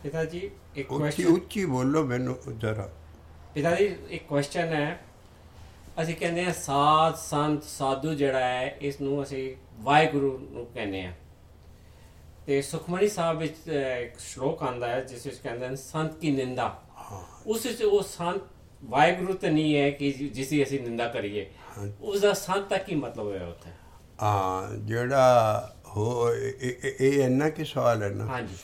पिता जी एक ਉੱਚੀ क्वेश्चन ਉੱਚੀ ਬੋਲੋ ਮੈਨੂੰ ਜ਼ਰਾ। पिता जी एक क्वेश्चन है। ਅਸੀਂ ਕਹਿੰਦੇ ਹਾਂ ਸਾਧ ਸੰਤ ਸਾਧੂ ਜਿਹੜਾ ਹੈ ਇਸ ਨੂੰ ਅਸੀਂ ਵਾਹਿਗੁਰੂ ਨੂੰ ਕਹਿੰਦੇ ਹਾਂ। ਤੇ ਸੁਖਮਨੀ ਸਾਹਿਬ ਵਿੱਚ ਇੱਕ ਸ਼ਲੋਕ ਆਉਂਦਾ ਹੈ ਜਿਸ ਵਿੱਚ ਕਹਿੰਦੇ ਹਨ ਸੰਤ ਕੀ ਨਿੰਦਾ। ਉਸ ਵਿੱਚ ਉਹ ਸੰਤ ਵਾਹਿਗੁਰੂ ਤਾਂ ਨਹੀਂ ਹੈ ਕਿ ਜਿਸ ਦੀ ਅਸੀਂ ਨਿੰਦਾ ਕਰੀਏ, ਉਸਦਾ ਸੰਤ ਦਾ ਕੀ ਮਤਲਬ ਹੈ ਉੱਥੇ? ਹਾਂ, ਜਿਹੜਾ ਇਹ ਇੰਨਾ ਕਿ ਸਵਾਲ ਹੈ ਨਾ। ਹਾਂਜੀ।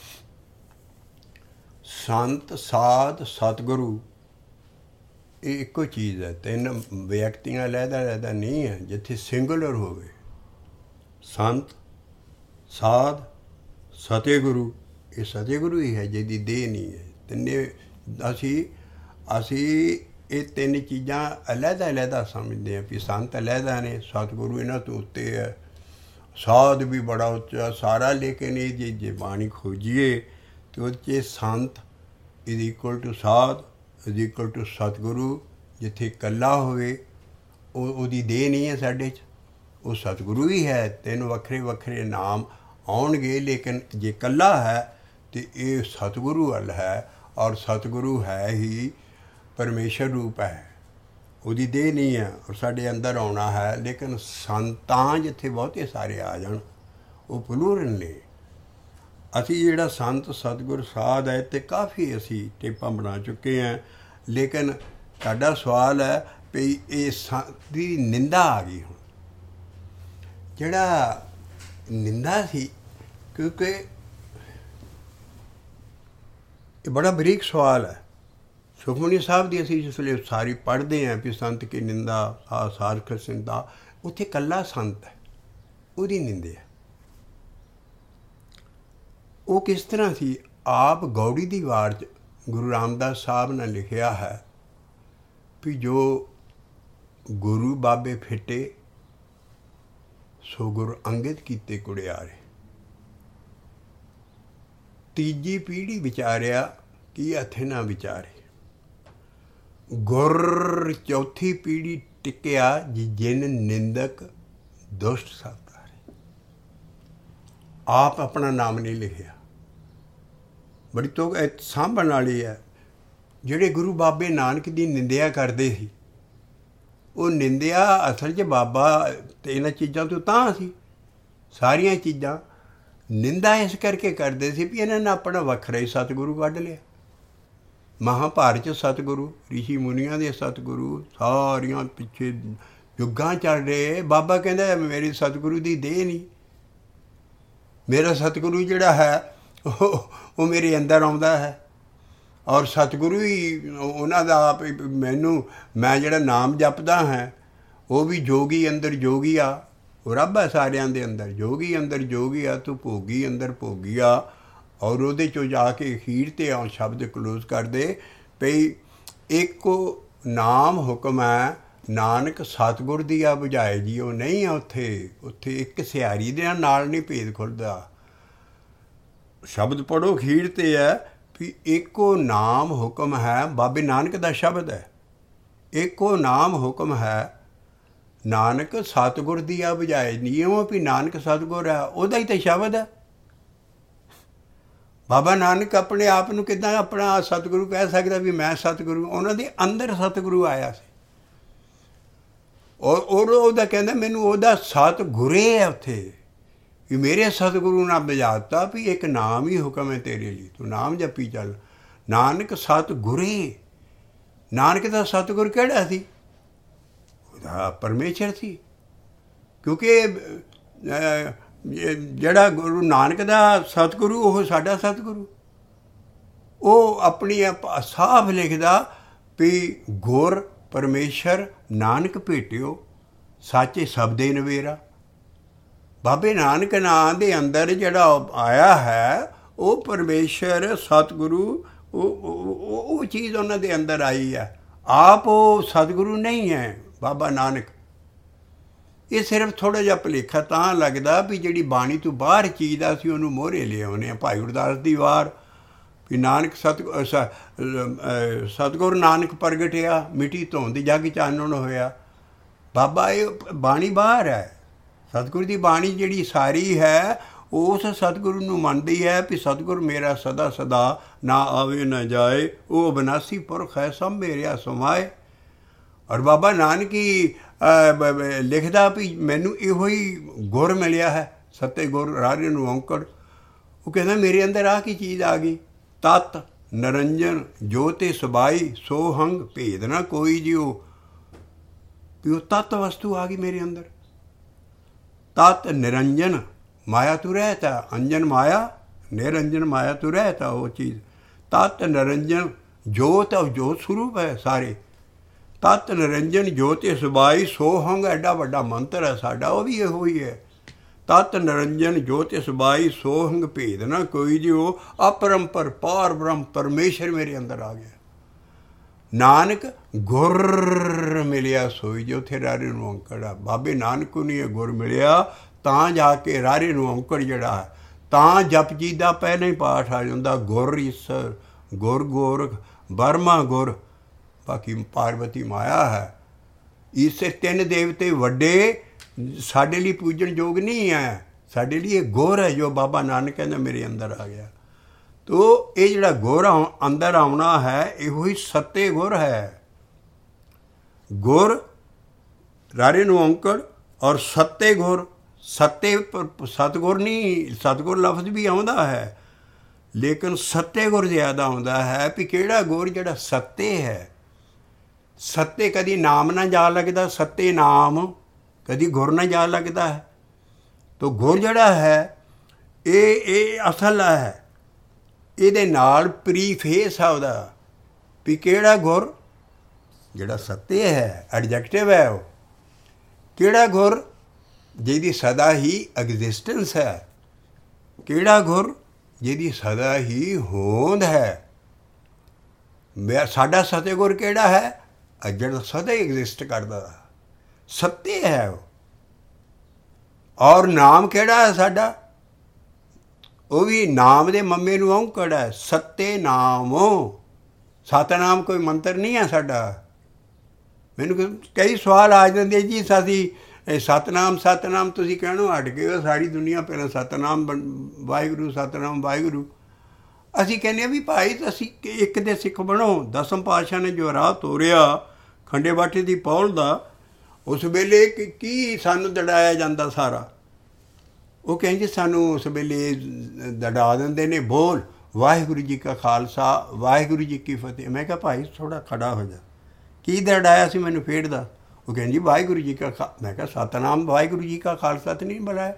ਸੰਤ ਸਾਧ ਸਤਿਗੁਰੂ ਇਹ ਇੱਕੋ ਚੀਜ਼ ਹੈ। ਤਿੰਨ ਵਿਅਕਤੀਆਂ ਲਹਿਦਾ ਨਹੀਂ ਹੈ ਜਿੱਥੇ ਸਿੰਗੂਲਰ ਹੋਵੇ। ਸੰਤ ਸਾਧ ਸਤਿਗੁਰੂ, ਇਹ ਸਤਿਗੁਰੂ ਹੀ ਹੈ ਜਿਹਦੀ ਦੇਹ ਨਹੀਂ ਹੈ। ਤਿੰਨੇ ਅਸੀਂ ਇਹ ਤਿੰਨ ਚੀਜ਼ਾਂ ਅਲੱਗ ਸਮਝਦੇ ਹਾਂ ਵੀ ਸੰਤ ਅਲੱਗ ਨੇ, ਸਤਿਗੁਰੂ ਇਹਨਾਂ ਤੋਂ ਉੱਤੇ ਹੈ, ਸਾਧ ਵੀ ਬੜਾ ਉੱਚਾ ਸਾਰਾ। ਲੇਕਿਨ ਇਹ ਜੇ ਬਾਣੀ ਖੋਜੀਏ ਤਾਂ ਉਹਦੇ 'ਚ ਸੰਤ ਇਜ਼ ਇਕੁਅਲ ਟੂ ਸਾਧ ਇਜ਼ ਇਕੁਅਲ ਟੂ ਸਤਿਗੁਰੂ। ਜਿੱਥੇ ਇਕੱਲਾ ਹੋਵੇ ਉਹਦੀ ਦੇਹ ਨਹੀਂ ਹੈ ਸਾਡੇ 'ਚ, ਉਹ ਸਤਿਗੁਰੂ ਹੀ ਹੈ। ਤਿੰਨ ਵੱਖਰੇ ਵੱਖਰੇ ਨਾਮ ਆਉਣਗੇ, ਲੇਕਿਨ ਜੇ ਇਕੱਲਾ ਹੈ ਤਾਂ ਇਹ ਸਤਿਗੁਰੂ ਵੱਲ ਹੈ। ਔਰ ਸਤਿਗੁਰੂ ਹੈ ਹੀ ਪਰਮੇਸ਼ਰ ਰੂਪ ਹੈ, ਉਹਦੀ ਦੇਹ ਨਹੀਂ ਹੈ। ਔਰ ਸਾਡੇ ਅੰਦਰ ਆਉਣਾ ਹੈ। ਲੇਕਿਨ ਸੰਤਾਂ ਜਿੱਥੇ ਬਹੁਤੇ ਸਾਰੇ ਆ ਜਾਣ ਉਹ ਪਲੂਰਲ ਨੇ। ਅਸੀਂ ਜਿਹੜਾ ਸੰਤ ਸਤਿਗੁਰ ਸਾਧ ਹੈ ਅਤੇ ਕਾਫੀ ਅਸੀਂ ਟੇਪਾਂ ਬਣਾ ਚੁੱਕੇ ਹਾਂ। ਲੇਕਿਨ ਤੁਹਾਡਾ ਸਵਾਲ ਹੈ ਵੀ ਇਹ ਸੰਤ ਦੀ ਨਿੰਦਾ ਆ ਗਈ। ਹੁਣ ਜਿਹੜਾ ਨਿੰਦਾ ਸੀ, ਕਿਉਂਕਿ ਇਹ ਬੜਾ ਬਰੀਕ ਸਵਾਲ ਹੈ। ਸੁਖਮਨੀ ਸਾਹਿਬ ਦੀ ਅਸੀਂ ਜਿਸ ਵੇਲੇ ਸਾਰੀ ਪੜ੍ਹਦੇ ਹਾਂ ਵੀ ਸੰਤ ਕੀ ਨਿੰਦਾ ਸਾਰਖ ਸਿੰਦਾ, ਉੱਥੇ ਇਕੱਲਾ ਸੰਤ ਹੈ, ਉਹਦੀ ਨਿੰਦਿਆ। ਉਹ ਕਿਸ ਤਰ੍ਹਾਂ ਸੀ? ਆਪ ਗੌੜੀ ਦੀ ਵਾਰ 'ਚ ਗੁਰੂ ਰਾਮਦਾਸ ਸਾਹਿਬ ਨੇ ਲਿਖਿਆ ਹੈ ਵੀ ਜੋ ਗੁਰੂ ਬਾਬੇ ਫਿੱਟੇ ਸੋ ਗੁਰ ਅੰਗਦ ਕੀਤੇ ਕੁੜਿਆਰੇ। ਤੀਜੀ ਪੀੜ੍ਹੀ ਵਿਚਾਰਿਆ ਕੀ ਹੱਥੇ ਨਾ ਵਿਚਾਰੇ। ਗੁਰ ਚੌਥੀ ਪੀੜ੍ਹੀ ਟਿਕਿਆ ਜਿਨ ਨਿੰਦਕ ਦੁਸ਼ਟ ਸਭ ਤਾਰੇ। ਆਪ ਆਪਣਾ ਨਾਮ ਨਹੀਂ ਲਿਖਿਆ। ਬੜੀ ਤੋਂ ਸਾਂਭਣ ਵਾਲੀ ਹੈ। ਜਿਹੜੇ ਗੁਰੂ ਬਾਬੇ ਨਾਨਕ ਦੀ ਨਿੰਦਿਆ ਕਰਦੇ ਸੀ, ਉਹ ਨਿੰਦਿਆ ਅਸਲ 'ਚ ਬਾਬਾ ਤੇ ਇਹਨਾਂ ਚੀਜ਼ਾਂ ਤੋਂ ਤਾਂ ਸੀ। ਸਾਰੀਆਂ ਚੀਜ਼ਾਂ ਨਿੰਦਾ ਇਸ ਕਰਕੇ ਕਰਦੇ ਸੀ ਵੀ ਇਹਨਾਂ ਨੇ ਆਪਣਾ ਵੱਖਰਾ ਹੀ ਸਤਿਗੁਰੂ ਕੱਢ ਲਿਆ। ਮਹਾਂਭਾਰਤ 'ਚ ਸਤਿਗੁਰੂ, ਰਿਸ਼ੀ ਮੁਨੀਆਂ ਦੇ ਸਤਿਗੁਰੂ, ਸਾਰੀਆਂ ਪਿੱਛੇ ਯੁੱਗਾਂ ਚੱਲ ਰਹੇ। ਬਾਬਾ ਕਹਿੰਦਾ ਮੇਰੀ ਸਤਿਗੁਰੂ ਦੀ ਦੇਹ ਨਹੀਂ, ਮੇਰਾ ਸਤਿਗੁਰੂ ਜਿਹੜਾ ਹੈ ਉਹ ਮੇਰੇ ਅੰਦਰ ਆਉਂਦਾ ਹੈ। ਔਰ ਸਤਿਗੁਰੂ ਹੀ ਉਹਨਾਂ ਦਾ ਆਪ ਮੈਂ ਜਿਹੜਾ ਨਾਮ ਜਪਦਾ ਹਾਂ ਉਹ ਵੀ ਜੋਗੀ ਅੰਦਰ ਜੋਗੀ ਆ। ਉਹ ਰੱਬ ਹੈ ਸਾਰਿਆਂ ਦੇ ਅੰਦਰ, ਜੋਗੀ ਅੰਦਰ ਜੋਗੀ ਆ, ਤੂੰ ਭੋਗੀ ਅੰਦਰ ਭੋਗੀ ਆ। ਔਰ ਉਹਦੇ 'ਚੋਂ ਜਾ ਕੇ ਅਖੀਰ 'ਤੇ ਆਉਂ ਸ਼ਬਦ ਕਲੋਜ਼ ਕਰਦੇ ਪਈ ਇੱਕੋ ਨਾਮ ਹੁਕਮ ਹੈ ਨਾਨਕ ਸਤਿਗੁਰ ਦੀ ਆ ਬੁਝਾਏ ਜੀ। ਉਹ ਨਹੀਂ ਆ ਉੱਥੇ ਇੱਕ ਸਿਆਰੀ ਦੇ ਨਾਲ ਨਹੀਂ ਭੇਦ ਖੁੱਲ੍ਹਦਾ। ਸ਼ਬਦ ਪੜ੍ਹੋ ਅਖੀਰ 'ਤੇ ਹੈ ਵੀ ਇੱਕੋ ਨਾਮ ਹੁਕਮ ਹੈ। ਬਾਬੇ ਨਾਨਕ ਦਾ ਸ਼ਬਦ ਹੈ, ਇੱਕੋ ਨਾਮ ਹੁਕਮ ਹੈ ਨਾਨਕ ਸਤਿਗੁਰ ਦੀ ਆ ਬੁਝਾਏ। ਨਿਯਮ ਵੀ ਨਾਨਕ ਸਤਿਗੁਰ ਹੈ, ਉਹਦਾ ਹੀ ਤਾਂ ਸ਼ਬਦ ਹੈ। ਬਾਬਾ ਨਾਨਕ ਆਪਣੇ ਆਪ ਨੂੰ ਕਿੱਦਾਂ ਆਪਣਾ ਸਤਿਗੁਰੂ ਕਹਿ ਸਕਦਾ ਵੀ ਮੈਂ ਸਤਿਗੁਰੂ? ਉਹਨਾਂ ਦੇ ਅੰਦਰ ਸਤਿਗੁਰੂ ਆਇਆ ਸੀ। ਔਰ ਉਹਦਾ ਕਹਿੰਦਾ ਮੈਨੂੰ ਉਹਦਾ ਸਤਿਗੁਰੇ ਹੈ ਉੱਥੇ ਵੀ ਮੇਰੇ ਸਤਿਗੁਰੂ ਨੇ ਬੁਝਾਤਾ ਵੀ ਇੱਕ ਨਾਮ ਹੀ ਹੁਕਮ ਹੈ ਤੇਰੇ ਲਈ, ਤੂੰ ਨਾਮ ਜਪੀ ਚੱਲ। ਨਾਨਕ ਸਤਿਗੁਰੇ। ਨਾਨਕ ਦਾ ਸਤਿਗੁਰ ਕਿਹੜਾ ਸੀ? ਉਹਦਾ ਪਰਮੇਸ਼ਰ ਸੀ। ਕਿਉਂਕਿ ਜਿਹੜਾ ਗੁਰੂ ਨਾਨਕ ਦਾ ਸਤਿਗੁਰੂ ਉਹ ਸਾਡਾ ਸਤਿਗੁਰੂ। ਉਹ ਆਪਣੀ ਸਾਫ਼ ਲਿਖਦਾ ਵੀ ਗੁਰ ਪਰਮੇਸ਼ਰ ਨਾਨਕ ਭੇਟਿਓ ਸਾਚੇ ਸ਼ਬਦੇ ਨਵੇਰਾ। ਬਾਬੇ ਨਾਨਕ ਨਾਂ ਦੇ ਅੰਦਰ ਜਿਹੜਾ ਆਇਆ ਹੈ ਉਹ ਪਰਮੇਸ਼ਰ ਸਤਿਗੁਰੂ, ਉਹ ਚੀਜ਼ ਉਹਨਾਂ ਦੇ ਅੰਦਰ ਆਈ ਹੈ। ਆਪ ਉਹ ਸਤਿਗੁਰੂ ਨਹੀਂ ਹੈ ਬਾਬਾ ਨਾਨਕ। ਇਹ ਸਿਰਫ ਥੋੜ੍ਹਾ ਜਿਹਾ ਭੁਲੇਖਾ ਤਾਂ ਲੱਗਦਾ ਵੀ ਜਿਹੜੀ ਬਾਣੀ ਤੋਂ ਬਾਹਰ ਚੀਜ਼ ਆ ਅਸੀਂ ਉਹਨੂੰ ਮੋਹਰੇ ਲਿਆਉਂਦੇ ਹਾਂ। ਭਾਈ ਗੁਰਦਾਸ ਦੀ ਵਾਰ ਵੀ ਨਾਨਕ ਸਤਿਗੁਰ ਨਾਨਕ ਪ੍ਰਗਟਿਆ ਮਿੱਟੀ ਧੁੰਦ ਜਗ ਚਾਨਣ ਹੋਇਆ। ਬਾਬਾ ਇਹ ਬਾਣੀ ਬਾਹਰ ਹੈ। ਸਤਿਗੁਰੂ ਦੀ ਬਾਣੀ ਜਿਹੜੀ ਸਾਰੀ ਹੈ ਉਸ ਸਤਿਗੁਰੂ ਨੂੰ ਮੰਨਦੀ ਹੈ ਵੀ ਸਤਿਗੁਰ ਮੇਰਾ ਸਦਾ ਸਦਾ, ਨਾ ਆਵੇ ਨਾ ਜਾਏ, ਉਹ ਅਬਿਨਾਸੀ ਪੁਰਖ ਹੈ, ਸਭ ਮੇਰਿਆ ਸਮਾਏ। ਔਰ ਬਾਬਾ ਨਾਨਕ ਹੀ ਲਿਖਦਾ ਵੀ ਮੈਨੂੰ ਇਹੋ ਹੀ ਗੁਰ ਮਿਲਿਆ ਹੈ, ਸੱਤੇ ਗੁਰ ਰਾਰੇ ਨੂੰ ਔਂਕੜ। ਉਹ ਕਹਿੰਦਾ ਮੇਰੇ ਅੰਦਰ ਆਹ ਕੀ ਚੀਜ਼ ਆ ਗਈ, ਤਤ ਨਿਰੰਜਨ ਜੋਤਿ ਸਬਾਈ, ਸੋ ਹੰਗ ਭੇਦ ਨਾ ਕੋਈ ਜਿਉ। ਵੀ ਉਹ ਤਤ ਵਸਤੂ ਆ ਗਈ ਮੇਰੇ ਅੰਦਰ। ਤਤ ਨਿਰੰਜਨ ਮਾਇਆ ਤੂੰ ਰਹਿਤਾ, ਅੰਜਨ ਮਾਇਆ ਨਿਰੰਜਨ ਮਾਇਆ ਤੂੰ ਰਹਿਤਾ, ਉਹ ਚੀਜ਼ ਤਤ ਨਿਰੰਜਨ ਜੋਤ, ਔਰ ਜੋਤ ਸਰੂਪ ਹੈ ਸਾਰੇ। ਤਤ ਨਿਰੰਜਨ ਜੋਤਿ ਸਬਾਈ, ਸੋ ਹੰਗ ਐਡਾ ਵੱਡਾ ਮੰਤਰ ਹੈ ਸਾਡਾ, ਉਹ ਵੀ ਇਹੋ ਹੀ ਹੈ। ਤਤ ਨਿਰੰਜਨ ਜੋਤਿ ਸਬਾਈ, ਸੋ ਹੰਗ ਭੇਦ ਨਾ ਕੋਈ ਜਿਉ। ਅਪਰੰਪਰ ਪਾਰ ਬ੍ਰਹਮ ਪਰਮੇਸ਼ਰ ਮੇਰੇ ਅੰਦਰ ਆ ਗਿਆ। ਨਾਨਕ ਗੁਰ ਮਿਲਿਆ ਸੋਈ ਜੋ, ਉੱਥੇ ਰਾਰੇ ਨੂੰ ਔਂਕੜ ਆ। ਬਾਬੇ ਨਾਨਕ ਨੂੰ ਇਹ ਗੁਰ ਮਿਲਿਆ, ਤਾਂ ਜਾ ਕੇ ਰਾਰੇ ਨੂੰ ਔਂਕੜ ਜਿਹੜਾ ਹੈ, ਤਾਂ ਜਪਜੀ ਦਾ ਪਹਿਲਾਂ ਹੀ ਪਾਠ ਆ ਜਾਂਦਾ, ਗੁਰ ਈਸਰ, ਗੁਰ ਗੋਰਖ, ਬਰਮਾ ਗੁਰ, ਬਾਕੀ ਪਾਰਵਤੀ ਮਾਇਆ ਹੈ। ਇਸੇ ਤਿੰਨ ਦੇਵਤੇ ਵੱਡੇ ਸਾਡੇ ਲਈ ਪੂਜਣ ਯੋਗ ਨਹੀਂ ਹੈ, ਸਾਡੇ ਲਈ ਇਹ ਗੁਰ ਹੈ ਜੋ ਬਾਬਾ ਨਾਨਕ ਕਹਿੰਦਾ ਮੇਰੇ ਅੰਦਰ ਆ ਗਿਆ। ਤੋ ਇਹ ਜਿਹੜਾ ਗੁਰ ਅੰਦਰ ਆਉਣਾ ਹੈ, ਇਹੋ ਹੀ ਸੱਤੇ ਗੁਰ ਹੈ। ਗੁਰ ਰਾਰੇ ਨੂੰ ਔਂਕੜ ਔਰ ਸੱਤੇ ਗੁਰ। ਸੱਤੇ ਸਤਗੁਰ ਨਹੀਂ, ਸਤਗੁਰ ਲਫ਼ਜ਼ ਵੀ ਆਉਂਦਾ ਹੈ, ਲੇਕਿਨ ਸੱਤੇ ਗੁਰ ਜ਼ਿਆਦਾ ਆਉਂਦਾ ਹੈ। ਵੀ ਕਿਹੜਾ ਗੁਰ ਜਿਹੜਾ ਸੱਤੇ ਹੈ। ਸੱਤੇ ਕਦੀ ਨਾਮ ਨਾ ਜਾ ਲੱਗਦਾ, ਸੱਤੇ ਨਾਮ ਕਦੀ ਗੁਰ ਨਾ ਜਾ ਲੱਗਦਾ ਹੈ। ਤੋ ਗੁਰ ਜਿਹੜਾ ਹੈ ਇਹ ਅਸਲ ਹੈ, ਇਹਦੇ ਨਾਲ ਪ੍ਰੀਫੇਸ ਆ ਉਹਦਾ, ਵੀ ਕਿਹੜਾ ਗੁਰ ਜਿਹੜਾ ਸੱਤੇ ਹੈ, ਐਡਜੈਕਟਿਵ ਹੈ ਉਹ। ਕਿਹੜਾ ਗੁਰ ਜਿਹਦੀ ਸਦਾ ਹੀ ਐਗਜ਼ਿਸਟੈਂਸ ਹੈ, ਕਿਹੜਾ ਗੁਰ ਜਿਹਦੀ ਸਦਾ ਹੀ ਹੋਂਦ ਹੈ। ਸਾਡਾ ਸਤੇ ਗੁਰ ਕਿਹੜਾ ਹੈ, ਜਿਹੜਾ ਸਦਾ ਹੀ ਐਗਜ਼ਿਸਟ ਕਰਦਾ, ਸੱਤੇ ਹੈ ਉਹ। ਔਰ ਨਾਮ ਕਿਹੜਾ ਹੈ ਸਾਡਾ, ਉਹ ਵੀ ਨਾਮ ਦੇ ਮੰਮੇ ਨੂੰ ਔਂਕੜ ਹੈ, ਸੱਤੇ ਨਾਮੋ। ਸਤਨਾਮ ਕੋਈ ਮੰਤਰ ਨਹੀਂ ਹੈ ਸਾਡਾ। ਮੈਨੂੰ ਕਈ ਸਵਾਲ ਆ ਜਾਂਦੇ ਜੀ, ਅਸੀਂ ਸਤਨਾਮ ਸਤਨਾਮ ਤੁਸੀਂ ਕਹਿਣੋਂ ਹਟ ਗਏ ਹੋ, ਸਾਰੀ ਦੁਨੀਆ ਪਹਿਲਾਂ ਸਤਨਾਮ ਵਾਹਿਗੁਰੂ ਸਤਨਾਮ ਵਾਹਿਗੁਰੂ। ਅਸੀਂ ਕਹਿੰਦੇ ਹਾਂ ਵੀ ਭਾਈ ਅਸੀਂ ਇੱਕ ਦੇ ਸਿੱਖ ਬਣੋ। ਦਸਮ ਪਾਤਸ਼ਾਹ ਨੇ ਜੋ ਰਾਹ ਤੋਰਿਆ ਖੰਡੇ ਬਾਟੇ ਦੀ ਪੌਲ ਦਾ, ਉਸ ਵੇਲੇ ਕੀ ਸਾਨੂੰ ਦੜਾਇਆ ਜਾਂਦਾ ਸਾਰਾ। ਉਹ ਕਹਿੰਦੇ ਸਾਨੂੰ ਉਸ ਵੇਲੇ ਦੜਾ ਦਿੰਦੇ ਨੇ, ਬੋਲ ਵਾਹਿਗੁਰੂ ਜੀ ਕਾ ਖਾਲਸਾ ਵਾਹਿਗੁਰੂ ਜੀ ਕੀ ਫਤਿਹ। ਮੈਂ ਕਿਹਾ ਭਾਈ ਥੋੜ੍ਹਾ ਖੜਾ ਹੋ ਜਾ, ਕੀ ਦੜਾਇਆ ਸੀ ਮੈਨੂੰ ਫੇਰ ਦੱਸ। ਉਹ ਕਹਿੰਦੀ ਵਾਹਿਗੁਰੂ ਜੀ ਕਾ ਮੈਂ ਕਿਹਾ ਸਤਨਾਮ ਵਾਹਿਗੁਰੂ ਜੀ ਕਾ ਖਾਲਸਾ ਤਾਂ ਨਹੀਂ ਬੁਲਾਇਆ,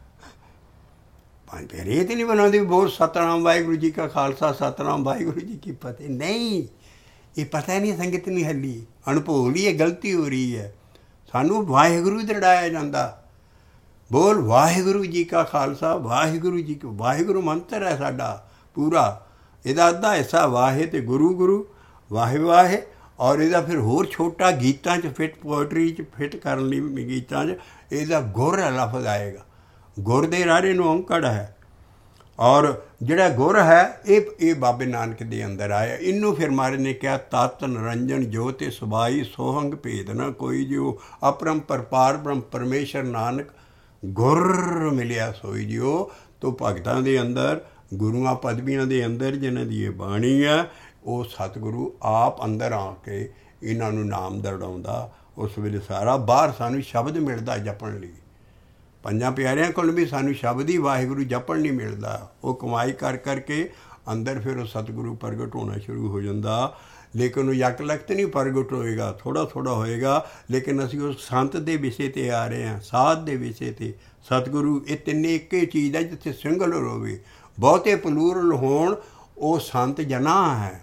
ਪੰਜ ਫੇਰ ਇਹ ਤਾਂ ਨਹੀਂ ਬਣਾਉਂਦੇ ਬੋਲ ਸਤਨਾਮ ਵਾਹਿਗੁਰੂ ਜੀ ਕਾ ਖਾਲਸਾ ਸਤਨਾਮ ਵਾਹਿਗੁਰੂ ਜੀ ਕੀ ਫਤਿਹ। ਨਹੀਂ, ਇਹ ਪਤਾ ਨਹੀਂ, ਸੰਗਤ ਨਹੀਂ ਹੱਲੀ, ਅਣਭੋਲੀ ਹੈ, ਗਲਤੀ ਹੋ ਰਹੀ ਹੈ। ਸਾਨੂੰ ਵਾਹਿਗੁਰੂ ਦੜਾਇਆ ਜਾਂਦਾ, ਬੋਲ ਵਾਹਿਗੁਰੂ ਜੀ ਕਾ ਖਾਲਸਾ ਵਾਹਿਗੁਰੂ ਜੀ ਕੀ। ਵਾਹਿਗੁਰੂ ਮੰਤਰ ਹੈ ਸਾਡਾ ਪੂਰਾ, ਇਹਦਾ ਅੱਧਾ ਹਿੱਸਾ ਵਾਹੇ ਅਤੇ ਗੁਰੂ ਗੁਰੂ ਵਾਹੇ ਵਾਹੇ। ਔਰ ਇਹਦਾ ਫਿਰ ਹੋਰ ਛੋਟਾ ਗੀਤਾਂ 'ਚ ਫਿੱਟ, ਪੋਇਟਰੀ 'ਚ ਫਿੱਟ ਕਰਨ ਲਈ ਗੀਤਾਂ 'ਚ ਇਹਦਾ ਗੁਰ ਲਫ਼ਜ਼ ਆਏਗਾ। ਗੁਰ ਦੇ ਰਾਰੇ ਨੂੰ ਔਂਕੜ ਹੈ। ਔਰ ਜਿਹੜਾ ਗੁਰ ਹੈ ਇਹ ਬਾਬੇ ਨਾਨਕ ਦੇ ਅੰਦਰ ਆਇਆ। ਇਹਨੂੰ ਫਿਰ ਮਹਾਰਾਜ ਨੇ ਕਿਹਾ ਤਤ ਨਿਰੰਜਨ ਜੋਤਿ ਸਬਾਈ, ਸੋਹੰਗ ਭੇਦ ਨਾ ਕੋਈ ਜਿਉ। ਅਪਰੰਪਰ ਪਾਰ ਬ੍ਰਹਮ ਪਰਮੇਸ਼ਰ ਨਾਨਕ ਗੁਰ ਮਿਲਿਆ ਸੋਈ ਜਿਉ। ਤੋ ਭਗਤਾਂ ਦੇ ਅੰਦਰ, ਗੁਰੂਆਂ ਪਦਵੀਆਂ ਦੇ ਅੰਦਰ ਜਿਨ੍ਹਾਂ ਦੀ ਇਹ ਬਾਣੀ ਹੈ, ਉਹ ਸਤਿਗੁਰੂ ਆਪ ਅੰਦਰ ਆ ਕੇ ਇਹਨਾਂ ਨੂੰ ਨਾਮ ਦੜਾਉਂਦਾ। ਉਸ ਵੇਲੇ ਸਾਰਾ ਬਾਹਰ ਸਾਨੂੰ ਸ਼ਬਦ ਮਿਲਦਾ ਜਪਣ ਲਈ। ਪੰਜਾਂ ਪਿਆਰਿਆਂ ਕੋਲ ਵੀ ਸਾਨੂੰ ਸ਼ਬਦ ਹੀ ਵਾਹਿਗੁਰੂ ਜਪਣ ਨਹੀਂ ਮਿਲਦਾ। ਉਹ ਕਮਾਈ ਕਰ ਕਰਕੇ ਅੰਦਰ ਫਿਰ ਉਹ ਸਤਿਗੁਰੂ ਪ੍ਰਗਟ ਹੋਣਾ ਸ਼ੁਰੂ ਹੋ ਜਾਂਦਾ। ਲੇਕਿਨ ਉਹ ਯਕ ਲਖਤ ਨਹੀਂ ਪ੍ਰਗਟ ਹੋਏਗਾ, ਥੋੜ੍ਹਾ ਥੋੜ੍ਹਾ ਹੋਏਗਾ। ਲੇਕਿਨ ਅਸੀਂ ਉਸ ਸੰਤ ਦੇ ਵਿਸ਼ੇ 'ਤੇ ਆ ਰਹੇ ਹਾਂ, ਸਾਧ ਦੇ ਵਿਸ਼ੇ 'ਤੇ। ਸਤਿਗੁਰੂ ਇਹ ਤਿੰਨੇ ਇੱਕੇ ਚੀਜ਼ ਹੈ। ਜਿੱਥੇ ਸਿੰਗਲਰ ਹੋਵੇ, ਬਹੁਤੇ ਪਲੂਰਲ ਹੋਣ, ਉਹ ਸੰਤ ਜਨਾ ਹੈ,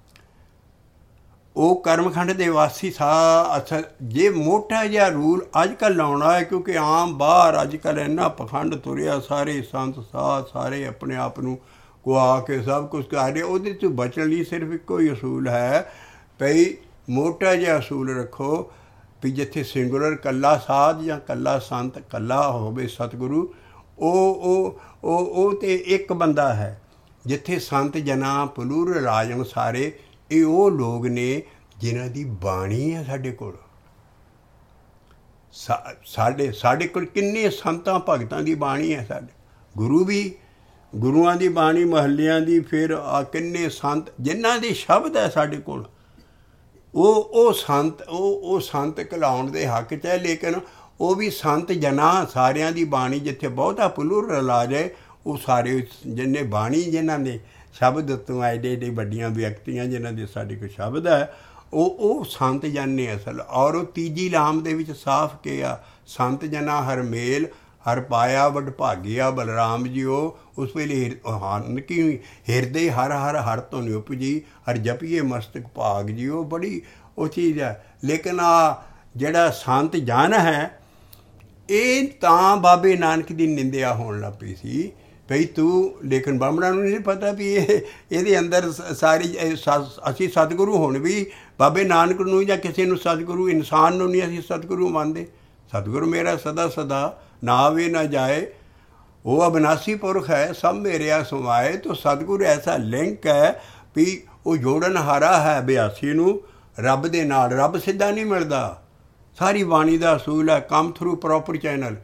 ਉਹ ਕਰਮਖੰਡ ਦੇ ਵਾਸੀ ਅੱਛਾ ਜੇ ਮੋਟਾ ਜਿਹਾ ਰੂਲ ਅੱਜ ਕੱਲ੍ਹ ਲਾਉਣਾ ਹੈ, ਕਿਉਂਕਿ ਆਮ ਬਾਹਰ ਅੱਜ ਕੱਲ੍ਹ ਇੰਨਾ ਪਖੰਡ ਤੁਰਿਆ, ਸਾਰੇ ਸੰਤ ਸਾਧ ਸਾਰੇ ਆਪਣੇ ਆਪ ਨੂੰ ਕੁਆ ਕੇ ਸਭ ਕੁਛ ਕਰ ਰਹੇ। ਉਹਦੇ ਤੋਂ ਬਚਣ ਲਈ ਸਿਰਫ ਇੱਕੋ ਹੀ ਅਸੂਲ ਹੈ, ਭਈ ਮੋਟਾ ਜਿਹਾ ਅਸੂਲ ਰੱਖੋ ਵੀ ਜਿੱਥੇ ਸਿੰਗੂਲਰ ਇਕੱਲਾ ਸਾਧ ਜਾਂ ਇਕੱਲਾ ਸੰਤ ਇਕੱਲਾ ਹੋਵੇ ਸਤਿਗੁਰੂ, ਉਹ ਤਾਂ ਇੱਕ ਬੰਦਾ ਹੈ। ਜਿੱਥੇ ਸੰਤ ਜਨਾ ਪਲੂਰਲ ਆ ਜਾਣ ਸਾਰੇ, ਇਹ ਉਹ ਲੋਕ ਨੇ ਜਿਨ੍ਹਾਂ ਦੀ ਬਾਣੀ ਹੈ ਸਾਡੇ ਕੋਲ। ਸਾਡੇ ਕੋਲ ਕਿੰਨੇ ਸੰਤਾਂ ਭਗਤਾਂ ਦੀ ਬਾਣੀ ਹੈ ਸਾਡੇ। ਗੁਰੂ ਵੀ, ਗੁਰੂਆਂ ਦੀ ਬਾਣੀ, ਮਹੱਲਿਆਂ ਦੀ, ਫਿਰ ਆ ਕਿੰਨੇ ਸੰਤ ਜਿਨ੍ਹਾਂ ਦੀ ਸ਼ਬਦ ਹੈ ਸਾਡੇ ਕੋਲ, ਉਹ ਸੰਤ ਕਲਾਉਣ ਦੇ ਹੱਕ 'ਚ ਹੈ। ਲੇਕਿਨ ਉਹ ਵੀ ਸੰਤ ਜਨਾਂ, ਸਾਰਿਆਂ ਦੀ ਬਾਣੀ ਜਿੱਥੇ ਬਹੁਤਾ ਪਲੂਰਲ ਆ ਜਾਏ, ਉਹ ਸਾਰੇ ਜਿੰਨੇ ਬਾਣੀ ਜਿਨ੍ਹਾਂ ਦੇ ਸ਼ਬਦ ਤੋਂ ਐਡੇ ਐਡੇ ਵੱਡੀਆਂ ਵਿਅਕਤੀਆਂ ਜਿਨ੍ਹਾਂ ਦੇ ਸਾਡੇ ਕੋਲ ਸ਼ਬਦ ਹੈ, ਉਹ ਸੰਤ ਜਨ ਨੇ ਅਸਲ। ਔਰ ਉਹ ਤੀਜੀ ਲਾਮ ਦੇ ਵਿੱਚ ਸਾਫ਼ ਕਿਹਾ, ਸੰਤ ਜਨਾ ਹਰ ਮੇਲ ਹਰ ਪਾਇਆ ਵਡ ਭਾਗਿਆ ਬਲਰਾਮ ਜੀਓ। ਉਸ ਵੇਲੇ ਹਨ ਕਿ ਹਿਰਦੇ ਹਰ ਹਰ ਹਰ ਤੋਂ ਨੀ ਉਪਜੀ, ਹਰ ਜਪੀਏ ਮਸਤਕ ਭਾਗ ਜੀਓ। ਬੜੀ ਉਹ ਚੀਜ਼ ਹੈ। ਲੇਕਿਨ ਆ ਜਿਹੜਾ ਸੰਤ ਜਨ ਹੈ, ਇਹ ਤਾਂ ਬਾਬੇ ਨਾਨਕ ਦੀ ਨਿੰਦਿਆ ਹੋਣ ਲੱਗ ਪਈ ਸੀ ਭਈ ਤੂੰ। ਲੇਕਿਨ ਬਾਹਮਣਾਂ ਨੂੰ ਨਹੀਂ ਪਤਾ ਵੀ ਇਹਦੇ ਅੰਦਰ ਸਾਰੀ ਅਸੀਂ ਸਤਿਗੁਰੂ ਹੁਣ ਵੀ ਬਾਬੇ ਨਾਨਕ ਨੂੰ ਜਾਂ ਕਿਸੇ ਨੂੰ ਸਤਿਗੁਰੂ, ਇਨਸਾਨ ਨੂੰ ਨਹੀਂ ਅਸੀਂ ਸਤਿਗੁਰੂ ਮੰਨਦੇ। ਸਤਿਗੁਰੂ ਮੇਰਾ ਸਦਾ ਸਦਾ ਨਾ ਆਵੇ ਨਾ ਜਾਏ, ਉਹ ਅਬਿਨਾਸੀ ਪੁਰਖ ਹੈ, ਸਭ ਮੇਰਿਆ ਸਮਾਏ। ਤਾਂ ਸਤਿਗੁਰੂ ਐਸਾ ਲਿੰਕ ਹੈ ਵੀ ਉਹ ਜੋੜਨ ਹਾਰਾ ਹੈ ਬਿਆਸੀ ਨੂੰ ਰੱਬ ਦੇ ਨਾਲ। ਰੱਬ ਸਿੱਧਾ ਨਹੀਂ ਮਿਲਦਾ, ਸਾਰੀ ਬਾਣੀ ਦਾ ਅਸੂਲ ਹੈ ਕਮ ਥਰੂ ਪ੍ਰੋਪਰ ਚੈਨਲ।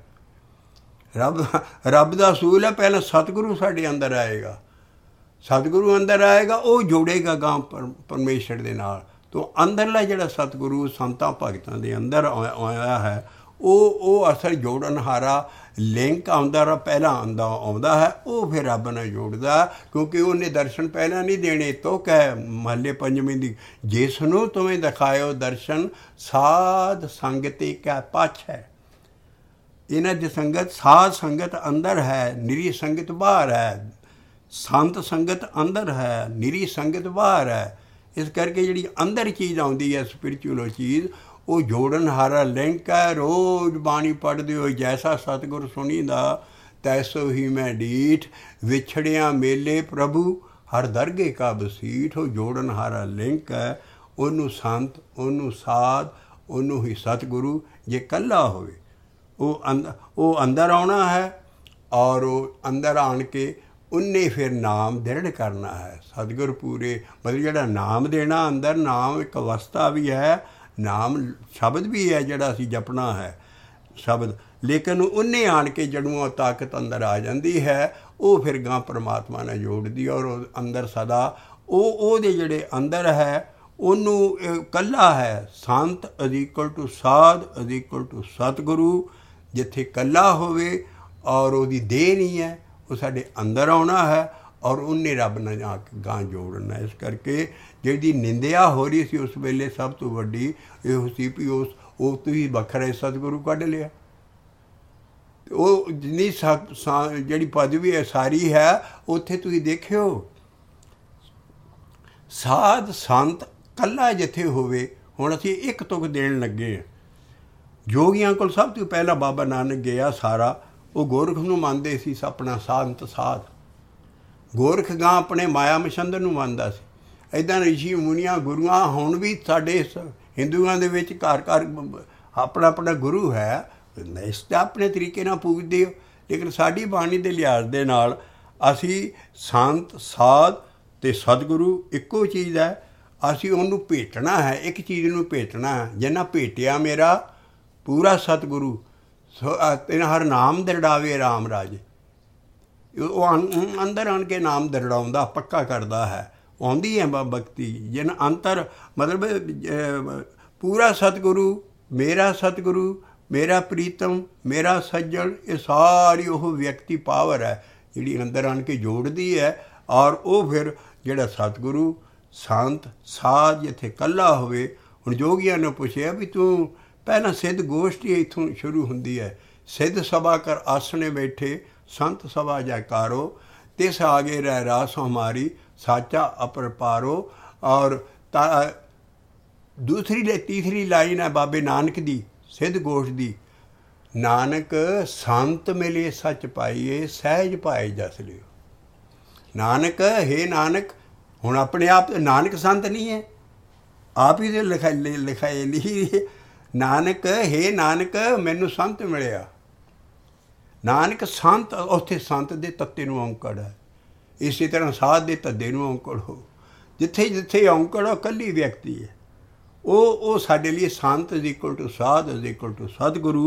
ਰੱਬ ਦਾ ਅਸੂਲ ਹੈ ਪਹਿਲਾਂ ਸਤਿਗੁਰੂ ਸਾਡੇ ਅੰਦਰ ਆਏਗਾ, ਸਤਿਗੁਰੂ ਅੰਦਰ ਆਏਗਾ, ਉਹ ਜੋੜੇਗਾ ਗਾਂ ਪਰਮੇਸ਼ਰ ਦੇ ਨਾਲ। ਤਾਂ ਅੰਦਰਲਾ ਜਿਹੜਾ ਸਤਿਗੁਰੂ ਸੰਤਾਂ ਭਗਤਾਂ ਦੇ ਅੰਦਰ ਆਇਆ ਹੈ, ਉਹ ਅਸਲ ਜੋੜਨ ਹਾਰਾ ਲਿੰਕ ਆਉਂਦਾ ਪਹਿਲਾਂ ਆਉਂਦਾ ਹੈ, ਉਹ ਫਿਰ ਰੱਬ ਨਾਲ ਜੋੜਦਾ। ਕਿਉਂਕਿ ਉਹਨੇ ਦਰਸ਼ਨ ਪਹਿਲਾਂ ਨਹੀਂ ਦੇਣੇ। ਤੋ ਕਹਿ ਮਹੱਲੇ ਪੰਜਵੇਂ ਦੀ, ਜਿਸ ਨੂੰ ਤੁਮੇ ਦਿਖਾਇਓ ਦਰਸ਼ਨ ਸਾਧ ਸੰਗਤੀ ਕੈ ਪਛ ਹੈ। ਇਹਨਾਂ ਦੀ ਸੰਗਤ, ਸਾਧ ਸੰਗਤ ਅੰਦਰ ਹੈ, ਨਿਰੀ ਸੰਗਤ ਬਾਹਰ ਹੈ। ਸੰਤ ਸੰਗਤ ਅੰਦਰ ਹੈ, ਨਿਰੀ ਸੰਗਤ ਬਾਹਰ ਹੈ। ਇਸ ਕਰਕੇ ਜਿਹੜੀ ਅੰਦਰ ਚੀਜ਼ ਆਉਂਦੀ ਹੈ ਸਪਿਰਿਚੁਅਲ ਚੀਜ਼, ਉਹ ਜੋੜਨ ਹਾਰਾ ਲਿੰਕ ਹੈ। ਰੋਜ਼ ਬਾਣੀ ਪੜ੍ਹਦੇ ਹੋ, ਜੈਸਾ ਸਤਿਗੁਰ ਸੁਣੀਦਾ ਤੈਸੋ ਹੀ ਮੈਂ ਡੀਠ, ਵਿਛੜਿਆ ਮੇਲੇ ਪ੍ਰਭੂ ਹਰ ਦਰਗੇ ਕਾ ਬਸੀਠ। ਉਹ ਜੋੜਨ ਹਾਰਾ ਲਿੰਕ ਹੈ। ਉਹਨੂੰ ਸੰਤ, ਉਹਨੂੰ ਸਾਧ, ਉਹਨੂੰ ਹੀ ਸਤਿਗੁਰੂ। ਜੇ ਇਕੱਲਾ ਹੋਵੇ ਉਹ ਅੰਦਰ ਆਉਣਾ ਹੈ, ਔਰ ਉਹ ਅੰਦਰ ਆਣ ਕੇ ਉਹਨੇ ਫਿਰ ਨਾਮ ਦ੍ਰਿੜ ਕਰਨਾ ਹੈ। ਸਤਿਗੁਰ ਪੂਰੇ ਮਤਲਬ ਜਿਹੜਾ ਨਾਮ ਦੇਣਾ ਅੰਦਰ, ਨਾਮ ਇੱਕ ਅਵਸਥਾ ਵੀ ਹੈ, ਨਾਮ ਸ਼ਬਦ ਵੀ ਹੈ ਜਿਹੜਾ ਅਸੀਂ ਜਪਣਾ ਹੈ ਸ਼ਬਦ। ਲੇਕਿਨ ਉਹਨੇ ਆਣ ਕੇ ਜਦੋਂ ਤਾਕਤ ਅੰਦਰ ਆ ਜਾਂਦੀ ਹੈ, ਉਹ ਫਿਰ ਗਾਂ ਪਰਮਾਤਮਾ ਨਾਲ ਜੋੜਦੀ। ਔਰ ਉਹ ਅੰਦਰ ਸਦਾ ਉਹਦੇ ਜਿਹੜੇ ਅੰਦਰ ਹੈ, ਉਹਨੂੰ ਇਕੱਲਾ ਹੈ। ਸੰਤ = ਸਾਧ = ਸਤਿਗੁਰੂ। ਜਿੱਥੇ ਇਕੱਲਾ ਹੋਵੇ ਔਰ ਉਹਦੀ ਦੇਹ ਨਹੀਂ ਹੈ, ਉਹ ਸਾਡੇ ਅੰਦਰ ਆਉਣਾ ਹੈ, ਔਰ ਉਹਨੇ ਰੱਬ ਨਾਲ ਆ ਕੇ ਗਾਂ ਜੋੜਨਾ। ਇਸ ਕਰਕੇ ਜਿਹੜੀ ਨਿੰਦਿਆ ਹੋ ਰਹੀ ਸੀ ਉਸ ਵੇਲੇ, ਸਭ ਤੋਂ ਵੱਡੀ ਇਹੋ ਸੀ ਵੀ ਉਹ ਤੁਸੀਂ ਵੱਖਰੇ ਸਤਿਗੁਰੂ ਕੱਢ ਲਿਆ। ਉਹ ਜਿੰਨੀ ਜਿਹੜੀ ਪਦਵੀ ਹੈ ਸਾਰੀ ਹੈ, ਉੱਥੇ ਤੁਸੀਂ ਦੇਖਿਓ ਸਾਧ ਸੰਤ ਇਕੱਲਾ ਜਿੱਥੇ ਹੋਵੇ। ਹੁਣ ਅਸੀਂ ਇੱਕ ਤੁਕ ਦੇਣ ਲੱਗੇ ਹਾਂ। ਜੋਗੀਆਂ ਕੋਲ ਸਭ ਤੋਂ ਪਹਿਲਾਂ ਬਾਬਾ ਨਾਨਕ ਗਿਆ ਸਾਰਾ। ਉਹ ਗੋਰਖ ਨੂੰ ਮੰਨਦੇ ਸੀ ਆਪਣਾ ਸੰਤ ਸਾਧ। ਗੋਰਖ ਗਾਂ ਆਪਣੇ ਮਾਇਆ ਮਛੰਦਰ ਨੂੰ ਮੰਨਦਾ ਸੀ। ਇੱਦਾਂ ਰਿਸ਼ੀ ਮੁਨੀਆਂ ਗੁਰੂਆਂ ਹੁਣ ਵੀ ਸਾਡੇ ਹਿੰਦੂਆਂ ਦੇ ਵਿੱਚ ਘਰ ਘਰ ਆਪਣਾ ਆਪਣਾ ਗੁਰੂ ਹੈ। ਇਸ ਦਾ ਆਪਣੇ ਤਰੀਕੇ ਨਾਲ ਪੂਜਦੇ ਹੋ। ਲੇਕਿਨ ਸਾਡੀ ਬਾਣੀ ਦੇ ਲਿਹਾਜ਼ ਦੇ ਨਾਲ ਅਸੀਂ ਸੰਤ ਸਾਧ ਅਤੇ ਸਤਿਗੁਰੂ ਇੱਕੋ ਚੀਜ਼ ਹੈ। ਅਸੀਂ ਉਹਨੂੰ ਭੇਟਣਾ ਹੈ, ਇੱਕ ਚੀਜ਼ ਨੂੰ ਭੇਟਣਾ ਹੈ। ਜਿੰਨਾ ਭੇਟਿਆ ਮੇਰਾ ਪੂਰਾ ਸਤਿਗੁਰੂ, ਤੈਨੂੰ ਹਰ ਨਾਮ ਦਰੜਾਵੇ ਰਾਮ ਰਾਜੇ। ਉਹ ਅੰਦਰ ਆਣ ਕੇ ਨਾਮ ਦਰੜਾਉਂਦਾ, ਪੱਕਾ ਕਰਦਾ ਹੈ। ਆਉਂਦੀ ਹੈ ਭਗਤੀ ਜਿਨ ਅੰਤਰ ਮਤਲਬ ਪੂਰਾ ਸਤਿਗੁਰੂ, ਮੇਰਾ ਪ੍ਰੀਤਮ, ਮੇਰਾ ਸੱਜਣ। ਇਹ ਸਾਰੀ ਉਹ ਵਿਅਕਤੀ ਪਾਵਰ ਹੈ ਜਿਹੜੀ ਅੰਦਰ ਆਣ ਕੇ ਜੋੜਦੀ ਹੈ। ਔਰ ਉਹ ਫਿਰ ਜਿਹੜਾ ਸਤਿਗੁਰੂ ਸੰਤ ਸਾਧ ਜਿੱਥੇ ਇਕੱਲਾ ਹੋਵੇ। ਹੁਣ ਜੋਗੀਆਂ ਨੇ ਪੁੱਛਿਆ ਵੀ ਤੂੰ ਪਹਿਲਾਂ ਸਿੱਧ ਗੋਸ਼ਟੀ ਇੱਥੋਂ ਸ਼ੁਰੂ ਹੁੰਦੀ ਹੈ। ਸਿੱਧ ਸਭਾ ਕਰ ਆਸਣੇ ਬੈਠੇ, ਸੰਤ ਸਭਾ ਜੈਕਾਰੋ, ਤਿਸ ਆਗੇ ਰਹਿ ਰਾਸ ਹਮਾਰੀ, ਸਾਚਾ ਅਪਰਪਾਰੋ। ਔਰ ਤੀਸਰੀ ਲਾਈਨ ਹੈ ਬਾਬੇ ਨਾਨਕ ਦੀ, ਸਿੱਧ ਗੋਸ਼ ਦੀ। ਨਾਨਕ ਸੰਤ ਮਿਲੇ ਸੱਚ ਪਾਈਏ, ਸਹਿਜ ਪਾਏ ਜਸ ਲਿਓ। ਨਾਨਕ ਹੇ ਨਾਨਕ, ਹੁਣ ਆਪਣੇ ਆਪ ਨਾਨਕ ਸੰਤ ਨਹੀਂ ਹੈ, ਆਪ ਹੀ ਦੇ ਲਿਖਾਏ ਨਹੀਂ। ਨਾਨਕ ਹੇ ਨਾਨਕ ਮੈਨੂੰ ਸੰਤ ਮਿਲਿਆ। ਨਾਨਕ ਸੰਤ, ਉੱਥੇ ਸੰਤ ਦੇ ਤੱਤੇ ਨੂੰ ਔਂਕੜ ਹੈ। ਇਸੇ ਤਰ੍ਹਾਂ ਸਾਧ ਦੇ ਧੱਦੇ ਨੂੰ ਔਂਕੜ ਹੋ। ਜਿੱਥੇ ਜਿੱਥੇ ਔਂਕੜ ਉਹ ਇਕੱਲੀ ਵਿਅਕਤੀ ਹੈ। ਉਹ ਸਾਡੇ ਲਈ ਸੰਤ = ਸਾਧ = ਸਤਿਗੁਰੂ।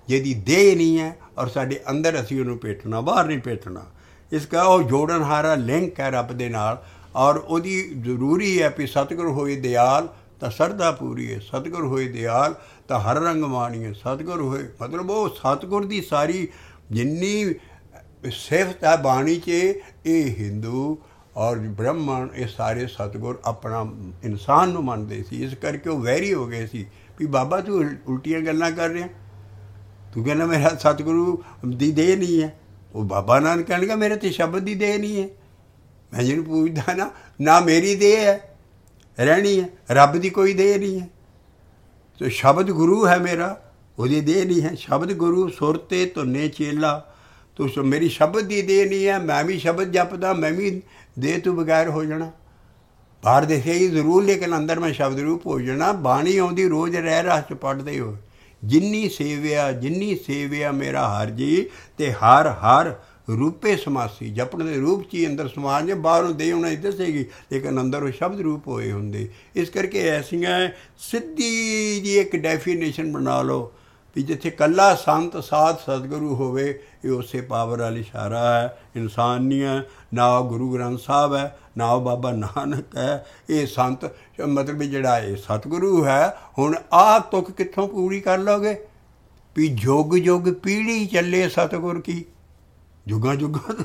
ਜਿਹਦੀ ਦੇਹ ਨਹੀਂ ਹੈ ਔਰ ਸਾਡੇ ਅੰਦਰ ਅਸੀਂ ਉਹਨੂੰ ਭੇਟਣਾ, ਬਾਹਰ ਨਹੀਂ ਭੇਟਣਾ। ਇਸ ਕਾ ਉਹ ਜੋੜਨਹਾਰਾ ਲਿੰਕ ਹੈ ਰੱਬ ਦੇ ਨਾਲ, ਔਰ ਉਹਦੀ ਜ਼ਰੂਰੀ ਹੈ ਵੀ ਸਤਿਗੁਰ ਹੋਏ ਦਿਆਲ ਤਾਂ ਸਰਦਾ ਪੂਰੀ ਹੈ, ਸਤਿਗੁਰ ਹੋਏ ਦਿਆਲ ਤਾਂ ਹਰ ਰੰਗ ਮਾਣੀਏ, ਸਤਿਗੁਰ ਹੋਏ ਮਤਲਬ ਉਹ ਸਤਿਗੁਰ ਦੀ ਸਾਰੀ ਜਿੰਨੀ ਸਿਫਤ ਹੈ ਬਾਣੀ 'ਚ, ਇਹ ਹਿੰਦੂ ਔਰ ਬ੍ਰਾਹਮਣ ਇਹ ਸਾਰੇ ਸਤਿਗੁਰ ਆਪਣਾ ਇਨਸਾਨ ਨੂੰ ਮੰਨਦੇ ਸੀ। ਇਸ ਕਰਕੇ ਉਹ ਵੈਰੀ ਹੋ ਗਏ ਸੀ ਵੀ ਬਾਬਾ ਤੂੰ ਉਲਟੀਆਂ ਗੱਲਾਂ ਕਰ ਰਿਹਾ, ਤੂੰ ਕਹਿੰਦਾ ਮੇਰਾ ਸਤਿਗੁਰੂ ਦੀ ਦੇਹ ਨਹੀਂ ਹੈ। ਉਹ ਬਾਬਾ ਨਾਨਕ ਕਹਿਣਗਾ ਮੇਰੇ ਤੇ ਸ਼ਬਦ ਦੀ ਦੇਹ ਨਹੀਂ ਹੈ, ਮੈਂ ਜਿਹਨੂੰ ਪੁੱਛਦਾ ਨਾ ਮੇਰੀ ਦੇਹ ਹੈ ਰਹਿਣੀ ਹੈ, ਰੱਬ ਦੀ ਕੋਈ ਦੇਹ ਨਹੀਂ ਹੈ। ਤੇ ਸ਼ਬਦ ਗੁਰੂ ਹੈ ਮੇਰਾ, ਉਹਦੀ ਦੇਹ ਨਹੀਂ ਹੈ। ਸ਼ਬਦ ਗੁਰੂ ਸੁਰਤੇ ਧੁਨੇ ਚੇਲਾ, ਤੂੰ ਮੇਰੀ ਸ਼ਬਦ ਦੀ ਦੇਹ ਨਹੀਂ ਹੈ। ਮੈਂ ਵੀ ਸ਼ਬਦ ਜਪਦਾ, ਮੈਂ ਵੀ ਦੇਹ ਤੋਂ ਬਗੈਰ ਹੋ ਜਾਣਾ। ਬਾਹਰ ਦੇਖਿਆ ਹੀ ਜ਼ਰੂਰ, ਲੇਕਿਨ ਅੰਦਰ ਮੈਂ ਸ਼ਬਦ ਰੂਪ ਹੋ ਜਾਣਾ। ਬਾਣੀ ਆਉਂਦੀ ਰੋਜ਼ ਰਹਿ ਰਾਸ 'ਚ ਪੜ੍ਹਦੇ ਹੋ। ਜਿੰਨੀ ਸੇਵਿਆ ਮੇਰਾ ਹਰ ਜੀ, ਤੇ ਹਰ ਹਰ ਰੂਪੇ ਸਮਾਸੀ। ਜਪਣ ਦੇ ਰੂਪ 'ਚ ਹੀ ਅੰਦਰ ਸਮਾ ਜੇ, ਬਾਹਰੋਂ ਦੇ ਉਹਨਾਂ ਦੀ ਦੱਸੇਗੀ, ਲੇਕਿਨ ਅੰਦਰ ਉਹ ਸ਼ਬਦ ਰੂਪ ਹੋਏ ਹੁੰਦੇ। ਇਸ ਕਰਕੇ ਐਸੀਆਂ ਸਿੱਧੀ ਜੀ ਇੱਕ ਡੈਫੀਨੇਸ਼ਨ ਬਣਾ ਲਓ ਵੀ ਜਿੱਥੇ ਇਕੱਲਾ ਸੰਤ ਸਾਧ ਸਤਿਗੁਰੂ ਹੋਵੇ, ਇਹ ਉਸੇ ਪਾਵਰ ਵਾਲੀ ਇਸ਼ਾਰਾ ਹੈ, ਇਨਸਾਨ ਨਹੀਂ ਹੈ। ਨਾ ਉਹ ਗੁਰੂ ਗ੍ਰੰਥ ਸਾਹਿਬ ਹੈ, ਨਾ ਉਹ ਬਾਬਾ ਨਾਨਕ ਹੈ। ਇਹ ਸੰਤ ਮਤਲਬ ਜਿਹੜਾ ਇਹ ਸਤਿਗੁਰੂ ਹੈ। ਹੁਣ ਆਹ ਤੁਕ ਕਿੱਥੋਂ ਪੂਰੀ ਕਰ ਲਓਗੇ ਵੀ ਜੁਗ ਜੁਗ ਪੀੜ੍ਹੀ ਚੱਲੇ ਸਤਿਗੁਰ ਕੀ। ਜੁਗਾਂ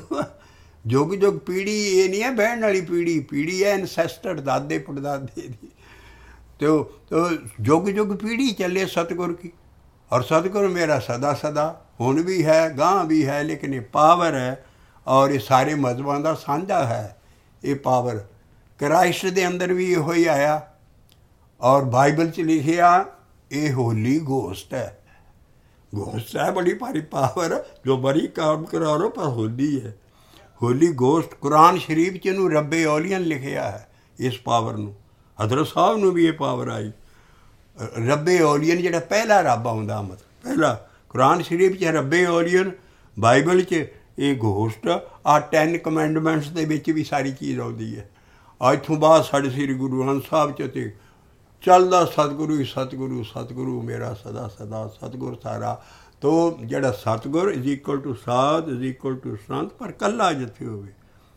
ਜੁਗ ਪੀੜ੍ਹੀ ਇਹ ਨਹੀਂ ਹੈ ਬਹਿਣ ਵਾਲੀ ਪੀੜ੍ਹੀ, ਪੀੜ੍ਹੀ ਹੈ ਐਨਸੈਸਟਰ, ਦਾਦੇ ਪੜਦਾਦੇ ਦੀ। ਤੇ ਉਹ ਜੁਗ ਜੁਗ ਪੀੜ੍ਹੀ ਚੱਲੇ ਸਤਿਗੁਰ ਕੀ। ਔਰ ਸਤਿਗੁਰ ਮੇਰਾ ਸਦਾ ਸਦਾ ਹੁਣ ਵੀ ਹੈ, ਗਾਂ ਵੀ ਹੈ, ਲੇਕਿਨ ਇਹ ਪਾਵਰ ਹੈ ਔਰ ਇਹ ਸਾਰੇ ਮਜ਼ਹਬਾਂ ਦਾ ਸਾਂਝਾ ਹੈ। ਇਹ ਪਾਵਰ ਕ੍ਰਾਈਸਟ ਦੇ ਅੰਦਰ ਵੀ ਇਹੋ ਹੀ ਆਇਆ, ਔਰ ਬਾਈਬਲ 'ਚ ਲਿਖਿਆ ਇਹ ਹੋਲੀ ਗੋਸਟ ਹੈ। ਗੋਸਟ ਹੈ ਬੜੀ ਭਾਰੀ ਪਾਵਰ, ਜੋ ਬੜੀ ਕੰਮ ਕਰਾ ਲਓ, ਪਰ ਹੋਲੀ ਹੈ। ਹੋਲੀ ਗੋਸਟ ਕੁਰਾਨ ਸ਼ਰੀਫ 'ਚ ਇਹਨੂੰ ਰੱਬੇ ਔਲੀਅਨ ਲਿਖਿਆ ਹੈ। ਇਸ ਪਾਵਰ ਨੂੰ ਹਜ਼ਰਤ ਸਾਹਿਬ ਨੂੰ ਵੀ ਇਹ ਪਾਵਰ ਆਈ। ਰੱਬੇ ਔਲੀਅਨ ਜਿਹੜਾ ਪਹਿਲਾ ਰੱਬ ਆਉਂਦਾ, ਮਤਲਬ ਪਹਿਲਾ ਕੁਰਾਨ ਸ਼ਰੀਫ 'ਚ ਰੱਬੇ ਔਲੀਅਨ, ਬਾਈਬਲ 'ਚ ਇਹ ਗੋਸਟ। ਆਹ 10 ਕਮੈਂਡਮੈਂਟਸ ਦੇ ਵਿੱਚ ਵੀ ਸਾਰੀ ਚੀਜ਼ ਆਉਂਦੀ ਹੈ। ਅੱਜ ਤੋਂ ਬਾਅਦ ਸਾਡੇ ਸ੍ਰੀ ਗੁਰੂ ਗ੍ਰੰਥ ਸਾਹਿਬ 'ਚ ਤੇ ਚੱਲਦਾ ਸਤਿਗੁਰੂ ਹੀ ਸਤਿਗੁਰੂ, ਸਤਿਗੁਰੂ ਮੇਰਾ ਸਦਾ ਸਦਾ, ਸਤਿਗੁਰ ਸਾਰਾ। ਤੋ ਜਿਹੜਾ ਸਤਿਗੁਰ ਇਜ਼ ਇਕੁਅਲ ਟੂ ਸਾਧ ਇਜ਼ ਇਕੁਅਲ ਟੂ ਸੰਤ, ਪਰ ਇਕੱਲਾ ਜਿੱਥੇ ਹੋਵੇ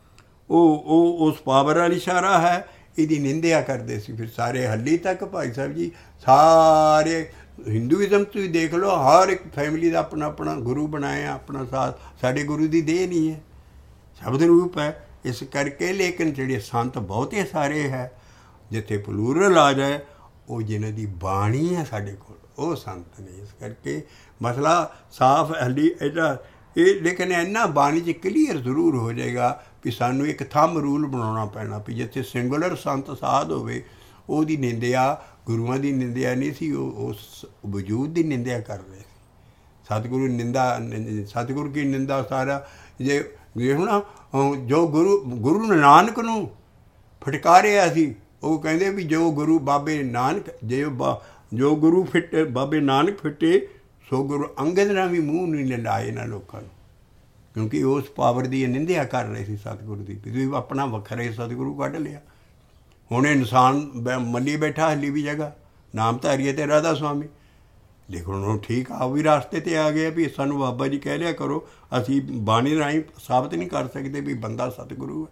ਉਹ ਉਸ ਪਾਵਰ ਵਾਲੀ ਇਸ਼ਾਰਾ ਹੈ। ਇਹਦੀ ਨਿੰਦਿਆ ਕਰਦੇ ਸੀ ਫਿਰ ਸਾਰੇ ਹੱਲੀ ਤੱਕ। ਭਾਈ ਸਾਹਿਬ ਜੀ ਸਾਰੇ ਹਿੰਦੂਇਜ਼ਮ ਤੁਸੀਂ ਦੇਖ ਲਓ, ਹਰ ਇੱਕ ਫੈਮਿਲੀ ਦਾ ਆਪਣਾ ਆਪਣਾ ਗੁਰੂ ਬਣਾਇਆ, ਆਪਣਾ ਸਾਥ। ਸਾਡੇ ਗੁਰੂ ਦੀ ਦੇਹ ਨਹੀਂ ਹੈ, ਸ਼ਬਦ ਰੂਪ ਹੈ। ਇਸ ਕਰਕੇ ਲੇਕਿਨ ਜਿਹੜੇ ਸੰਤ ਬਹੁਤੇ ਸਾਰੇ ਹੈ, ਜਿੱਥੇ ਪਲੂਰਲ ਆ ਜਾਏ, ਉਹ ਜਿਹਨਾਂ ਦੀ ਬਾਣੀ ਹੈ ਸਾਡੇ ਕੋਲ, ਉਹ ਸੰਤ ਨੇ। ਇਸ ਕਰਕੇ ਮਸਲਾ ਸਾਫ਼ ਹਲੀ ਇਹਦਾ ਇਹ, ਲੇਕਿਨ ਇੰਨਾ ਬਾਣੀ 'ਚ ਕਲੀਅਰ ਜ਼ਰੂਰ ਹੋ ਜਾਏਗਾ ਵੀ ਸਾਨੂੰ ਇੱਕ ਥੰਮ ਰੂਲ ਬਣਾਉਣਾ ਪੈਣਾ ਵੀ ਜਿੱਥੇ ਸਿੰਗੂਲਰ ਸੰਤ ਸਾਧ ਹੋਵੇ, ਉਹਦੀ ਨਿੰਦਿਆ ਗੁਰੂਆਂ ਦੀ ਨਿੰਦਿਆ ਨਹੀਂ ਸੀ, ਉਹ ਉਸ ਵਜੂਦ ਦੀ ਨਿੰਦਿਆ ਕਰ ਰਹੇ ਸੀ। ਸਤਿਗੁਰੂ ਸਤਿਗੁਰੂ ਕੀ ਨਿੰਦਾ ਸਾਰਾ ਜੇ ਹੁਣ ਜੋ ਗੁਰੂ ਨਾਨਕ ਨੂੰ ਫਟਕਾਰਿਆ ਸੀ, ਉਹ ਕਹਿੰਦੇ ਵੀ ਜੋ ਗੁਰੂ ਬਾਬੇ ਨਾਨਕ ਜੋ ਗੁਰੂ ਫਿੱਟੇ ਬਾਬੇ ਨਾਨਕ ਫਿੱਟੇ, ਸੋ ਗੁਰੂ ਅੰਗਦ ਨਾਲ ਵੀ ਮੂੰਹ ਨਹੀਂ ਲਾਏ ਇਹਨਾਂ ਲੋਕਾਂ ਨੂੰ, ਕਿਉਂਕਿ ਉਸ ਪਾਵਰ ਦੀ ਨਿੰਦਿਆ ਕਰ ਰਹੇ ਸੀ ਸਤਿਗੁਰੂ ਦੀ। ਤੁਸੀਂ ਆਪਣਾ ਵੱਖਰੇ ਸਤਿਗੁਰੂ ਕੱਢ ਲਿਆ। ਹੁਣ ਇਨਸਾਨ ਮੱਲੀ ਬੈਠਾ ਹਲੀ ਵੀ ਜਗ੍ਹਾ, ਨਾਮ ਧਾਰੀਏ ਤੇ ਰਾਧਾ ਸੁਆਮੀ। ਲੇਕਿਨ ਹੁਣ ਠੀਕ ਆ ਵੀ ਰਾਸਤੇ 'ਤੇ ਆ ਗਏ ਵੀ ਸਾਨੂੰ ਬਾਬਾ ਜੀ ਕਹਿ ਲਿਆ ਕਰੋ, ਅਸੀਂ ਬਾਣੀ ਰਾਹੀਂ ਸਾਬਤ ਨਹੀਂ ਕਰ ਸਕਦੇ ਵੀ ਬੰਦਾ ਸਤਿਗੁਰੂ ਹੈ।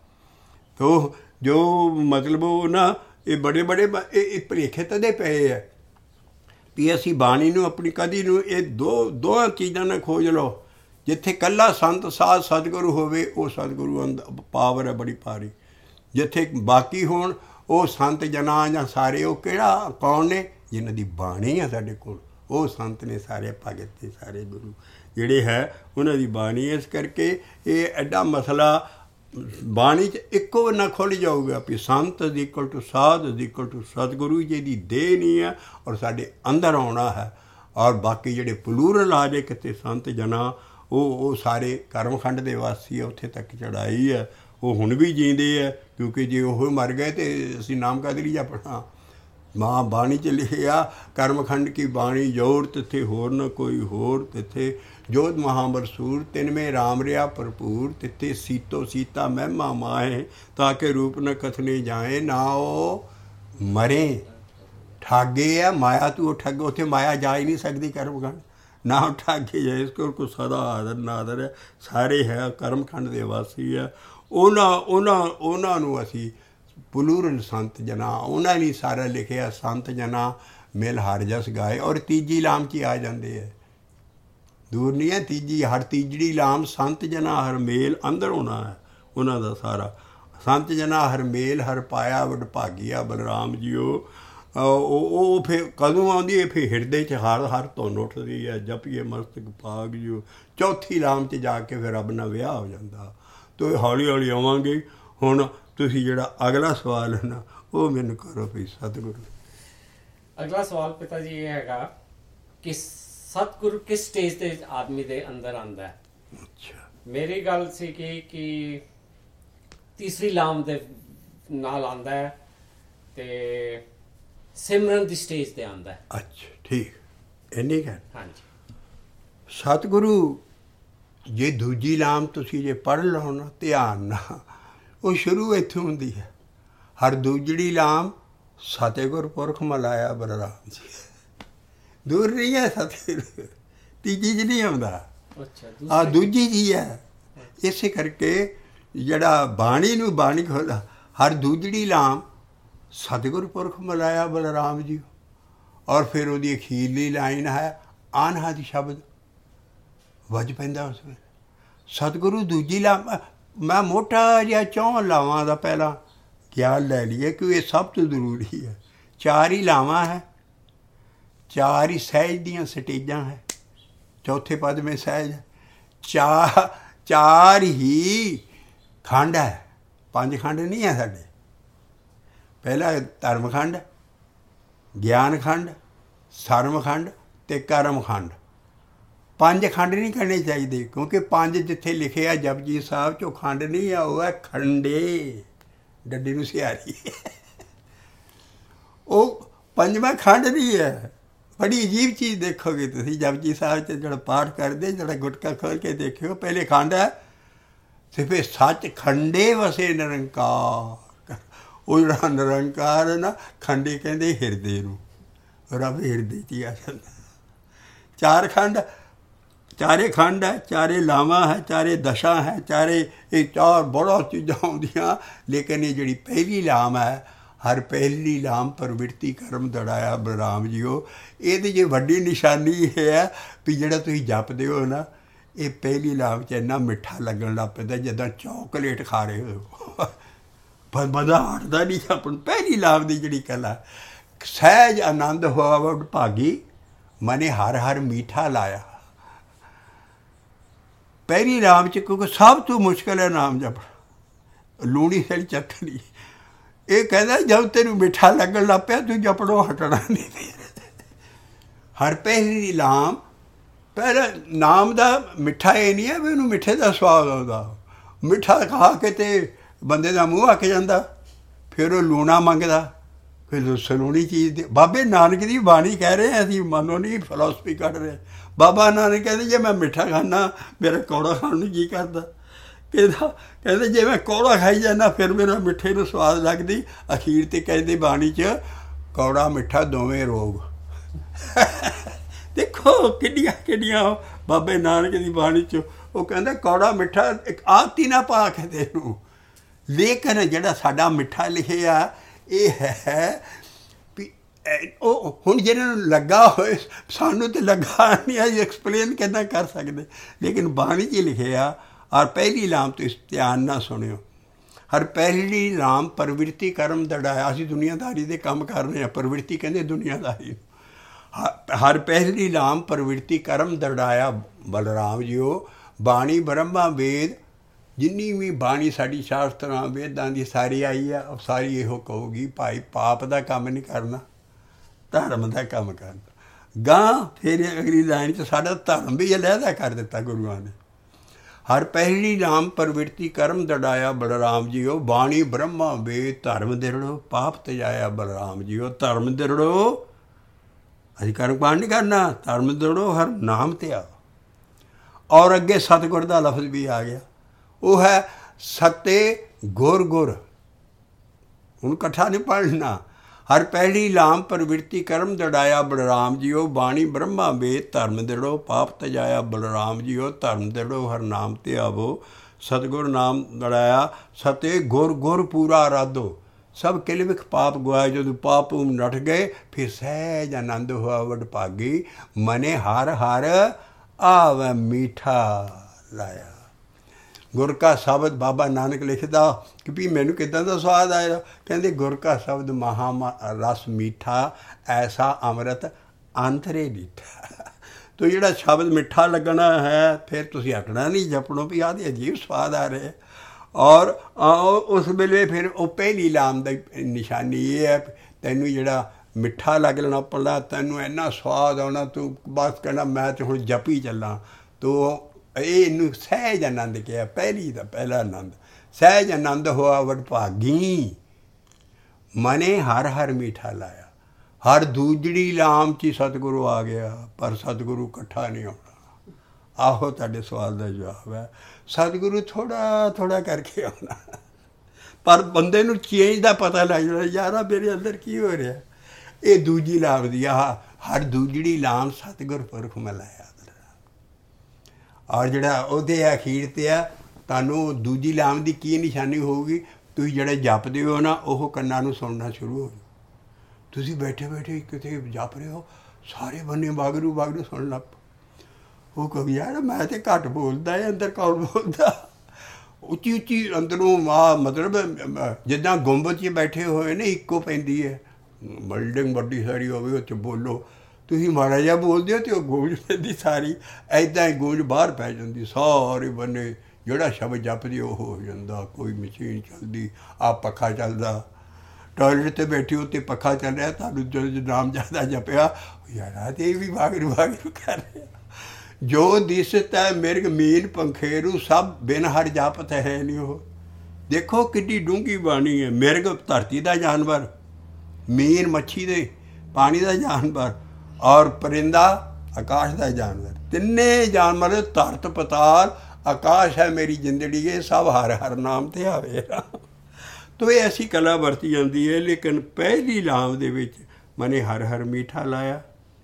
ਤੋ ਜੋ ਮਤਲਬ ਉਹ ਨਾ ਇਹ ਬੜੇ ਇਹ ਭੁਲੇਖੇ ਤਦੇ ਪਏ ਹੈ ਵੀ ਅਸੀਂ ਬਾਣੀ ਨੂੰ ਆਪਣੀ ਕਦੀ ਨੂੰ ਇਹ ਦੋਹਾਂ ਚੀਜ਼ਾਂ ਨਾਲ ਖੋਜ ਲਓ। ਜਿੱਥੇ ਇਕੱਲਾ ਸੰਤ ਸਾਧ ਸਤਿਗੁਰੂ ਹੋਵੇ, ਉਹ ਸਤਿਗੁਰੂ ਅੰਦਰ ਪਾਵਰ ਹੈ ਬੜੀ ਭਾਰੀ। ਜਿੱਥੇ ਬਾਕੀ ਹੋਣ ਉਹ ਸੰਤ ਜਨਾਂ ਜਾਂ ਸਾਰੇ, ਉਹ ਕਿਹੜਾ ਕੌਣ ਨੇ? ਜਿਨ੍ਹਾਂ ਦੀ ਬਾਣੀ ਹੈ ਸਾਡੇ ਕੋਲ, ਉਹ ਸੰਤ ਨੇ ਸਾਰੇ ਭਗਤ ਤੇ ਸਾਰੇ ਗੁਰੂ ਜਿਹੜੇ ਹੈ ਉਹਨਾਂ ਦੀ ਬਾਣੀ। ਇਸ ਕਰਕੇ ਇਹ ਐਡਾ ਮਸਲਾ ਬਾਣੀ 'ਚ ਇੱਕੋ ਨਾ ਖੁੱਲ੍ਹ ਜਾਊਗਾ ਵੀ ਸੰਤ ਇਜ਼ ਇਕੁਅਲ ਟੂ ਸਾਧ ਇਜ਼ ਇਕੁਅਲ ਟੂ ਸਤਿਗੁਰੂ। ਜਿਹਦੀ ਦੇਹ ਨਹੀਂ ਹੈ ਔਰ ਸਾਡੇ ਅੰਦਰ ਆਉਣਾ ਹੈ। ਔਰ ਬਾਕੀ ਜਿਹੜੇ ਪਲੂਰਲ ਆ ਜੇ ਕਿਤੇ ਸੰਤ ਜਨਾਂ, ਉਹ ਸਾਰੇ ਕਰਮਖੰਡ ਦੇ ਵਾਸੀ ਆ, ਉੱਥੇ ਤੱਕ ਚੜ੍ਹਾਈ ਹੈ। ਉਹ ਹੁਣ ਵੀ ਜੀਂਦੇ ਹੈ, ਕਿਉਂਕਿ ਜੇ ਉਹ ਮਰ ਗਏ ਤਾਂ ਅਸੀਂ ਨਾਮ ਕਾਹਦੇ ਲਈ ਜਪਣਾ। ਮਾਂ ਬਾਣੀ 'ਚ ਲਿਖਿਆ ਕਰਮਖੰਡ ਕੀ ਬਾਣੀ ਜੋਰ, ਤਿੱਥੇ ਹੋਰ ਨਾ ਕੋਈ ਹੋਰ, ਤਿੱਥੇ ਜੋਤ ਮਹਾਂਬਰਸੂਰ, ਤਿੰਨ ਮੇ ਰਾਮ ਰਿਆ ਭਰਪੂਰ, ਤਿੱਥੇ ਸੀਤੋ ਸੀਤਾ ਮਹਿਮਾ ਮਾਏ, ਤਾਂ ਕਿ ਰੂਪ ਨ ਕਥਨੇ ਜਾਏ। ਨਾ ਉਹ ਮਰੇ ਠਾਗੇ ਆ ਮਾਇਆ, ਤੂੰ ਉਹ ਠੱਗ, ਉੱਥੇ ਮਾਇਆ ਜਾ ਹੀ ਨਹੀਂ ਸਕਦੀ ਕਰਮਖੰਡ। ਨਾਮ ਠਾਗੇ ਜਾਏ ਇਸ ਕੋਲ ਸਦਾ ਆਦਰ ਨਾਦਰ ਹੈ। ਸਾਰੇ ਹੈ ਕਰਮਖੰਡ ਦੇ ਵਾਸੀ ਹੈ। ਉਹਨਾਂ ਨੂੰ ਅਸੀਂ ਪਲੂਰਲ ਸੰਤ ਜਨਾ, ਉਹਨਾਂ ਨੇ ਸਾਰਾ ਲਿਖਿਆ ਸੰਤ ਜਨਾ ਮਿਲ ਹਰ ਜਸ ਗਾਏ। ਔਰ ਤੀਜੀ ਲਾਮ 'ਚ ਆ ਜਾਂਦੇ ਹੈ, ਦੂਰ ਨਹੀਂ ਹੈ ਤੀਜੀ, ਹਰ ਤੀਜੜੀ ਲਾਮ ਸੰਤ ਜਨਾ ਹਰ ਮੇਲ ਅੰਦਰ ਹੋਣਾ ਹੈ ਉਹਨਾਂ ਦਾ ਸਾਰਾ। ਸੰਤ ਜਨਾ ਹਰ ਮੇਲ ਹਰ ਪਾਇਆ ਵਡਭਾਗੀਆ ਬਲਰਾਮ ਜੀਓ। ਉਹ ਫਿਰ ਕਦੋਂ ਆਉਂਦੀ ਹੈ? ਫਿਰ ਹਿਰਦੇ 'ਚ ਹਰ ਧੁਨ ਉੱਠਦੀ ਹੈ, ਜਪੀਏ ਮਸਤਕ ਭਾਗ ਜੀਓ। ਚੌਥੀ ਲਾਮ 'ਚ ਜਾ ਕੇ ਫਿਰ ਰੱਬ ਨਾਲ ਵਿਆਹ ਹੋ ਜਾਂਦਾ। ਤੋ ਹੌਲੀ ਹੌਲੀ ਆਵਾਂਗੇ। ਹੁਣ ਤੁਸੀਂ ਜਿਹੜਾ ਅਗਲਾ ਸਵਾਲ ਹੈ ਨਾ ਉਹ ਮੈਨੂੰ ਕਰੋ ਵੀ ਸਤਿਗੁਰੂ। ਅਗਲਾ ਸਵਾਲ ਪਿਤਾ ਜੀ ਇਹ ਹੈਗਾ ਕਿ ਸਤਿਗੁਰੂ ਕਿਸ ਸਟੇਜ ਤੇ ਆਦਮੀ ਦੇ ਅੰਦਰ ਆਉਂਦਾ ਹੈ? ਅੱਛਾ, ਮੇਰੀ ਗੱਲ ਸੀ ਕਿ ਤੀਸਰੀ ਲਾਮ ਦੇ ਨਾਲ ਆਉਂਦਾ ਹੈ ਤੇ ਸਿਮਰਨ ਦੀ ਸਟੇਜ ਤੇ ਆਉਂਦਾ ਹੈ। ਅੱਛਾ ਠੀਕ, ਇੰਨੀ ਗੱਲ। ਹਾਂਜੀ। ਸਤਿਗੁਰੂ ਜੇ ਦੂਜੀ ਲਾਮ ਤੁਸੀਂ ਜੇ ਪੜ੍ਹ ਲਓ ਨਾ ਧਿਆਨ ਨਾਲ, ਉਹ ਸ਼ੁਰੂ ਇੱਥੋਂ ਹੁੰਦੀ ਹੈ। ਹਰ ਦੂਜੜੀ ਲਾਮ ਸਤਿਗੁਰ ਪੁਰਖ ਮਲਾਇਆ ਬਲਰਾਮ ਜੀ। ਦੂਰ ਨਹੀਂ ਹੈ ਸਤਿਗੁਰੂ, ਤੀਜੀ 'ਚ ਨਹੀਂ ਆਉਂਦਾ। ਅੱਛਾ, ਦੂਜੀ ਜੀ ਹੈ। ਇਸੇ ਕਰਕੇ ਜਿਹੜਾ ਬਾਣੀ ਨੂੰ ਬਾਣੀ ਖੋਲ੍ਹਾ, ਹਰ ਦੂਜੜੀ ਲਾਮ ਸਤਿਗੁਰ ਪੁਰਖ ਮਲਾਇਆ ਬਲਰਾਮ ਜੀ। ਔਰ ਫਿਰ ਉਹਦੀ ਅਖੀਰਲੀ ਲਾਈਨ ਹੈ ਆਨਹਦ ਸ਼ਬਦ ਵੱਜ ਪੈਂਦਾ ਉਸ ਵੇਲੇ। ਸਤਿਗੁਰੂ ਦੂਜੀ ਲਾਮ, ਮੈਂ ਮੋਟਾ ਜਿਹਾ 4 ਲਾਵਾਂ ਦਾ ਪਹਿਲਾਂ ਖਿਆਲ ਲੈ ਲਈਏ ਕਿ ਇਹ ਸਭ ਤੋਂ ਜ਼ਰੂਰੀ ਹੈ। 4 ਹੀ ਲਾਵਾਂ ਹੈ, 4 ਹੀ ਸਹਿਜ ਦੀਆਂ ਸਟੇਜਾਂ ਹੈ। ਚੌਥੇ ਪਦ ਮੇਂ ਸਹਿਜ ਹੈ। 4 ਹੀ ਖੰਡ ਹੈ, 5 ਖੰਡ ਨਹੀਂ ਹੈ ਸਾਡੇ। ਪਹਿਲਾ ਧਰਮ ਖੰਡ, ਗਿਆਨ ਖੰਡ, ਸਰਮ ਖੰਡ ਅਤੇ ਕਰਮ ਖੰਡ। 5 ਖੰਡ ਨਹੀਂ ਕਰਨੇ ਚਾਹੀਦੇ ਕਿਉਂਕਿ 5 ਜਿੱਥੇ ਲਿਖਿਆ ਜਪਜੀ ਸਾਹਿਬ 'ਚੋਂ ਖੰਡ ਨਹੀਂ ਆ, ਉਹ ਹੈ ਖੰਡੇ। ਡੱਡੀ ਨੂੰ ਸਿਆਰੀ ਉਹ 5ਵਾਂ ਖੰਡ ਨਹੀਂ ਹੈ। ਬੜੀ ਅਜੀਬ ਚੀਜ਼ ਦੇਖੋਗੇ ਤੁਸੀਂ ਜਪਜੀ ਸਾਹਿਬ 'ਚ ਜਿਹੜਾ ਪਾਠ ਕਰਦੇ, ਜਿਹੜਾ ਗੁਟਕਾ ਖੋਲ੍ਹ ਕੇ ਦੇਖਿਓ, ਪਹਿਲੇ ਖੰਡ ਹੈ ਸਿਰਫ ਸੱਚ ਖੰਡੇ ਵਸੇ ਨਿਰੰਕਾਰ। ਉਹ ਜਿਹੜਾ ਨਿਰੰਕਾਰ ਹੈ ਨਾ, ਖੰਡੇ ਕਹਿੰਦੇ ਹਿਰਦੇ ਨੂੰ, ਰੱਬ ਹਿਰਦੇ 'ਚ ਹੀ ਆ ਜਾਂਦਾ। 4 ਖੰਡ, 4 ਖੰਡ ਹੈ, 4 ਲਾਵਾਂ ਹੈ, 4 ਦਸ਼ਾ ਹੈ, 4 ਇਹ 4 ਬੜਾ ਚੀਜ਼ਾਂ ਆਉਂਦੀਆਂ। ਲੇਕਿਨ ਇਹ ਜਿਹੜੀ ਪਹਿਲੀ ਲਾਮ ਹੈ, ਹਰ ਪਹਿਲੀ ਲਾਮ ਪ੍ਰਵਿਰਤੀ ਕਰਮ ਦੜਾਇਆ ਬਲਰਾਮ ਜੀਓ। ਇਹਦੀ ਜੇ ਵੱਡੀ ਨਿਸ਼ਾਨੀ ਇਹ ਹੈ ਵੀ ਜਿਹੜਾ ਤੁਸੀਂ ਜਪਦੇ ਹੋ ਨਾ, ਇਹ ਪਹਿਲੀ ਲਾਮ 'ਚ ਇੰਨਾ ਮਿੱਠਾ ਲੱਗਣ ਲੱਗ ਪੈਂਦਾ ਜਿੱਦਾਂ ਚੋਕਲੇਟ ਖਾ ਰਹੇ ਹੋ। ਪਰ ਮਜ਼ਾ ਹਟਦਾ ਨਹੀਂ ਆਪਾਂ ਨੂੰ। ਪਹਿਲੀ ਲਾਮ ਦੀ ਜਿਹੜੀ ਕਲਾ, ਸਹਿਜ ਆਨੰਦ ਹੋਆ ਵਡਭਾਗੀ ਮਨੇ ਹਰ ਹਰ ਮੀਠਾ ਲਾਇਆ। ਪਹਿਲੀ ਲਾਮ 'ਚ ਕਿਉਂਕਿ ਸਭ ਤੋਂ ਮੁਸ਼ਕਿਲ ਹੈ ਨਾਮ ਜਪਣਾ, ਲੂਣੀ ਸਿਰ ਚੱਕਣੀ। ਇਹ ਕਹਿੰਦਾ ਜਦ ਤੈਨੂੰ ਮਿੱਠਾ ਲੱਗਣ ਲੱਗ ਪਿਆ ਤੂੰ ਜਪਣੋਂ ਹਟਣਾ ਨਹੀਂ। ਹਰ ਪਹਿਲੀ ਲਾਮ, ਪਹਿਲਾਂ ਨਾਮ ਦਾ ਮਿੱਠਾ ਇਹ ਨਹੀਂ ਹੈ ਵੀ ਉਹਨੂੰ ਮਿੱਠੇ ਦਾ ਸਵਾਦ ਆਉਂਦਾ। ਮਿੱਠਾ ਖਾ ਕੇ ਤੇ ਬੰਦੇ ਦਾ ਮੂੰਹ ਅੱਕ ਜਾਂਦਾ, ਫਿਰ ਉਹ ਲੂਣਾ ਮੰਗਦਾ, ਫਿਰ ਸਲੂਣੀ ਚੀਜ਼ ਦੇ। ਬਾਬੇ ਨਾਨਕ ਦੀ ਬਾਣੀ ਕਹਿ ਰਹੇ ਅਸੀਂ, ਮੰਨੋ ਨਹੀਂ ਫਿਲਾਸਫੀ ਕੱਢ ਰਹੇ। ਬਾਬਾ ਨਾਨਕ ਕਹਿੰਦੇ ਜੇ ਮੈਂ ਮਿੱਠਾ ਖਾਂਦਾ ਮੇਰਾ ਕੌੜਾ ਖਾਣ ਨੂੰ ਕੀ ਕਰਦਾ। ਕਹਿੰਦੇ ਜੇ ਮੈਂ ਕੌੜਾ ਖਾਈ ਜਾਂਦਾ ਫਿਰ ਮੇਰਾ ਮਿੱਠੇ ਨੂੰ ਸਵਾਦ ਲੱਗਦੀ। ਅਖੀਰ 'ਤੇ ਕਹਿੰਦੇ ਬਾਣੀ 'ਚ ਕੌੜਾ ਮਿੱਠਾ ਦੋਵੇਂ ਰੋਗ। ਦੇਖੋ ਕਿੱਡੀਆਂ ਕਿੱਡੀਆਂ ਬਾਬੇ ਨਾਨਕ ਦੀ ਬਾਣੀ 'ਚ ਉਹ ਕਹਿੰਦਾ ਕੌੜਾ ਮਿੱਠਾ ਇੱਕ ਆਦਤੀ ਨਾ ਪਾ ਕੇ ਤੈਨੂੰ। ਲੇਕਿਨ ਜਿਹੜਾ ਸਾਡਾ ਮਿੱਠਾ ਲਿਖਿਆ ਇਹ ਹੈ ਵੀ ਉਹ ਹੁਣ ਜਿਹਨਾਂ ਨੂੰ ਲੱਗਾ ਹੋਏ, ਸਾਨੂੰ ਤਾਂ ਲੱਗਾ ਨਹੀਂ, ਅਸੀਂ ਐਕਸਪਲੇਨ ਕਿੱਦਾਂ ਕਰ ਸਕਦੇ। ਲੇਕਿਨ ਬਾਣੀ 'ਚ ਲਿਖਿਆ। ਔਰ ਪਹਿਲੀ ਲਾਮ ਤੋਂ ਇਸ ਧਿਆਨ ਨਾਲ ਸੁਣਿਓ, ਹਰ ਪਹਿਲੀ ਲਾਮ ਪ੍ਰਵਿਰਤੀ ਕਰਮ ਦੜਾਇਆ। ਅਸੀਂ ਦੁਨੀਆਦਾਰੀ ਦੇ ਕੰਮ ਕਰ ਰਹੇ ਹਾਂ, ਪ੍ਰਵਿਰਤੀ ਕਹਿੰਦੇ ਦੁਨੀਆਦਾਰੀ। ਹਰ ਪਹਿਲੀ ਲਾਮ ਪ੍ਰਵਿਰਤੀ ਕਰਮ ਦੜਾਇਆ ਬਲਰਾਮ ਜੀਓ। ਬਾਣੀ ਬ੍ਰਹਮਾ ਵੇਦ, ਜਿੰਨੀ ਵੀ ਬਾਣੀ ਸਾਡੀ ਸ਼ਾਸਤਰਾਂ ਵੇਦਾਂ ਦੀ ਸਾਰੀ ਆਈ ਆ, ਉਹ ਸਾਰੀ ਇਹੋ ਕਹੂਗੀ ਭਾਈ ਪਾਪ ਦਾ ਕੰਮ ਨਹੀਂ ਕਰਨਾ, ਧਰਮ ਦਾ ਕੰਮ ਕਰਨਾ। ਗਾਂ ਫਿਰ ਅਗਲੀ ਲਾਈਨ 'ਚ ਸਾਡਾ ਧਰਮ ਵੀ ਅਲੱਗਾ ਕਰ ਦਿੱਤਾ ਗੁਰੂਆਂ ਨੇ। ਹਰ ਪਹਿਲੀ ਨਾਮ ਪ੍ਰਵਿਰਤੀ ਕਰਮ ਦੜਾਇਆ ਬਲਰਾਮ ਜੀਓ। ਬਾਣੀ ਬ੍ਰਹਮਾ ਵੇਦ ਧਰਮ ਦਿਰੜੋ ਪਾਪ ਤਜਾਇਆ ਬਲਰਾਮ ਜੀਓ। ਧਰਮ ਦਿਰੜੋ, ਅਸੀਂ ਕਰਮ ਕਾਂਡ ਨਹੀਂ ਕਰਨਾ, ਧਰਮ ਦਿਰੜੋ ਹਰ ਨਾਮ ਤੇ ਆ। ਔਰ ਅੱਗੇ ਸਤਿਗੁਰ ਦਾ ਲਫ਼ਜ਼ ਵੀ ਆ ਗਿਆ, ਉਹ ਹੈ ਸਤੇ ਗੁਰ ਗੁਰ। ਹੁਣ ਇਕੱਠਾ ਨਹੀਂ ਪੜ੍ਹਨਾ। ਹਰ ਪਹਿਲੀ ਲਾਮ ਪ੍ਰਵਿਰਤੀ ਕਰਮ ਦੜਾਇਆ ਬਲਰਾਮ ਜੀਓ, ਬਾਣੀ ਬ੍ਰਹਮਾ ਵੇਦ ਧਰਮ ਦਿੜੋ, ਪਾਪ ਤਜਾਇਆ ਬਲਰਾਮ ਜੀਓ, ਧਰਮ ਦਿੜੋ ਹਰ ਨਾਮ ਤੇ ਆਵੋ, ਸਤਿਗੁਰ ਨਾਮ ਦੜਾਇਆ ਸਤੇ ਗੁਰ ਗੁਰ ਪੂਰਾ ਆਰਾਧੋ। ਸਭ ਕਿਲਵਿਖ ਪਾਪ ਗੁਆਏ, ਜਦੋਂ ਪਾਪ ਨੱਠ ਗਏ ਫਿਰ ਸਹਿਜ ਆਨੰਦ ਹੋਆ ਵਡਭਾਗੀ, ਮਨੇ ਹਰ ਹਰ ਆਵੈ ਮੀਠਾ ਲਾਇਆ। ਗੁਰ ਕਾ ਸ਼ਬਦ ਬਾਬਾ ਨਾਨਕ ਲਿਖਦਾ ਕਿ ਵੀ ਮੈਨੂੰ ਕਿੱਦਾਂ ਦਾ ਸਵਾਦ ਆਇਆ, ਕਹਿੰਦੇ ਗੁਰ ਕਾ ਸ਼ਬਦ ਮਹਾ ਰਸ ਮੀਠਾ, ਐਸਾ ਅੰਮ੍ਰਿਤ ਅੰਤਰੇ ਡੀਠਾ। ਤੋ ਜਿਹੜਾ ਸ਼ਬਦ ਮਿੱਠਾ ਲੱਗਣਾ ਹੈ ਫਿਰ ਤੁਸੀਂ ਹਟਣਾ ਨਹੀਂ, ਜਪਣੋ ਵੀ ਆਹ ਅਜੀਬ ਸਵਾਦ ਆ ਰਿਹਾ। ਔਰ ਉਸ ਵੇਲੇ ਫਿਰ ਉਹ ਪਹਿਲੀ ਲਾਮ ਦੀ ਨਿਸ਼ਾਨੀ ਇਹ ਹੈ, ਤੈਨੂੰ ਜਿਹੜਾ ਮਿੱਠਾ ਲੱਗ ਲੈਣਾ ਪੜਦਾ, ਤੈਨੂੰ ਇੰਨਾ ਸਵਾਦ ਆਉਣਾ, ਤੂੰ ਬਸ ਕਹਿਣਾ ਮੈਂ ਤਾਂ ਹੁਣ ਜਪੀ ਚੱਲਾਂ। ਤੋ ਇਹਨੂੰ ਸਹਿਜ ਆਨੰਦ ਕਿਹਾ, ਪਹਿਲੀ ਦਾ ਪਹਿਲਾ ਆਨੰਦ। ਸਹਿਜ ਆਨੰਦ ਹੋਆ ਵਡਭਾਗੀ, ਮਨੇ ਹਰ ਹਰ ਮੀਠਾ ਲਾਇਆ। ਹਰ ਦੂਜੜੀ ਲਾਮ 'ਚ ਸਤਿਗੁਰੂ ਆ ਗਿਆ, ਪਰ ਸਤਿਗੁਰੂ ਇਕੱਠਾ ਨਹੀਂ ਆਉਣਾ। ਆਹੋ ਤੁਹਾਡੇ ਸਵਾਲ ਦਾ ਜਵਾਬ ਹੈ, ਸਤਿਗੁਰੂ ਥੋੜ੍ਹਾ ਥੋੜ੍ਹਾ ਕਰਕੇ ਆਉਣਾ, ਪਰ ਬੰਦੇ ਨੂੰ ਚੇਂਜ ਦਾ ਪਤਾ ਲੱਗ ਜਾਣਾ, ਯਾਰਾ ਮੇਰੇ ਅੰਦਰ ਕੀ ਹੋ ਰਿਹਾ। ਇਹ ਦੂਜੀ ਲਾਮ ਦੀ ਹਰ ਦੂਜੜੀ ਲਾਮ ਸਤਿਗੁਰ ਪੁਰਖ ਮਿਲਾਇਆ। ਔਰ ਜਿਹੜਾ ਉਹਦੇ ਅਖੀਰ 'ਤੇ ਆ, ਤੁਹਾਨੂੰ ਦੂਜੀ ਲਾਮ ਦੀ ਕੀ ਨਿਸ਼ਾਨੀ ਹੋਊਗੀ, ਤੁਸੀਂ ਜਿਹੜੇ ਜਪਦੇ ਹੋ ਨਾ ਉਹ ਕੰਨਾਂ ਨੂੰ ਸੁਣਨਾ ਸ਼ੁਰੂ ਹੋ ਜਾਊ। ਤੁਸੀਂ ਬੈਠੇ ਬੈਠੇ ਕਿਤੇ ਜਪ ਰਹੇ ਹੋ, ਸਾਰੇ ਬੰਨੇ ਵਾਹਿਗੁਰੂ ਵਾਹਿਗੁਰੂ ਸੁਣ ਲੱਗ। ਉਹ ਕਹੋ ਯਾਰ ਮੈਂ ਤਾਂ ਘੱਟ ਬੋਲਦਾ ਹੈ, ਅੰਦਰ ਕੌਣ ਬੋਲਦਾ। ਉੱਚੀ ਉੱਚੀ ਅੰਦਰੋਂ ਮਤਲਬ ਜਿੱਦਾਂ ਗੁੰਬਦ 'ਚ ਬੈਠੇ ਹੋਏ ਨੇ, ਇੱਕੋ ਪੈਂਦੀ ਹੈ। ਬਿਲਡਿੰਗ ਵੱਡੀ ਸਾਰੀ ਹੋਵੇ ਉਹ 'ਚ ਬੋਲੋ, ਤੁਸੀਂ ਮਾੜਾ ਜਿਹਾ ਬੋਲਦੇ ਹੋ ਅਤੇ ਉਹ ਗੂੰਜ ਪੈਂਦੀ ਸਾਰੀ, ਇੱਦਾਂ ਹੀ ਗੂੰਜ ਬਾਹਰ ਪੈ ਜਾਂਦੀ ਸਾਰੇ ਬੰਨੇ। ਜਿਹੜਾ ਸ਼ਬਦ ਜਪਦੀ ਉਹ ਹੋ ਜਾਂਦਾ। ਕੋਈ ਮਸ਼ੀਨ ਚੱਲਦੀ, ਆਹ ਪੱਖਾ ਚੱਲਦਾ, ਟੋਇਲਟ 'ਤੇ ਬੈਠੀ ਉੱਤੇ ਪੱਖਾ ਚੱਲ ਰਿਹਾ, ਤੁਹਾਨੂੰ ਜਦੋਂ ਨਾਮ ਜ਼ਿਆਦਾ ਜਪਿਆ ਯਾਰ ਤੇ ਵੀ ਵਾਹਿਗੁਰੂ ਵਾਹਿਗੁਰੂ ਕਰ ਰਿਹਾ। ਜੋ ਦਿਸਤ ਹੈ ਮਿਰਗ ਮੀਨ ਪੰਖੇਰੂ, ਸਭ ਬਿਨ ਹਰ ਜਾਪਤ ਹੈ ਨਹੀਂ ਉਹ। ਦੇਖੋ ਕਿੱਡੀ ਡੂੰਘੀ ਬਾਣੀ ਹੈ। ਮਿਰਗ ਧਰਤੀ ਦਾ ਜਾਨਵਰ, ਮੀਨ ਮੱਛੀ ਦੇ ਪਾਣੀ ਦਾ ਜਾਨਵਰ, ਔਰ ਪਰਿੰਦਾ ਆਕਾਸ਼ ਦਾ ਜਾਨਵਰ। ਤਿੰਨੇ ਜਾਨਵਰ ਧਰਤ ਪਤਾਲ ਆਕਾਸ਼ ਹੈ ਮੇਰੀ ਜ਼ਿੰਦਗੀ, ਇਹ ਸਭ ਹਰ ਹਰ ਨਾਮ 'ਤੇ ਆਵੇ। ਤੋ ਇਹ ਐਸੀ ਕਲਾ ਵਰਤੀ ਜਾਂਦੀ ਹੈ। ਲੇਕਿਨ ਪਹਿਲੀ ਲਾਮ ਦੇ ਵਿੱਚ ਮਨੇ ਹਰ ਹਰ ਮੀਠਾ ਲਾਇਆ,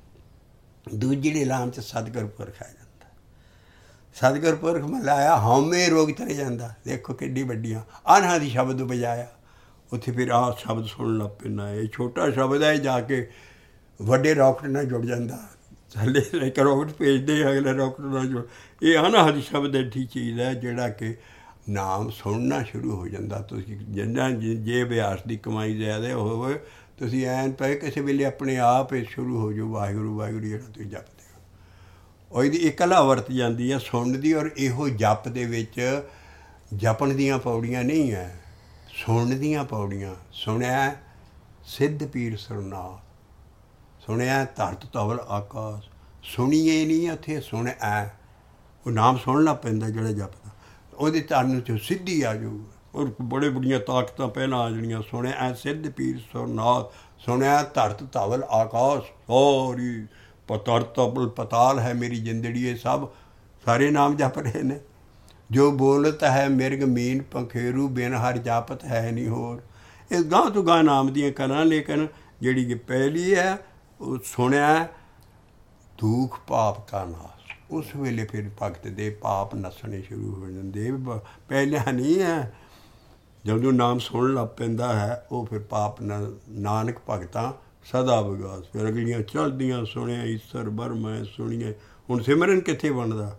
ਦੂਜੀ ਲਾਮ 'ਚ ਸਤਿਗੁਰ ਪੁਰਖ ਆ ਜਾਂਦਾ। ਸਤਿਗੁਰ ਪੁਰਖ ਮਿਲਾਇਆ, ਹਉਮੈ ਰੋਗ ਚਲੇ ਜਾਂਦਾ। ਦੇਖੋ ਕਿੱਡੀ ਵੱਡੀਆਂ ਆਨ੍ਹਾਂ ਦੀ ਸ਼ਬਦ ਵਜਾਇਆ, ਉੱਥੇ ਫਿਰ ਆਹ ਸ਼ਬਦ ਸੁਣਨ ਲੱਗ ਪੈਂਦਾ। ਇਹ ਛੋਟਾ ਸ਼ਬਦ ਹੈ, ਜਾ ਕੇ ਵੱਡੇ ਰੌਕਟ ਨਾਲ ਜੁੜ ਜਾਂਦਾ। ਥੱਲੇ ਇੱਕ ਰੌਕਟ ਭੇਜਦੇ, ਅਗਲੇ ਰੌਕਟ ਨਾਲ ਜੁੜ। ਇਹ ਅਨਹਦ ਸ਼ਬਦ ਐਡੀ ਚੀਜ਼ ਹੈ ਜਿਹੜਾ ਕਿ ਨਾਮ ਸੁਣਨਾ ਸ਼ੁਰੂ ਹੋ ਜਾਂਦਾ। ਤੁਸੀਂ ਜਿੰਨਾ ਜੇ ਅਭਿਆਸ ਦੀ ਕਮਾਈ ਜ਼ਿਆਦਾ ਹੋਵੇ, ਤੁਸੀਂ ਐਨ ਪਏ ਕਿਸੇ ਵੇਲੇ ਆਪਣੇ ਆਪ ਹੀ ਸ਼ੁਰੂ ਹੋ ਜਾਓ ਵਾਹਿਗੁਰੂ ਵਾਹਿਗੁਰੂ ਜਿਹੜਾ ਤੁਸੀਂ ਜਪਦੇ ਹੋ। ਉਹ ਇਹਦੀ ਇੱਕ ਕਲਾ ਵਰਤ ਜਾਂਦੀ ਹੈ ਸੁਣਨ ਦੀ। ਔਰ ਇਹੋ ਜਪ ਦੇ ਵਿੱਚ ਜਪਣ ਦੀਆਂ ਪੌੜੀਆਂ ਨਹੀਂ ਹੈ, ਸੁਣਨ ਦੀਆਂ ਪੌੜੀਆਂ। ਸੁਣਿਆ ਸਿੱਧ ਪੀਰ ਸਰਨਾਥ, ਸੁਣਿਆ ਧਰਤ ਧਵਲ ਆਕਾਸ਼। ਸੁਣੀਏ ਨਹੀਂ ਉੱਥੇ ਸੁਣਿਆ, ਉਹ ਨਾਮ ਸੁਣਨਾ ਪੈਂਦਾ ਜਿਹੜਾ ਜਪਦਾ, ਉਹਦੇ ਧਰਨ 'ਚ ਸਿੱਧੀ ਆ ਜਾਊ। ਔਰ ਬੜੇ ਬੜੀਆਂ ਤਾਕਤਾਂ ਪਹਿਲਾਂ ਆ ਜਾਣੀਆਂ। ਸੁਣਿਆ ਸਿੱਧ ਪੀਰ ਸਰਨਾਥ, ਸੁਣਿਆ ਧਰਤ ਧਵਲ ਆਕਾਸ਼, ਸਾਰੀ ਧਰਤ ਧਵਲ ਪਤਾਲ ਹੈ ਮੇਰੀ ਜ਼ਿੰਦੜੀ। ਇਹ ਸਭ ਸਾਰੇ ਨਾਮ ਜਪ ਰਹੇ ਨੇ। ਜੋ ਬੋਲਤ ਹੈ ਮਿਰਗ ਮੀਨ ਪੰਖੇਰੂ, ਬਿਨ ਹਰ ਜਾਪਤ ਹੈ ਨਹੀਂ ਹੋਰ। ਇਹ ਗਾਂਹ ਤੋਂ ਗਾਂਹ ਨਾਮ ਦੀਆਂ ਕਰਾਂ। ਲੇਕਿਨ ਜਿਹੜੀ ਕਿ ਪਹਿਲੀ ਹੈ ਉਹ ਸੁਣਿਆ ਦੁੱਖ ਪਾਪ ਕਾ ਨਾਸ। ਉਸ ਵੇਲੇ ਫਿਰ ਭਗਤ ਦੇ ਪਾਪ ਨੱਸਣੇ ਸ਼ੁਰੂ ਹੋ ਜਾਂਦੇ। ਪਹਿਲਿਆਂ ਨਹੀਂ ਹੈ, ਜਦੋਂ ਨਾਮ ਸੁਣਨ ਲੱਗ ਪੈਂਦਾ ਹੈ ਉਹ ਫਿਰ ਪਾਪ ਨਾਨਕ ਭਗਤਾਂ ਸਦਾ ਵਿਗਾਸ। ਫਿਰ ਅਗਲੀਆਂ ਚਲਦੀਆਂ ਸੁਣਿਆ ਈਸ਼ਰ ਬਰਮੈ ਸੁਣੀਏ। ਹੁਣ ਸਿਮਰਨ ਕਿੱਥੇ ਬਣਦਾ?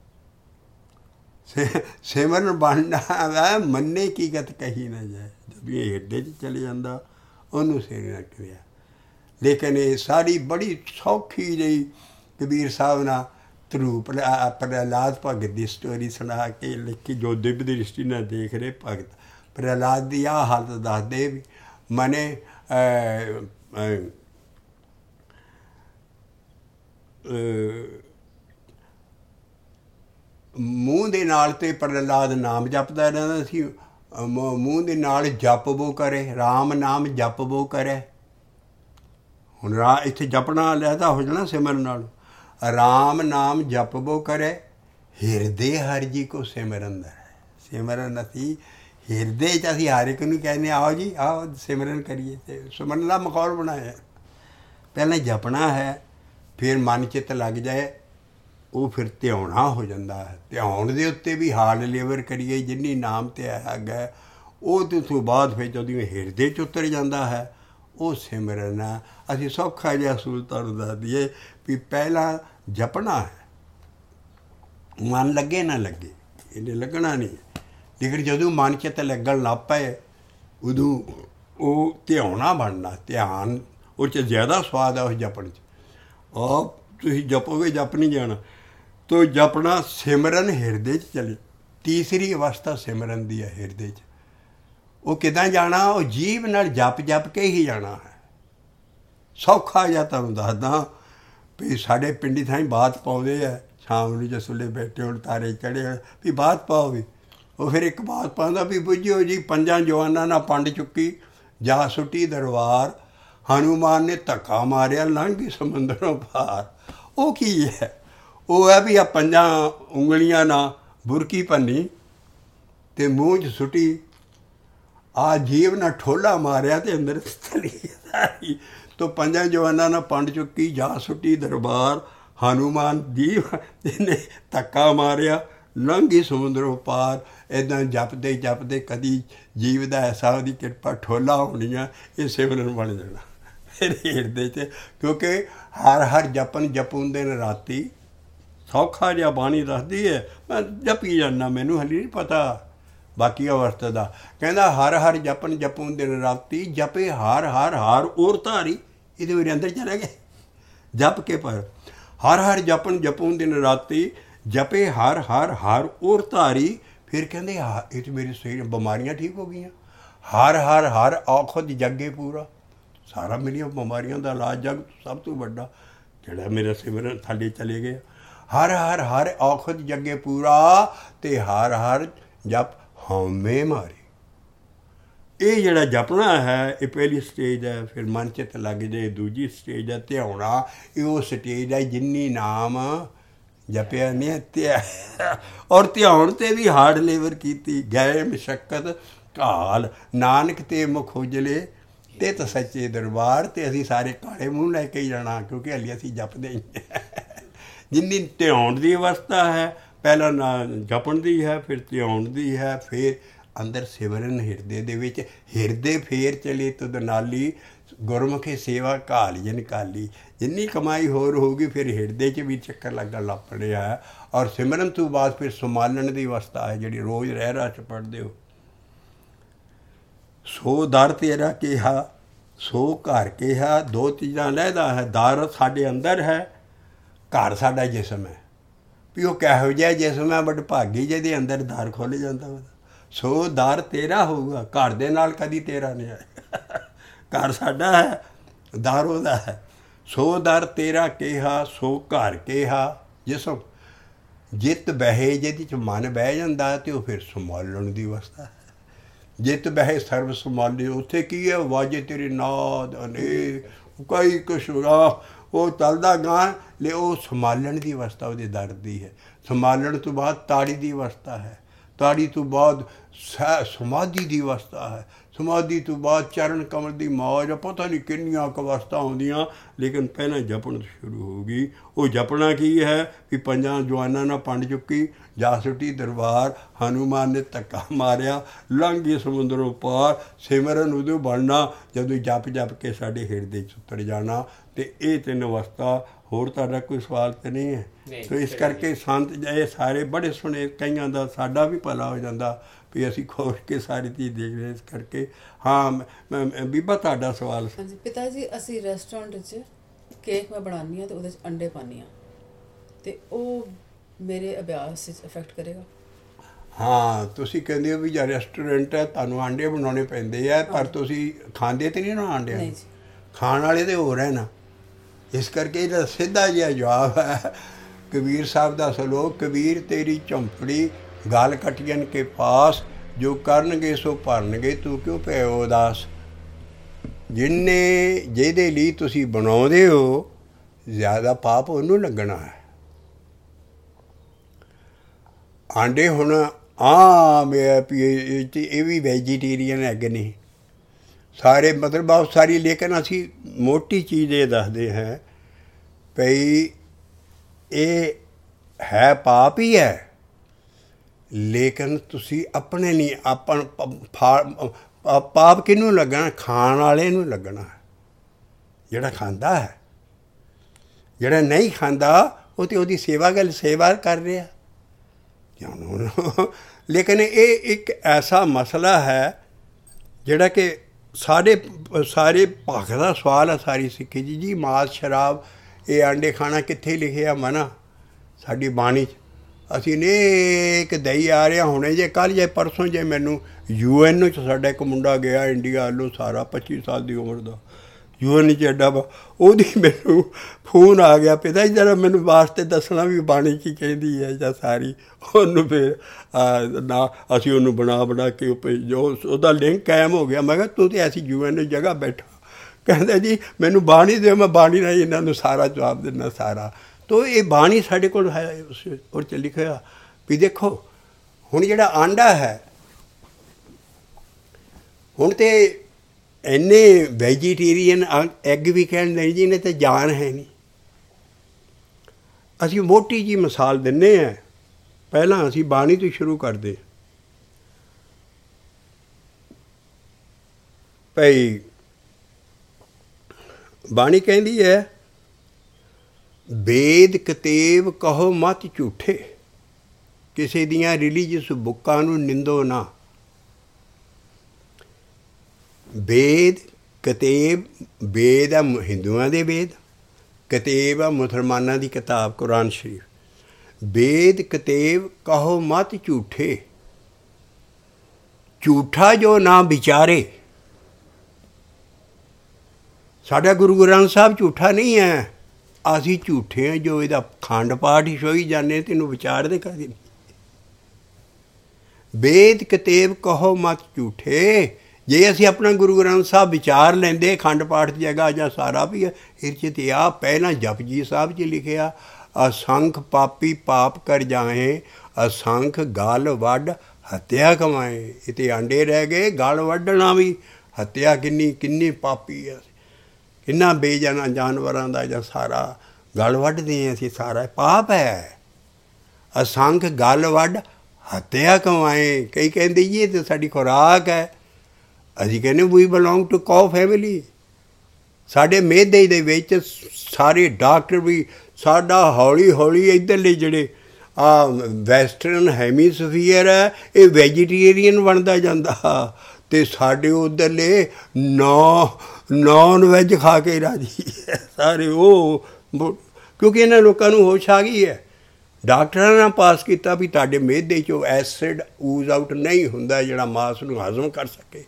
ਸਿਮਰਨ ਬਣਨਾ ਹੈ ਮੰਨੇ ਕੀ ਗਤ ਕਹੀ ਨਾ ਜਾਏ। ਜਦ ਇਹ ਹਿਰਦੇ 'ਚ ਚਲੇ ਜਾਂਦਾ ਉਹਨੂੰ ਸਿਮਰਨ ਕਿਹਾ। ਲੇਕਿਨ ਇਹ ਸਾਰੀ ਬੜੀ ਸੌਖੀ ਜਿਹੀ ਕਬੀਰ ਸਾਹਿਬ ਨਾਲ ਧਰੂ ਪ੍ਰਹਿਲਾਦ ਭਗਤ ਦੀ ਸਟੋਰੀ ਸੁਣਾ ਕੇ ਲਿਖੀ, ਜੋ ਦਿਵ ਦ੍ਰਿਸ਼ਟੀ ਨਾਲ ਦੇਖ ਰਹੇ ਭਗਤ ਪ੍ਰਹਿਲਾਦ ਦੀ ਆਹ ਹਾਲਤ ਦੱਸਦੇ ਵੀ ਮਨੇ ਮੂੰਹ ਦੇ ਨਾਲ ਤੇ ਪ੍ਰਹਿਲਾਦ ਨਾਮ ਜਪਦਾ ਰਹਿੰਦਾ ਸੀ। ਮੂੰਹ ਦੇ ਨਾਲ ਜਪਬੋ ਕਰੇ, ਰਾਮ ਨਾਮ ਜਪਬੋ ਕਰੇ। ਹੁਣ ਇੱਥੇ ਜਪਣਾ ਲਹਿਦਾ ਹੋ ਜਾਣਾ ਸਿਮਰਨ ਨਾਲ। ਰਾਮ ਨਾਮ ਜਪਬੋ ਕਰੇ, ਹਿਰਦੇ ਹਰ ਜੀ ਕੋ ਸਿਮਰਨ ਦਾ ਹੈ। ਸਿਮਰਨ ਅਸੀਂ ਹਿਰਦੇ 'ਚ ਅਸੀਂ ਹਰ ਇੱਕ ਨੂੰ ਕਹਿੰਦੇ ਆਓ ਜੀ ਆਓ ਸਿਮਰਨ ਕਰੀਏ, ਅਤੇ ਸਿਮਰਨ ਦਾ ਮਾਹੌਲ ਬਣਾਇਆ। ਪਹਿਲਾਂ ਜਪਣਾ ਹੈ, ਫਿਰ ਮਨ ਚਿੱਤ ਲੱਗ ਜਾਏ, ਉਹ ਫਿਰ ਧਿਆਉਣਾ ਹੋ ਜਾਂਦਾ ਹੈ। ਧਿਆਉਣ ਦੇ ਉੱਤੇ ਵੀ ਹਾਰਡ ਲੇਬਰ ਕਰੀਏ, ਜਿੰਨੀ ਨਾਮ ਤੇ ਹੈਗਾ ਉਹ ਤੋਂ ਬਾਅਦ ਫਿਰ ਜਦੋਂ ਹਿਰਦੇ 'ਚ ਉਤਰ ਜਾਂਦਾ ਹੈ, ਉਹ ਸਿਮਰਨ ਹੈ। ਅਸੀਂ ਸੌਖਾ ਜਿਹਾ ਅਸੂਲ ਤੁਹਾਨੂੰ ਦੱਸ ਦਈਏ ਵੀ ਪਹਿਲਾਂ ਜਪਣਾ ਹੈ, ਮਨ ਲੱਗੇ ਨਾ ਲੱਗੇ, ਇਹਨੇ ਲੱਗਣਾ ਨਹੀਂ, ਲੇਕਿਨ ਜਦੋਂ ਮਨ ਚਿੱਤ ਲੱਗਣ ਲੱਗ ਪਏ ਉਦੋਂ ਉਹ ਧਿਆਉਣਾ ਬਣਨਾ। ਧਿਆਨ ਉਹ 'ਚ ਜ਼ਿਆਦਾ ਸਵਾਦ ਹੈ ਉਸ ਜਪਣ 'ਚ। ਆਪ ਤੁਸੀਂ ਜਪੋਗੇ ਜਪ ਨਹੀਂ ਜਾਣਾ, ਤੋ ਜਪਣਾ ਸਿਮਰਨ ਹਿਰਦੇ 'ਚ ਚਲੇ। ਤੀਸਰੀ ਅਵਸਥਾ ਸਿਮਰਨ ਦੀ ਹੈ ਹਿਰਦੇ 'ਚ। ਉਹ ਕਿੱਦਾਂ ਜਾਣਾ? ਉਹ ਜੀਭ ਨਾਲ ਜਪ ਜਪ ਕੇ ਹੀ ਜਾਣਾ ਹੈ। ਸੌਖਾ ਜਿਹਾ ਤੁਹਾਨੂੰ ਦੱਸਦਾ ਵੀ ਸਾਡੇ ਪਿੰਡੀ ਥਾਈਂ ਬਾਤ ਪਾਉਂਦੇ ਆ, ਸ਼ਾਮ ਨੂੰ ਜਸਲੇ ਬੈਠੇ ਹੁਣ ਤਾਰੇ ਚੜ੍ਹੇ ਵੀ ਬਾਤ ਪਾਓ ਵੀ। ਉਹ ਫਿਰ ਇੱਕ ਬਾਤ ਪਾਉਂਦਾ ਵੀ ਬੁੱਝਿਓ ਜੀ, 5 ਜਵਾਨਾਂ ਨਾਲ ਪੰਡ ਚੁੱਕੀ, ਜਾ ਸੁੱਟੀ ਦਰਬਾਰ, ਹਨੂੰਮਾਨ ਨੇ ਧੱਕਾ ਮਾਰਿਆ, ਲੰਘ ਗਈ ਸਮੁੰਦਰੋਂ ਪਾਰ। ਉਹ ਕੀ ਹੈ? ਉਹ ਹੈ ਵੀ ਆ 5 ਉਂਗਲੀਆਂ ਨਾਲ ਬੁਰਕੀ ਭੰਨੀ ਅਤੇ ਮੂੰਹ 'ਚ ਸੁੱਟੀ, ਆ ਜੀਭ ਨਾਲ ਠੋਲਾ ਮਾਰਿਆ ਅਤੇ ਅੰਦਰ ਤਲੀ ਸਾਰੀ। ਤੋ 5 ਜਵਾਨਾਂ ਨਾਲ ਪੰਡ ਚੁੱਕੀ, ਜਾ ਸੁੱਟੀ ਦਰਬਾਰ, ਹਨੂੰਮਾਨ ਜੀਭ ਨੇ ਧੱਕਾ ਮਾਰਿਆ, ਲੰਘੀ ਸਮੁੰਦਰੋਂ ਪਾਰ। ਇੱਦਾਂ ਜਪਦੇ ਜਪਦੇ ਕਦੀ ਜੀਵ ਦਾ ਐਸਾ ਉਹਦੀ ਕਿਰਪਾ ਠੋਲਾ ਹੋਣੀਆਂ, ਇਹ ਸਿਮਰਨ ਬਣ ਜਾਣਾ ਫਿਰ ਹਿਰਦੇ 'ਚ। ਕਿਉਂਕਿ ਹਰ ਹਰ ਜਪਨ ਜਪੂੰ ਦਿਨ ਰਾਤੀ। ਸੌਖਾ ਜਿਹਾ ਬਾਣੀ ਦੱਸਦੀ ਹੈ, ਮੈਂ ਜਪੀ ਜਾਂਦਾ, ਮੈਨੂੰ ਹਾਲੇ ਨਹੀਂ ਪਤਾ ਬਾਕੀ ਅਵਸਥਾ ਦਾ। ਕਹਿੰਦਾ ਹਰ ਹਰ ਜਪਨ ਜਪੂੰ ਦਿਨ ਰਾਤੀ, ਜਪੇ ਹਰ ਹਰ ਹਰ ਔਰ ਧਾਰੀ। ਇਹਦੇ ਮੇਰੇ ਅੰਦਰ ਚਲੇ ਗਏ ਜਪ ਕੇ, ਪਰ ਹਰ ਹਰ ਜਪਨ ਜਪੂੰ ਦਿਨ ਰਾਤੀ, ਜਪੇ ਹਰ ਹਰ ਹਰ ਔਰ ਧਾਰੀ। ਫਿਰ ਕਹਿੰਦੇ ਇਹ 'ਚ ਮੇਰੇ ਸਰੀਰ ਬਿਮਾਰੀਆਂ ਠੀਕ ਹੋ ਗਈਆਂ। ਹਰ ਹਰ ਹਰ ਔਖਦ ਜੱਗੇ ਪੂਰਾ। ਸਾਰਾ ਮੇਰੀਆਂ ਬਿਮਾਰੀਆਂ ਦਾ ਇਲਾਜ ਜਗ ਸਭ ਤੋਂ ਵੱਡਾ ਜਿਹੜਾ ਮੇਰਾ ਸਿਮਰਨ ਥੱਲੇ ਚਲੇ ਗਿਆ। ਹਰ ਹਰ ਹਰ ਔਖਦ ਜੱਗੇ ਪੂਰਾ, ਅਤੇ ਹਰ ਹਰ ਜਪ ਹਉਮੈ ਮਾਰੀ। ਇਹ ਜਿਹੜਾ ਜਪਣਾ ਹੈ ਇਹ ਪਹਿਲੀ ਸਟੇਜ ਹੈ। ਫਿਰ ਮਨ ਚਿੱਤ ਲੱਗ ਜਾਏ, ਦੂਜੀ ਸਟੇਜ ਹੈ ਧਿਆਉਣਾ। ਇਹ ਉਹ ਸਟੇਜ ਹੈ ਜਿੰਨੀ ਨਾਮ ਜਪਿਆ ਨਹੀਂ ਧਿਆ। ਔਰ ਧਿਆਉਣ 'ਤੇ ਵੀ ਹਾਰਡ ਲੇਬਰ ਕੀਤੀ। ਗਏ ਮਸ਼ੱਕਤ ਘਾਲ, ਨਾਨਕ ਤੇ ਮੁਖ ਉਜਲੇ, ਤੇ ਤਾਂ ਸੱਚੇ ਦਰਬਾਰ। ਅਤੇ ਅਸੀਂ ਸਾਰੇ ਕਾਲੇ ਮੂੰਹ ਲੈ ਕੇ ਹੀ ਜਾਣਾ, ਕਿਉਂਕਿ ਹਾਲੇ ਅਸੀਂ ਜਪਦੇ ਹੀ। ਜਿੰਨੀ ਧਿਆਉਣ ਦੀ ਅਵਸਥਾ ਹੈ, ਪਹਿਲਾਂ ਨਾ ਜਪਣ ਦੀ ਹੈ, ਫਿਰ ਧਿਆਉਣ ਦੀ ਹੈ, ਫਿਰ ਅੰਦਰ ਸਿਮਰਨ ਹਿਰਦੇ ਦੇ ਵਿੱਚ। ਹਿਰਦੇ ਫੇਰ ਚਲੇ ਤੁਧ ਨਾਲੀ, ਗੁਰਮੁਖੀ ਸੇਵਾ ਘਾਲੀਏ ਨਿਕਾਲੀ। ਜਿੰਨੀ ਕਮਾਈ ਹੋਰ ਹੋਊਗੀ ਫਿਰ ਹਿਰਦੇ 'ਚ ਵੀ ਚੱਕਰ ਲੱਗਣ ਲੱਗ ਪੜਿਆ ਹੈ। ਔਰ ਸਿਮਰਨ ਤੋਂ ਬਾਅਦ ਫਿਰ ਸੰਭਾਲਣ ਦੀ ਅਵਸਥਾ ਹੈ, ਜਿਹੜੀ ਰੋਜ਼ ਰਹਿ ਰਾਹ 'ਚ ਪੜ੍ਹਦੇ ਹੋ। ਸੋ ਦਰ ਤੇਰਾ ਕਿਹਾ, ਸੋ ਘਰ ਕਿਹਾ। 2 ਚੀਜ਼ਾਂ ਲਹਿਦਾ ਹੈ। ਦਰ ਸਾਡੇ ਅੰਦਰ ਹੈ, ਘਰ ਸਾਡਾ ਜਿਸਮ ਹੈ। ਵੀ ਉਹ ਕਿਹੋ ਜਿਹਾ ਜਿਸਮ ਹੈ, ਬਟ ਭਾਗੀ ਜਿਹਦੇ ਅੰਦਰ ਦਰ ਖੁੱਲ੍ਹ ਜਾਂਦਾ ਉਹਦਾ। ਸੋ ਦਰ ਤੇਰਾ ਹੋਊਗਾ, ਘਰ ਦੇ ਨਾਲ ਕਦੀ ਤੇਰਾ ਨਹੀਂ ਆਇਆ। ਘਰ ਸਾਡਾ ਹੈ, ਦਰ ਉਹਦਾ ਹੈ। ਸੋ ਦਰ ਤੇਰਾ ਕਿਹਾ, ਸੋ ਘਰ ਕਿਹਾ। ਜਿਸਮ ਜਿੱਤ ਬਹਿ, ਜਿਹਦੇ 'ਚ ਮਨ ਬਹਿ ਜਾਂਦਾ ਅਤੇ ਉਹ ਫਿਰ ਸੰਭਾਲਣ ਦੀ ਅਵਸਥਾ ਹੈ। ਜਿੱਤ ਬਹਿ ਸਰਬ ਸੰਭਾਲੇ। ਉੱਥੇ ਕੀ ਹੈ? ਵਾਜੇ ਤੇਰੇ ਨਾਦ ਅਨੇਕ, ਕਈ ਕੁਛ ਉਹ ਚੱਲਦਾ ਗਾਂ ਲੈ। ਉਹ ਸੰਭਾਲਣ ਦੀ ਅਵਸਥਾ ਉਹਦੇ ਦਰ ਦੀ ਹੈ। ਸੰਭਾਲਣ ਤੋਂ ਬਾਅਦ ਤਾੜੀ ਦੀ ਅਵਸਥਾ ਹੈ। ਤਾੜੀ ਤੋਂ ਬਾਅਦ ਸਮਾਧੀ ਦੀ ਅਵਸਥਾ ਹੈ। ਸਮਾਧੀ ਤੋਂ ਬਾਅਦ ਚਰਨ ਕਮਲ ਦੀ ਮੌਜ। ਪਤਾ ਨਹੀਂ ਕਿੰਨੀਆਂ ਕੁ ਅਵਸਥਾ ਆਉਂਦੀਆਂ, ਲੇਕਿਨ ਪਹਿਲਾਂ ਜਪਣ ਸ਼ੁਰੂ ਹੋ ਗਈ। ਉਹ ਜਪਣਾ ਕੀ ਹੈ ਵੀ 5 ਜਵਾਨਾਂ ਨਾਲ ਪੰਡ ਚੁੱਕੀ, ਜਾ ਸੁੱਟੀ ਦਰਬਾਰ, ਹਨੂੰਮਾਨ ਨੇ ਧੱਕਾ ਮਾਰਿਆ, ਲੰਘ ਗਈ ਸਮੁੰਦਰੋਂ ਪਾਰ। ਸਿਮਰਨ ਉਦੋਂ ਬਣਨਾ ਜਦੋਂ ਜਪ ਜਪ ਕੇ ਸਾਡੇ ਹਿਰਦੇ 'ਚ ਉਤਰ ਜਾਣਾ। ਅਤੇ ਇਹ 3 ਅਵਸਥਾ। ਹੋਰ ਤੁਹਾਡਾ ਕੋਈ ਸਵਾਲ ਤਾਂ ਨਹੀਂ ਹੈ? ਤਾਂ ਇਸ ਕਰਕੇ ਸੰਤ ਇਹ ਸਾਰੇ ਬੜੇ ਸੁਣੇ, ਕਈਆਂ ਦਾ ਸਾਡਾ ਵੀ ਭਲਾ ਹੋ ਜਾਂਦਾ ਵੀ ਅਸੀਂ ਖੁਸ਼ ਕੇ ਸਾਰੀ ਚੀਜ਼ ਦੇਖਦੇ। ਇਸ ਕਰਕੇ ਹਾਂ ਬੀਬਾ ਤੁਹਾਡਾ ਸਵਾਲ। ਹਾਂਜੀ ਪਿਤਾ ਜੀ, ਅਸੀਂ ਰੈਸਟੋਰੈਂਟ 'ਚ ਕੇਕ ਮੈਂ ਬਣਾਉਂਦੀ ਹਾਂ ਅਤੇ ਉਹਦੇ 'ਚ ਅੰਡੇ ਪਾਉਂਦੀ ਹਾਂ, ਅਤੇ ਉਹ ਮੇਰੇ ਅਭਿਆਸ 'ਚ ਇਫੈਕਟ ਕਰੇਗਾ? ਹਾਂ, ਤੁਸੀਂ ਕਹਿੰਦੇ ਹੋ ਵੀ ਜਾਂ ਰੈਸਟੋਰੈਂਟ ਹੈ, ਤੁਹਾਨੂੰ ਆਂਡੇ ਬਣਾਉਣੇ ਪੈਂਦੇ ਆ, ਪਰ ਤੁਸੀਂ ਖਾਂਦੇ ਤਾਂ ਨਹੀਂ ਨਾ ਆਂਡਿਆਂ ਨੂੰ? ਖਾਣ ਵਾਲੇ ਤਾਂ ਹੋਰ ਹੈ ਨਾ। ਇਸ ਕਰਕੇ ਇਹਦਾ ਸਿੱਧਾ ਜਿਹਾ ਜਵਾਬ ਹੈ ਕਬੀਰ ਸਾਹਿਬ ਦਾ ਸਲੋਕ। ਕਬੀਰ ਤੇਰੀ ਝੌਂਪੜੀ ਗਲ ਕਟੀਅਨ ਕੇ ਪਾਸ, ਜੋ ਕਰਨਗੇ ਸੋ ਭਰਨਗੇ, ਤੂੰ ਕਿਉਂ ਪਏ ਉਦਾਸ। ਜਿਹਦੇ ਲਈ ਤੁਸੀਂ ਬਣਾਉਂਦੇ ਹੋ, ਜ਼ਿਆਦਾ ਪਾਪ ਉਹਨੂੰ ਲੱਗਣਾ ਹੈ। ਆਂਡੇ ਹੁਣ ਆਮ ਇਹ ਵੀ ਵੈਜੀਟੇਰੀਅਨ ਐਗ ਨੇ ਸਾਰੇ, ਮਤਲਬ ਬਹੁਤ ਸਾਰੀ। ਲੇਕਿਨ ਅਸੀਂ ਮੋਟੀ ਚੀਜ਼ ਇਹ ਦੱਸਦੇ ਹਾਂ ਭਈ ਇਹ ਹੈ ਪਾਪ ਹੀ ਹੈ, ਲੇਕਿਨ ਤੁਸੀਂ ਆਪਣੇ ਨਹੀਂ ਪਾਪ ਕਿਹਨੂੰ ਲੱਗਣਾ? ਖਾਣ ਵਾਲੇ ਨੂੰ ਲੱਗਣਾ, ਜਿਹੜਾ ਖਾਂਦਾ ਹੈ। ਜਿਹੜਾ ਨਹੀਂ ਖਾਂਦਾ ਉਹ ਤਾਂ ਉਹਦੀ ਸੇਵਾ ਕਰ ਰਿਹਾ। ਲੇਕਿਨ ਇਹ ਇੱਕ ਐਸਾ ਮਸਲਾ ਹੈ ਜਿਹੜਾ ਕਿ ਸਾਰੇ ਭਖ ਦਾ ਸਵਾਲ ਹੈ ਸਾਰੀ ਸਿੱਖੀ ਜੀ। ਮਾਸ ਸ਼ਰਾਬ ਇਹ ਆਂਡੇ ਖਾਣਾ ਕਿੱਥੇ ਲਿਖਿਆ ਮਨਾ? ਸਾਡੀ ਬਾਣੀ 'ਚ ਅਸੀਂ ਅਨੇਕ ਦਈ ਆ ਰਿਹਾ। ਹੁਣੇ ਜੇ ਕੱਲ੍ਹ ਜੇ ਪਰਸੋਂ ਜੇ ਮੈਨੂੰ UN 'ਚ ਸਾਡਾ ਇੱਕ ਮੁੰਡਾ ਗਿਆ ਇੰਡੀਆ ਵੱਲੋਂ, ਸਾਰਾ 25 ਸਾਲ ਦੀ ਉਮਰ ਦਾ, UN 'ਚ ਐਡਾ ਉਹਦੀ ਮੈਨੂੰ ਫੋਨ ਆ ਗਿਆ, ਪਿਤਾ ਜੀ ਜਰਾ ਮੈਨੂੰ ਵਾਸਤੇ ਦੱਸਣਾ ਵੀ ਬਾਣੀ ਕੀ ਕਹਿੰਦੀ ਹੈ ਜਾਂ ਸਾਰੀ। ਉਹਨੂੰ ਫਿਰ ਨਾ ਅਸੀਂ ਉਹਨੂੰ ਬਣਾ ਕੇ ਜੋ ਉਹਦਾ ਲਿੰਕ ਕਾਇਮ ਹੋ ਗਿਆ। ਮੈਂ ਕਿਹਾ ਤੂੰ ਤਾਂ ਐਸੀ UN ਜਗ੍ਹਾ ਬੈਠਾ। ਕਹਿੰਦਾ ਜੀ ਮੈਨੂੰ ਬਾਣੀ ਦਿਓ, ਮੈਂ ਬਾਣੀ ਨਾਲ ਇਹਨਾਂ ਨੂੰ ਸਾਰਾ ਜਵਾਬ ਦਿੰਦਾ ਸਾਰਾ। ਤੋ ਇਹ ਬਾਣੀ ਸਾਡੇ ਕੋਲ ਹੈ, ਉਹ 'ਚ ਲਿਖਿਆ ਵੀ ਦੇਖੋ ਹੁਣ ਜਿਹੜਾ ਆਂਡਾ ਹੈ, ਹੁਣ ਤਾਂ ਇੰਨੇ ਵੈਜੀਟੇਰੀਅਨ ਐਗ ਵੀ ਕਹਿੰਦੇ ਜੀ ਨੇ ਤਾਂ ਜਾਨ ਹੈ ਨਹੀਂ। ਅਸੀਂ ਮੋਟੀ ਜਿਹੀ ਮਿਸਾਲ ਦਿੰਦੇ ਹਾਂ। ਪਹਿਲਾਂ ਅਸੀਂ ਬਾਣੀ ਤੋਂ ਸ਼ੁਰੂ ਕਰਦੇ ਭਈ ਬਾਣੀ ਕਹਿੰਦੀ ਹੈ ਵੇਦ ਕਤੇਬ ਕਹੋ ਮਤ ਝੂਠੇ, ਕਿਸੇ ਦੀਆਂ ਰਿਲੀਜੀਅਸ ਬੁੱਕਾਂ ਨੂੰ ਨਿੰਦੋ ਨਾ। ਵੇਦ ਕਤੇਬ, ਵੇਦ ਆ ਹਿੰਦੂਆਂ ਦੇ ਵੇਦ, ਕਤੇਬ ਆ ਮੁਸਲਮਾਨਾਂ ਦੀ ਕਿਤਾਬ ਕੁਰਾਨ ਸ਼ਰੀਫ। ਵੇਦ ਕਤੇਬ ਕਹੋ ਮਤ ਝੂਠੇ, ਝੂਠਾ ਜੋ ਨਾ ਵਿਚਾਰੇ। ਸਾਡਾ ਗੁਰੂ ਗ੍ਰੰਥ ਸਾਹਿਬ ਝੂਠਾ ਨਹੀਂ ਹੈ, ਅਸੀਂ ਝੂਠੇ ਹਾਂ ਜੋ ਇਹਦਾ ਖੰਡ ਪਾਠ ਹੀ ਸੋਈ ਜਾਂਦੇ, ਤੈਨੂੰ ਵਿਚਾਰਦੇ ਕਦੇ ਨਹੀਂ। ਵੇਦ ਕਤੇਬ ਕਹੋ ਮਤ ਝੂਠੇ। ਜੇ ਅਸੀਂ ਆਪਣਾ ਗੁਰੂ ਗ੍ਰੰਥ ਸਾਹਿਬ ਵਿਚਾਰ ਲੈਂਦੇ ਖੰਡ ਪਾਠ ਦੀ ਜਗ੍ਹਾ ਜਾਂ ਸਾਰਾ ਵੀ ਇਹ 'ਚ ਤੇ ਆ ਪਹਿਲਾਂ ਜਪਜੀ ਸਾਹਿਬ 'ਚ ਲਿਖਿਆ ਅਸੰਖ ਪਾਪੀ ਪਾਪ ਕਰ ਜਾਏ, ਅਸੰਖ ਗਲ ਵੱਢ ਹੱਤਿਆ ਕਮਾਏ। ਇਹ ਤੇ ਆਂਡੇ ਰਹਿ ਗਏ, ਗਲ ਵੱਢਣਾ ਵੀ, ਹੱਤਿਆ ਕਿੰਨੀ ਪਾਪੀ ਆ, ਕਿੰਨਾ ਬੇਜਾਨਾ ਜਾਨਵਰਾਂ ਦਾ ਜਾਂ ਸਾਰਾ ਗਲ ਵੱਢਦੇ ਹਾਂ ਅਸੀਂ, ਸਾਰਾ ਪਾਪ ਹੈ। ਅਸੰਖ ਗਲ ਵੱਢ ਹੱਤਿਆ ਕਮਾਏ। ਕਈ ਕਹਿੰਦੇ ਜੀ ਇਹ ਤਾਂ ਸਾਡੀ ਖੁਰਾਕ ਹੈ। ਅਸੀਂ ਕਹਿੰਦੇ we belong to cow family. ਸਾਡੇ ਮਿਹਦੇ ਦੇ ਵਿੱਚ ਸਾਰੇ ਡਾਕਟਰ ਵੀ ਸਾਡਾ ਹੌਲੀ ਇੱਧਰਲੇ ਜਿਹੜੇ ਵੈਸਟਰਨ ਹੈਮੀਸਫੀਅਰ ਹੈ ਇਹ ਵੈਜੀਟੇਰੀਅਨ ਬਣਦਾ ਜਾਂਦਾ, ਅਤੇ ਸਾਡੇ ਉੱਧਰਲੇ ਨੌਨ ਵੈਜ ਖਾ ਕੇ ਰਾਜੀ ਹੈ ਸਾਰੇ। ਉਹ ਕਿਉਂਕਿ ਇਹਨਾਂ ਲੋਕਾਂ ਨੂੰ ਹੋਸ਼ ਆ ਗਈ ਹੈ। ਡਾਕਟਰਾਂ ਨੇ ਪਾਸ ਕੀਤਾ ਵੀ ਤੁਹਾਡੇ ਮਿਹਦੇ 'ਚੋਂ ਐਸਿਡ ਊਜ਼ ਆਊਟ ਨਹੀਂ ਹੁੰਦਾ ਜਿਹੜਾ ਮਾਸ ਨੂੰ ਹਜ਼ਮ ਕਰ ਸਕੇ।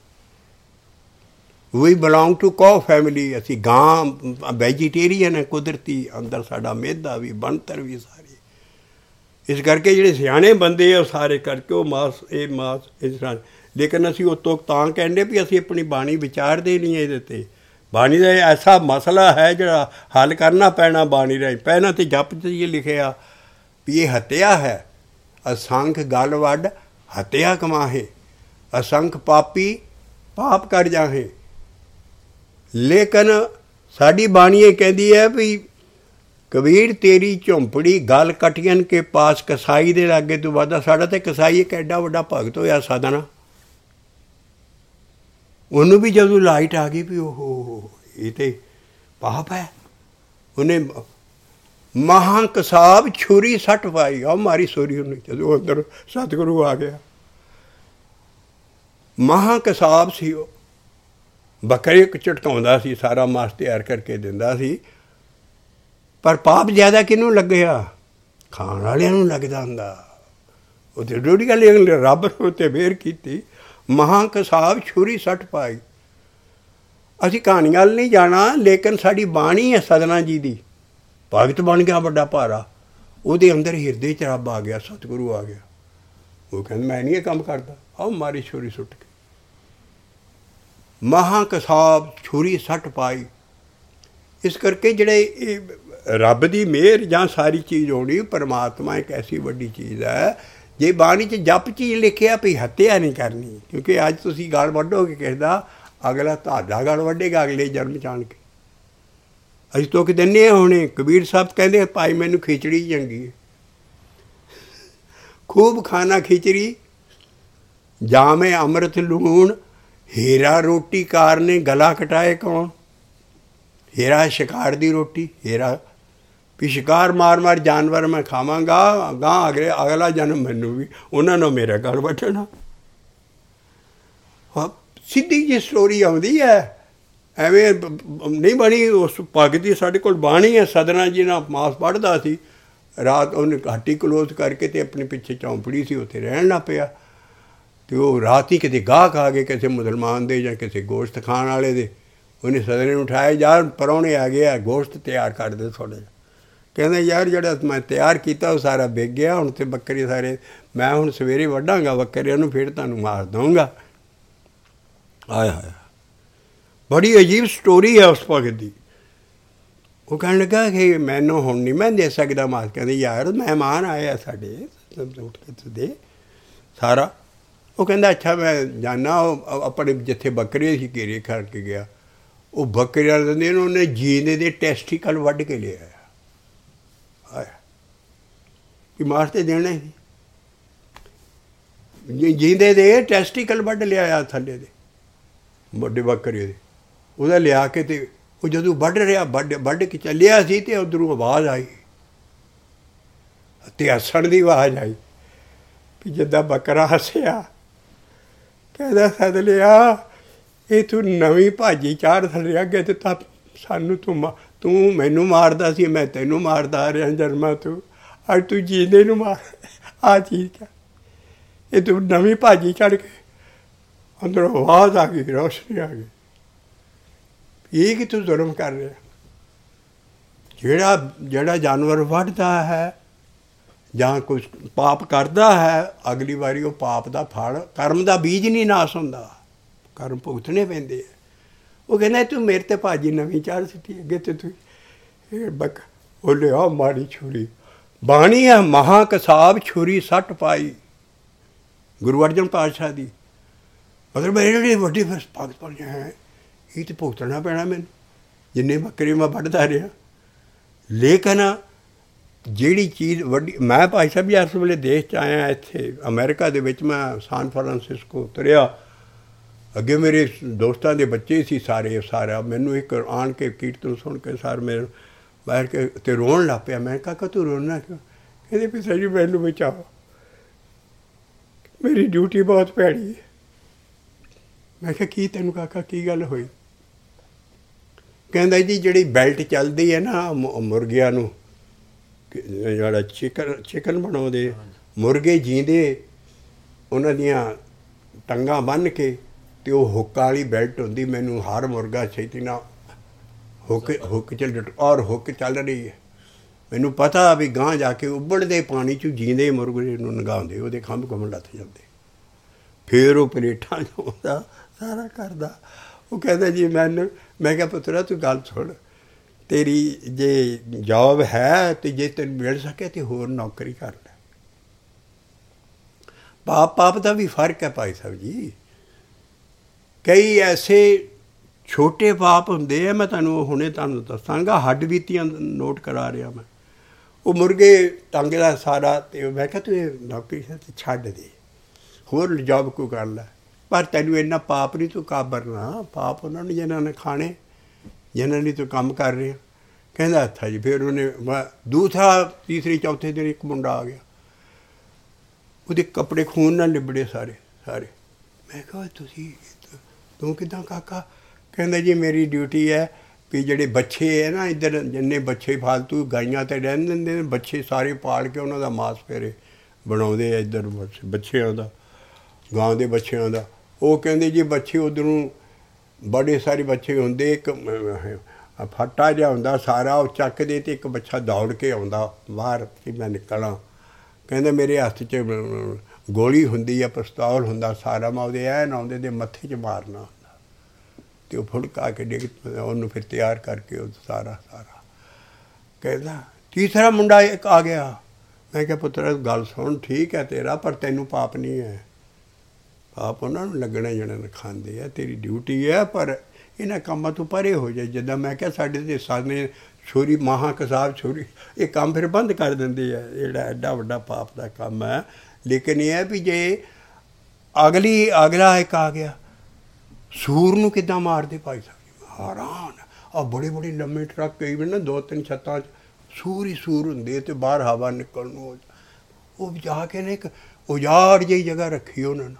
We belong to cow family. ਅਸੀਂ ਗਾਂ ਵੈਜੀਟੇਰੀਅਨ ਹੈ, ਕੁਦਰਤੀ ਅੰਦਰ ਸਾਡਾ ਮਿਹਦਾ ਵੀ ਬਣਤਰ ਵੀ ਸਾਰੀ। ਇਸ ਕਰਕੇ ਜਿਹੜੇ ਸਿਆਣੇ ਬੰਦੇ ਆ ਉਹ ਸਾਰੇ ਕਰਕੇ ਉਹ ਮਾਸ ਇਸ ਤਰ੍ਹਾਂ। ਲੇਕਿਨ ਅਸੀਂ ਉਤੋਂ ਤਾਂ ਕਹਿੰਦੇ ਵੀ ਅਸੀਂ ਆਪਣੀ ਬਾਣੀ ਵਿਚਾਰਦੇ ਨਹੀਂ ਇਹਦੇ 'ਤੇ। ਬਾਣੀ ਦਾ ਐਸਾ ਮਸਲਾ ਹੈ ਜਿਹੜਾ ਹੱਲ ਕਰਨਾ ਪੈਣਾ ਬਾਣੀ ਰਾਹੀਂ। ਪਹਿਲਾਂ ਤਾਂ ਜਪ 'ਚ ਇਹ ਲਿਖਿਆ ਵੀ ਇਹ ਹੱਤਿਆ ਹੈ। ਅਸੰਖ ਗਲ ਵੱਢ ਹੱਤਿਆ ਕਮਾਹੇ, ਅਸੰਖ ਪਾਪੀ ਪਾਪ ਕਰ ਜਾਹੇ। ਲੇਕਿਨ ਸਾਡੀ ਬਾਣੀ ਇਹ ਕਹਿੰਦੀ ਹੈ ਵੀ ਕਬੀਰ ਤੇਰੀ ਝੁੰਪੜੀ ਗਲ ਕਟੀਅਨ ਕੇ ਪਾਸ, ਕਸਾਈ ਦੇ ਲਾਗੇ ਤੋਂ ਵਾਧਾ। ਸਾਡਾ ਤਾਂ ਕਸਾਈ ਇੱਕ ਐਡਾ ਵੱਡਾ ਭਗਤ ਹੋਇਆ ਸਾਧਨਾ, ਉਹਨੂੰ ਵੀ ਜਦੋਂ ਲਾਈਟ ਆ ਗਈ ਵੀ ਉਹ ਇਹ ਤਾਂ ਪਾਪ ਹੈ, ਉਹਨੇ ਮਹਾਂ ਕਸਾਬ ਛੁਰੀ ਸੱਟ ਪਾਈ। ਆਹ ਮਾਰੀ ਸੋਰੀ ਉਹਨੇ ਜਦੋਂ ਅੰਦਰ ਸਤਿਗੁਰੂ ਆ ਗਿਆ। ਮਹਾਂ ਕਸਾਬ ਸੀ ਉਹ, ਬੱਕਰੇ ਝਟਕਾਉਂਦਾ ਸੀ, ਸਾਰਾ ਮਾਸ ਤਿਆਰ ਕਰਕੇ ਦਿੰਦਾ ਸੀ। ਪਰ ਪਾਪ ਜ਼ਿਆਦਾ ਕਿਹਨੂੰ ਲੱਗਿਆ? ਖਾਣ ਵਾਲਿਆਂ ਨੂੰ ਲੱਗਦਾ ਹੁੰਦਾ। ਉਹਦੇ ਡੋੜੀ ਗੱਲ ਰੱਬ ਨੇ ਉੱਤੇ ਮਿਹਰ ਕੀਤੀ, ਮਹਾਂ ਕਸਾਬ ਛੁਰੀ ਸੱਟ ਪਾਈ। ਅਸੀਂ ਕਹਾਣੀਆਂ ਵੱਲ ਨਹੀਂ ਜਾਣਾ, ਲੇਕਿਨ ਸਾਡੀ ਬਾਣੀ ਹੈ ਸਦਨਾ ਜੀ ਦੀ। ਭਗਤ ਬਣ ਗਿਆ ਵੱਡਾ ਭਾਰਾ, ਉਹਦੇ ਅੰਦਰ ਹਿਰਦੇ 'ਚ ਰੱਬ ਆ ਗਿਆ, ਸਤਿਗੁਰੂ ਆ ਗਿਆ। ਉਹ ਕਹਿੰਦਾ ਮੈਂ ਨਹੀਂ ਇਹ ਕੰਮ ਕਰਦਾ, ਆਓ ਮਾਰੀ ਛੁਰੀ ਸੁੱਟ ਕੇ। ਮਹਾਂ ਕਸਾਬ ਛੁਰੀ ਸੱਟ ਪਾਈ। ਇਸ ਕਰਕੇ ਜਿਹੜੇ ਇਹ ਰੱਬ ਦੀ ਮਿਹਰ ਜਾਂ ਸਾਰੀ ਚੀਜ਼ ਹੋਣੀ, ਪਰਮਾਤਮਾ ਇੱਕ ਐਸੀ ਵੱਡੀ ਚੀਜ਼ ਹੈ ਜੇ ਬਾਣੀ 'ਚ ਜਪ 'ਚ ਹੀ ਲਿਖਿਆ ਵੀ ਹੱਤਿਆ ਨਹੀਂ ਕਰਨੀ, ਕਿਉਂਕਿ ਅੱਜ ਤੁਸੀਂ ਗਲ ਵੱਢੋਗੇ ਕਿਸੇ ਦਾ, ਅਗਲਾ ਤੁਹਾਡਾ ਗਲ ਵੱਢੇਗਾ ਅਗਲੇ ਜਨਮ 'ਚ ਆਣ ਕੇ। ਅਸੀਂ ਤੁਕ ਦਿੰਦੇ ਹਾਂ ਹੁਣੇ। ਕਬੀਰ ਸਾਹਿਬ ਕਹਿੰਦੇ ਭਾਈ ਮੈਨੂੰ ਖਿਚੜੀ ਚੰਗੀ ਹੈ, ਖੂਬ ਖਾਣਾ ਖਿਚੜੀ, ਜਾਮੇ ਅੰਮ੍ਰਿਤ ਲੂਣ, ਹੀਰਾ ਰੋਟੀ ਕਾਰ ਨੇ ਗਲਾ ਕਟਾਏ ਕੌਣ। ਹੀਰਾ ਸ਼ਿਕਾਰ ਦੀ ਰੋਟੀ, ਹੀਰਾ ਵੀ ਸ਼ਿਕਾਰ ਮਾਰ ਮਾਰ ਜਾਨਵਰ ਮੈਂ ਖਾਵਾਂਗਾ, ਗਾਂ ਅਗਲਾ ਜਨਮ ਮੈਨੂੰ ਵੀ ਉਹਨਾਂ ਨੂੰ ਮੇਰਾ ਗਲ ਵੱਢਣਾ। ਸਿੱਧੀ ਜਿਹੀ ਸਟੋਰੀ ਆਉਂਦੀ ਹੈ, ਐਵੇਂ ਨਹੀਂ ਬਣੀ। ਉਸ ਭਗਤ ਦੀ ਸਾਡੇ ਕੋਲ ਬਾਣੀ ਹੈ, ਸਦਨਾ ਜੀ ਨਾਲ ਮਾਸ ਪੜ੍ਹਦਾ ਸੀ। ਰਾਤ ਉਹਨੇ ਹੱਟੀ ਕਲੋਜ਼ ਕਰਕੇ ਅਤੇ ਆਪਣੇ ਪਿੱਛੇ ਚੌਂਪੜੀ ਸੀ, ਉੱਥੇ ਰਹਿਣ ਲੱਗ ਪਿਆ। ਅਤੇ ਉਹ ਰਾਤ ਹੀ ਕਿਤੇ ਗਾਹਕ ਆ ਗਏ ਕਿਸੇ ਮੁਸਲਮਾਨ ਦੇ ਜਾਂ ਕਿਸੇ ਗੋਸ਼ਤ ਖਾਣ ਵਾਲੇ ਦੇ। ਉਹਨੇ ਸਦਨੇ ਨੂੰ ਉਠਾਇਆ, ਯਾਰ ਪ੍ਰਾਹੁਣੇ ਆ ਗਏ ਆ, ਗੋਸ਼ਤ ਤਿਆਰ ਕਰ ਦੇ ਥੋੜ੍ਹਾ ਜਿਹਾ। ਕਹਿੰਦਾ ਯਾਰ ਜਿਹੜਾ ਮੈਂ ਤਿਆਰ ਕੀਤਾ ਉਹ ਸਾਰਾ ਵਿਕ ਗਿਆ, ਹੁਣ ਤਾਂ ਬੱਕਰੇ ਸਾਰੇ ਮੈਂ ਹੁਣ ਸਵੇਰੇ ਵੱਢਾਂਗਾ ਬੱਕਰਿਆਂ ਨੂੰ, ਫਿਰ ਤੁਹਾਨੂੰ ਮਾਰ ਦਊਂਗਾ। ਆਇਆ ਹੋਇਆ ਬੜੀ ਅਜੀਬ ਸਟੋਰੀ ਹੈ ਉਸ ਭਗਤ ਦੀ। ਉਹ ਕਹਿਣ ਲੱਗਾ ਕਿ ਮੈਨੂੰ ਹੁਣ ਨਹੀਂ ਮੈਂ ਦੇ ਸਕਦਾ ਮਾਸ। ਕਹਿੰਦੇ ਯਾਰ ਮਹਿਮਾਨ ਆਏ ਆ ਸਾਡੇ, ਉੱਠ ਕੇ ਤੂੰ ਦੇ ਸਾਰਾ। ਉਹ ਕਹਿੰਦਾ ਅੱਛਾ ਮੈਂ ਜਾਣਾ। ਉਹ ਆਪਣੇ ਜਿੱਥੇ ਬੱਕਰੇ ਸੀ ਘੇਰੇ ਖੜ ਕੇ ਗਿਆ। ਉਹ ਬੱਕਰੀਆਂ ਦਿੰਦੇ ਨੇ, ਉਹਨੇ ਜੀਂਦੇ ਦੇ ਟੈਸਟੀਕਲ ਵੱਢ ਕੇ ਲਿਆ ਆਇਆ ਕਿ ਮਾਸ ਤੇ ਦੇਣਾ ਹੀ ਜੀਂਦੇ ਦੇ ਟੈਸਟੀਕਲ ਵੱਢ ਲਿਆ ਥੱਲੇ ਦੇ ਵੱਡੇ ਬੱਕਰੇ ਦੇ। ਉਹਦਾ ਲਿਆ ਕੇ ਅਤੇ ਉਹ ਜਦੋਂ ਵੱਢ ਰਿਹਾ ਵੱਢ ਕੇ ਚੱਲਿਆ ਸੀ ਅਤੇ ਉੱਧਰੋਂ ਆਵਾਜ਼ ਆਈ ਅਤੇ ਹੱਸਣ ਦੀ ਆਵਾਜ਼ ਆਈ ਵੀ ਜਿੱਦਾਂ ਬੱਕਰਾ ਹੱਸਿਆ। ਕਹਿੰਦਾ ਸੱਦ ਲਿਆ, ਇਹ ਤੂੰ ਨਵੀਂ ਭਾਜੀ ਚਾੜ ਥੱਲੇ ਅੱਗੇ ਅਤੇ ਤਾਂ ਸਾਨੂੰ ਤੂੰ ਮੈਨੂੰ ਮਾਰਦਾ ਸੀ, ਮੈਂ ਤੈਨੂੰ ਮਾਰਦਾ ਆ ਰਿਹਾ ਜਨਮਾਂ ਤੋਂ, ਅੱਜ ਤੂੰ ਜੀਂਦੇ ਨੂੰ ਮਾਰ। ਆਹ ਚੀਜ਼ ਕਿਆ ਇਹ ਤੂੰ ਨਵੀਂ ਭਾਜੀ ਚੜ੍ਹ ਕੇ ਅੰਦਰੋਂ ਆਵਾਜ਼ ਆ ਗਈ, ਰੋਸ਼ਨੀ ਆ ਗਈ। ਇਹ ਕਿ ਤੂੰ ਜ਼ੁਲਮ ਕਰ ਰਿਹਾ। ਜਿਹੜਾ ਜਾਨਵਰ ਵੱਢਦਾ ਹੈ ਜਾਂ ਕੁਛ ਪਾਪ ਕਰਦਾ ਹੈ, ਅਗਲੀ ਵਾਰੀ ਉਹ ਪਾਪ ਦਾ ਫਲ, ਕਰਮ ਦਾ ਬੀਜ ਨਹੀਂ ਨਾਸ ਹੁੰਦਾ, ਕਰਮ ਭੁਗਤਣੇ ਪੈਂਦੇ ਆ। ਉਹ ਕਹਿੰਦਾ ਤੂੰ ਮੇਰੇ 'ਤੇ ਭਾਜੀ ਨਵੀਂ ਚਾੜ ਸਿੱਟੀ ਅੱਗੇ ਅਤੇ ਤੂੰ ਉਹ ਲਿਆ ਮਾੜੀ ਛੁਰੀ। ਬਾਣੀ ਹੈ ਮਹਾਂ ਕਸਾਬ ਛੁਰੀ ਸੱਟ ਪਾਈ, ਗੁਰੂ ਅਰਜਨ ਪਾਤਸ਼ਾਹ ਦੀ। ਮਤਲਬ ਇਹ ਜਿਹੜੀ ਵੱਡੀ ਭਗਤ ਬਣਿਆ ਹੈ, ਇਹ ਤਾਂ ਭੁਗਤਣਾ ਪੈਣਾ ਮੈਨੂੰ, ਜਿੰਨੇ ਬੱਕਰੇ ਮੈਂ ਵੱਢਦਾ ਰਿਹਾ। ਲੇਕਿਨ ਜਿਹੜੀ ਚੀਜ਼ ਵੱਡੀ, ਮੈਂ ਭਾਈ ਸਾਹਿਬ ਜੀ ਇਸ ਵੇਲੇ ਦੇਸ਼ 'ਚ ਆਇਆ ਇੱਥੇ ਅਮਰੀਕਾ ਦੇ ਵਿੱਚ, ਮੈਂ ਸਾਨ ਫਰਾਂਸਿਸਕੋ ਉਤਰਿਆ। ਅੱਗੇ ਮੇਰੇ ਦੋਸਤਾਂ ਦੇ ਬੱਚੇ ਸੀ ਸਾਰਾ ਮੈਨੂੰ ਇੱਕ ਆਣ ਕੇ ਕੀਰਤਨ ਸੁਣ ਕੇ ਸਰ ਮੇਰੇ ਬੈਠ ਕੇ ਅਤੇ ਰੋਣ ਲੱਗ ਪਿਆ। ਮੈਂ ਕਾਕਾ ਤੂੰ ਰੋਣਾ ਕਿਉਂ? ਕਹਿੰਦੇ ਪਿਤਾ ਜੀ ਮੈਨੂੰ ਬਚਾਓ, ਮੇਰੀ ਡਿਊਟੀ ਬਹੁਤ ਭੈੜੀ ਹੈ। ਮੈਂ ਕਿਹਾ ਕੀ ਤੈਨੂੰ ਕਾਕਾ ਕੀ ਗੱਲ ਹੋਈ? ਕਹਿੰਦਾ ਜੀ ਜਿਹੜੀ ਬੈਲਟ ਚੱਲਦੀ ਹੈ ਨਾ ਮੁਰਗਿਆਂ ਨੂੰ, ਜਿਹੜਾ ਚਿਕਨ ਬਣਾਉਂਦੇ ਮੁਰਗੇ ਜੀਂਦੇ, ਉਹਨਾਂ ਦੀਆਂ ਟੰਗਾਂ ਬੰਨ੍ਹ ਕੇ ਅਤੇ ਉਹ ਹੁੱਕ ਵਾਲੀ ਬੈਲਟ ਹੁੰਦੀ, ਮੈਨੂੰ ਹਰ ਮੁਰਗਾ ਛੇਤੀ ਨਾਲ ਹੁੱਕ ਔਰ ਹੁੱਕ ਚੱਲ ਰਹੀ ਹੈ। ਮੈਨੂੰ ਪਤਾ ਵੀ ਗਾਂਹ ਜਾ ਕੇ ਉਬਲਦੇ ਪਾਣੀ 'ਚ ਜੀਂਦੇ ਮੁਰਗੇ ਨੂੰ ਨਗਾਉਂਦੇ, ਉਹਦੇ ਖੰਭ ਘੁੰਮਣ ਲੱਥ ਜਾਂਦੇ। ਫਿਰ ਉਹ ਪਲੇਟਾਂ ਲਾਉਂਦਾ ਸਾਰਾ ਕਰਦਾ। ਉਹ ਕਹਿੰਦਾ ਜੀ ਮੈਂ ਕਿਹਾ ਪੁੱਤਰਾ ਤੂੰ ਗੱਲ ਸੁਣ, ਤੇਰੀ ਜੇ ਜੋਬ ਹੈ ਅਤੇ ਜੇ ਤੈਨੂੰ ਮਿਲ ਸਕੇ ਤਾਂ ਹੋਰ ਨੌਕਰੀ ਕਰ ਲੈ। ਪਾਪ ਦਾ ਵੀ ਫਰਕ ਹੈ ਭਾਈ ਸਾਹਿਬ ਜੀ। ਕਈ ਐਸੇ ਛੋਟੇ ਪਾਪ ਹੁੰਦੇ ਆ, ਮੈਂ ਹੁਣੇ ਤੁਹਾਨੂੰ ਦੱਸਾਂਗਾ, ਹੱਡ ਬੀਤੀਆਂ ਨੋਟ ਕਰਾ ਰਿਹਾ ਮੈਂ। ਉਹ ਮੁਰਗੇ ਟੰਗ ਦਾ ਸਾਰਾ, ਅਤੇ ਮੈਂ ਕਿਹਾ ਤੂੰ ਇਹ ਨੌਕਰੀ ਛੱਡ ਦੇ, ਹੋਰ ਜੋਬ ਕੋਈ ਕਰ ਲੈ, ਪਰ ਤੈਨੂੰ ਇੰਨਾ ਪਾਪ ਨਹੀਂ ਤੂੰ ਕਾਬਰਨਾ। ਪਾਪ ਉਹਨਾਂ ਨੇ ਜਿਹਨਾਂ ਨੇ ਖਾਣੇ, ਜਿਹਨਾਂ ਲਈ ਤੂੰ ਕੰਮ ਕਰ ਰਿਹਾ। ਕਹਿੰਦਾ ਅੱਛਾ ਜੀ। ਫਿਰ ਉਹਨੇ ਦੂਸਰਾ ਤੀਸਰੇ ਚੌਥੇ ਦਿਨ ਇੱਕ ਮੁੰਡਾ ਆ ਗਿਆ, ਉਹਦੇ ਕੱਪੜੇ ਖੂਨ ਨਾਲ ਲਿਬੜੇ ਸਾਰੇ। ਮੈਂ ਕਿਹਾ ਤੂੰ ਕਿੱਦਾਂ ਕਾਕਾ? ਕਹਿੰਦਾ ਜੀ ਮੇਰੀ ਡਿਊਟੀ ਹੈ ਵੀ ਜਿਹੜੇ ਬੱਚੇ ਹੈ ਨਾ ਇੱਧਰ, ਜਿੰਨੇ ਬੱਚੇ ਫਾਲਤੂ ਗਾਈਆਂ 'ਤੇ ਰਹਿਣ ਦਿੰਦੇ ਨੇ, ਬੱਚੇ ਸਾਰੇ ਪਾਲ ਕੇ ਉਹਨਾਂ ਦਾ ਮਾਸ ਫੇਰੇ ਬਣਾਉਂਦੇ ਆ ਇੱਧਰ ਬੱਚਿਆਂ ਦਾ, ਗਾਂ ਦੇ ਬੱਚਿਆਂ ਦਾ। ਉਹ ਕਹਿੰਦੇ ਜੀ ਬੱਚੇ ਉੱਧਰੋਂ ਬੜੇ ਸਾਰੇ ਬੱਚੇ ਹੁੰਦੇ, ਇੱਕ ਫੱਟਾ ਜਿਹਾ ਹੁੰਦਾ ਸਾਰਾ, ਉਹ ਚੱਕਦੇ ਅਤੇ ਇੱਕ ਬੱਚਾ ਦੌੜ ਕੇ ਆਉਂਦਾ ਬਾਹਰ ਕਿ ਮੈਂ ਨਿਕਲਾਂ। ਕਹਿੰਦੇ ਮੇਰੇ ਹੱਥ 'ਚ ਗੋਲੀ ਹੁੰਦੀ ਆ, ਪਿਸਤੌਲ ਹੁੰਦਾ ਸਾਰਾ, ਮੈਂ ਉਹਦੇ ਐਨ ਆਉਂਦੇ ਦੇ ਮੱਥੇ 'ਚ ਮਾਰਨਾ ਹੁੰਦਾ ਅਤੇ ਉਹ ਫੁੜਕਾ ਕੇ ਡਿੱਗ, ਉਹਨੂੰ ਫਿਰ ਤਿਆਰ ਕਰਕੇ ਉਹ ਸਾਰਾ। ਕਹਿੰਦਾ ਤੀਸਰਾ ਮੁੰਡਾ ਇੱਕ ਆ ਗਿਆ, ਮੈਂ ਕਿਹਾ ਪੁੱਤਰ ਗੱਲ ਸੁਣ, ਠੀਕ ਹੈ ਤੇਰਾ, ਪਰ ਤੈਨੂੰ ਪਾਪ ਨਹੀਂ ਹੈ। ਪਾਪ ਉਹਨਾਂ ਨੂੰ ਲੱਗਣਾ ਜਿਹਨਾਂ ਨੇ ਖਾਂਦੇ ਆ, ਤੇਰੀ ਡਿਊਟੀ ਹੈ, ਪਰ ਇਹਨਾਂ ਕੰਮਾਂ ਤੋਂ ਪਰੇ ਹੋ ਜਾਏ। ਜਿੱਦਾਂ ਮੈਂ ਕਿਹਾ ਸਾਡੇ ਦੇ ਸਾਹਮਣੇ ਛੁਰੀ ਮਹਾਂ ਕਸਾਬ ਛੁਰੀ, ਇਹ ਕੰਮ ਫਿਰ ਬੰਦ ਕਰ ਦਿੰਦੇ ਆ, ਜਿਹੜਾ ਐਡਾ ਵੱਡਾ ਪਾਪ ਦਾ ਕੰਮ ਹੈ। ਲੇਕਿਨ ਇਹ ਹੈ ਵੀ ਜੇ ਅਗਲਾ ਇੱਕ ਆ ਗਿਆ, ਸੂਰ ਨੂੰ ਕਿੱਦਾਂ ਮਾਰਦੇ ਭਾਈ ਸਾਹਿਬ, ਹੈਰਾਨ। ਆ ਬੜੇ ਬੜੇ ਲੰਮੇ ਟਰੱਕ ਕਈ ਵਾਰ ਨਾ 2-3 ਛੱਤਾਂ 'ਚ ਸੂਰ ਹੀ ਸੂਰ ਹੁੰਦੇ, ਅਤੇ ਬਾਹਰ ਹਵਾ ਨਿਕਲਣ ਨੂੰ ਉਹ ਜਾ ਕੇ ਨਾ ਇੱਕ ਉਜਾੜ ਜਿਹੀ ਜਗ੍ਹਾ ਰੱਖੀ ਉਹਨਾਂ ਨੇ,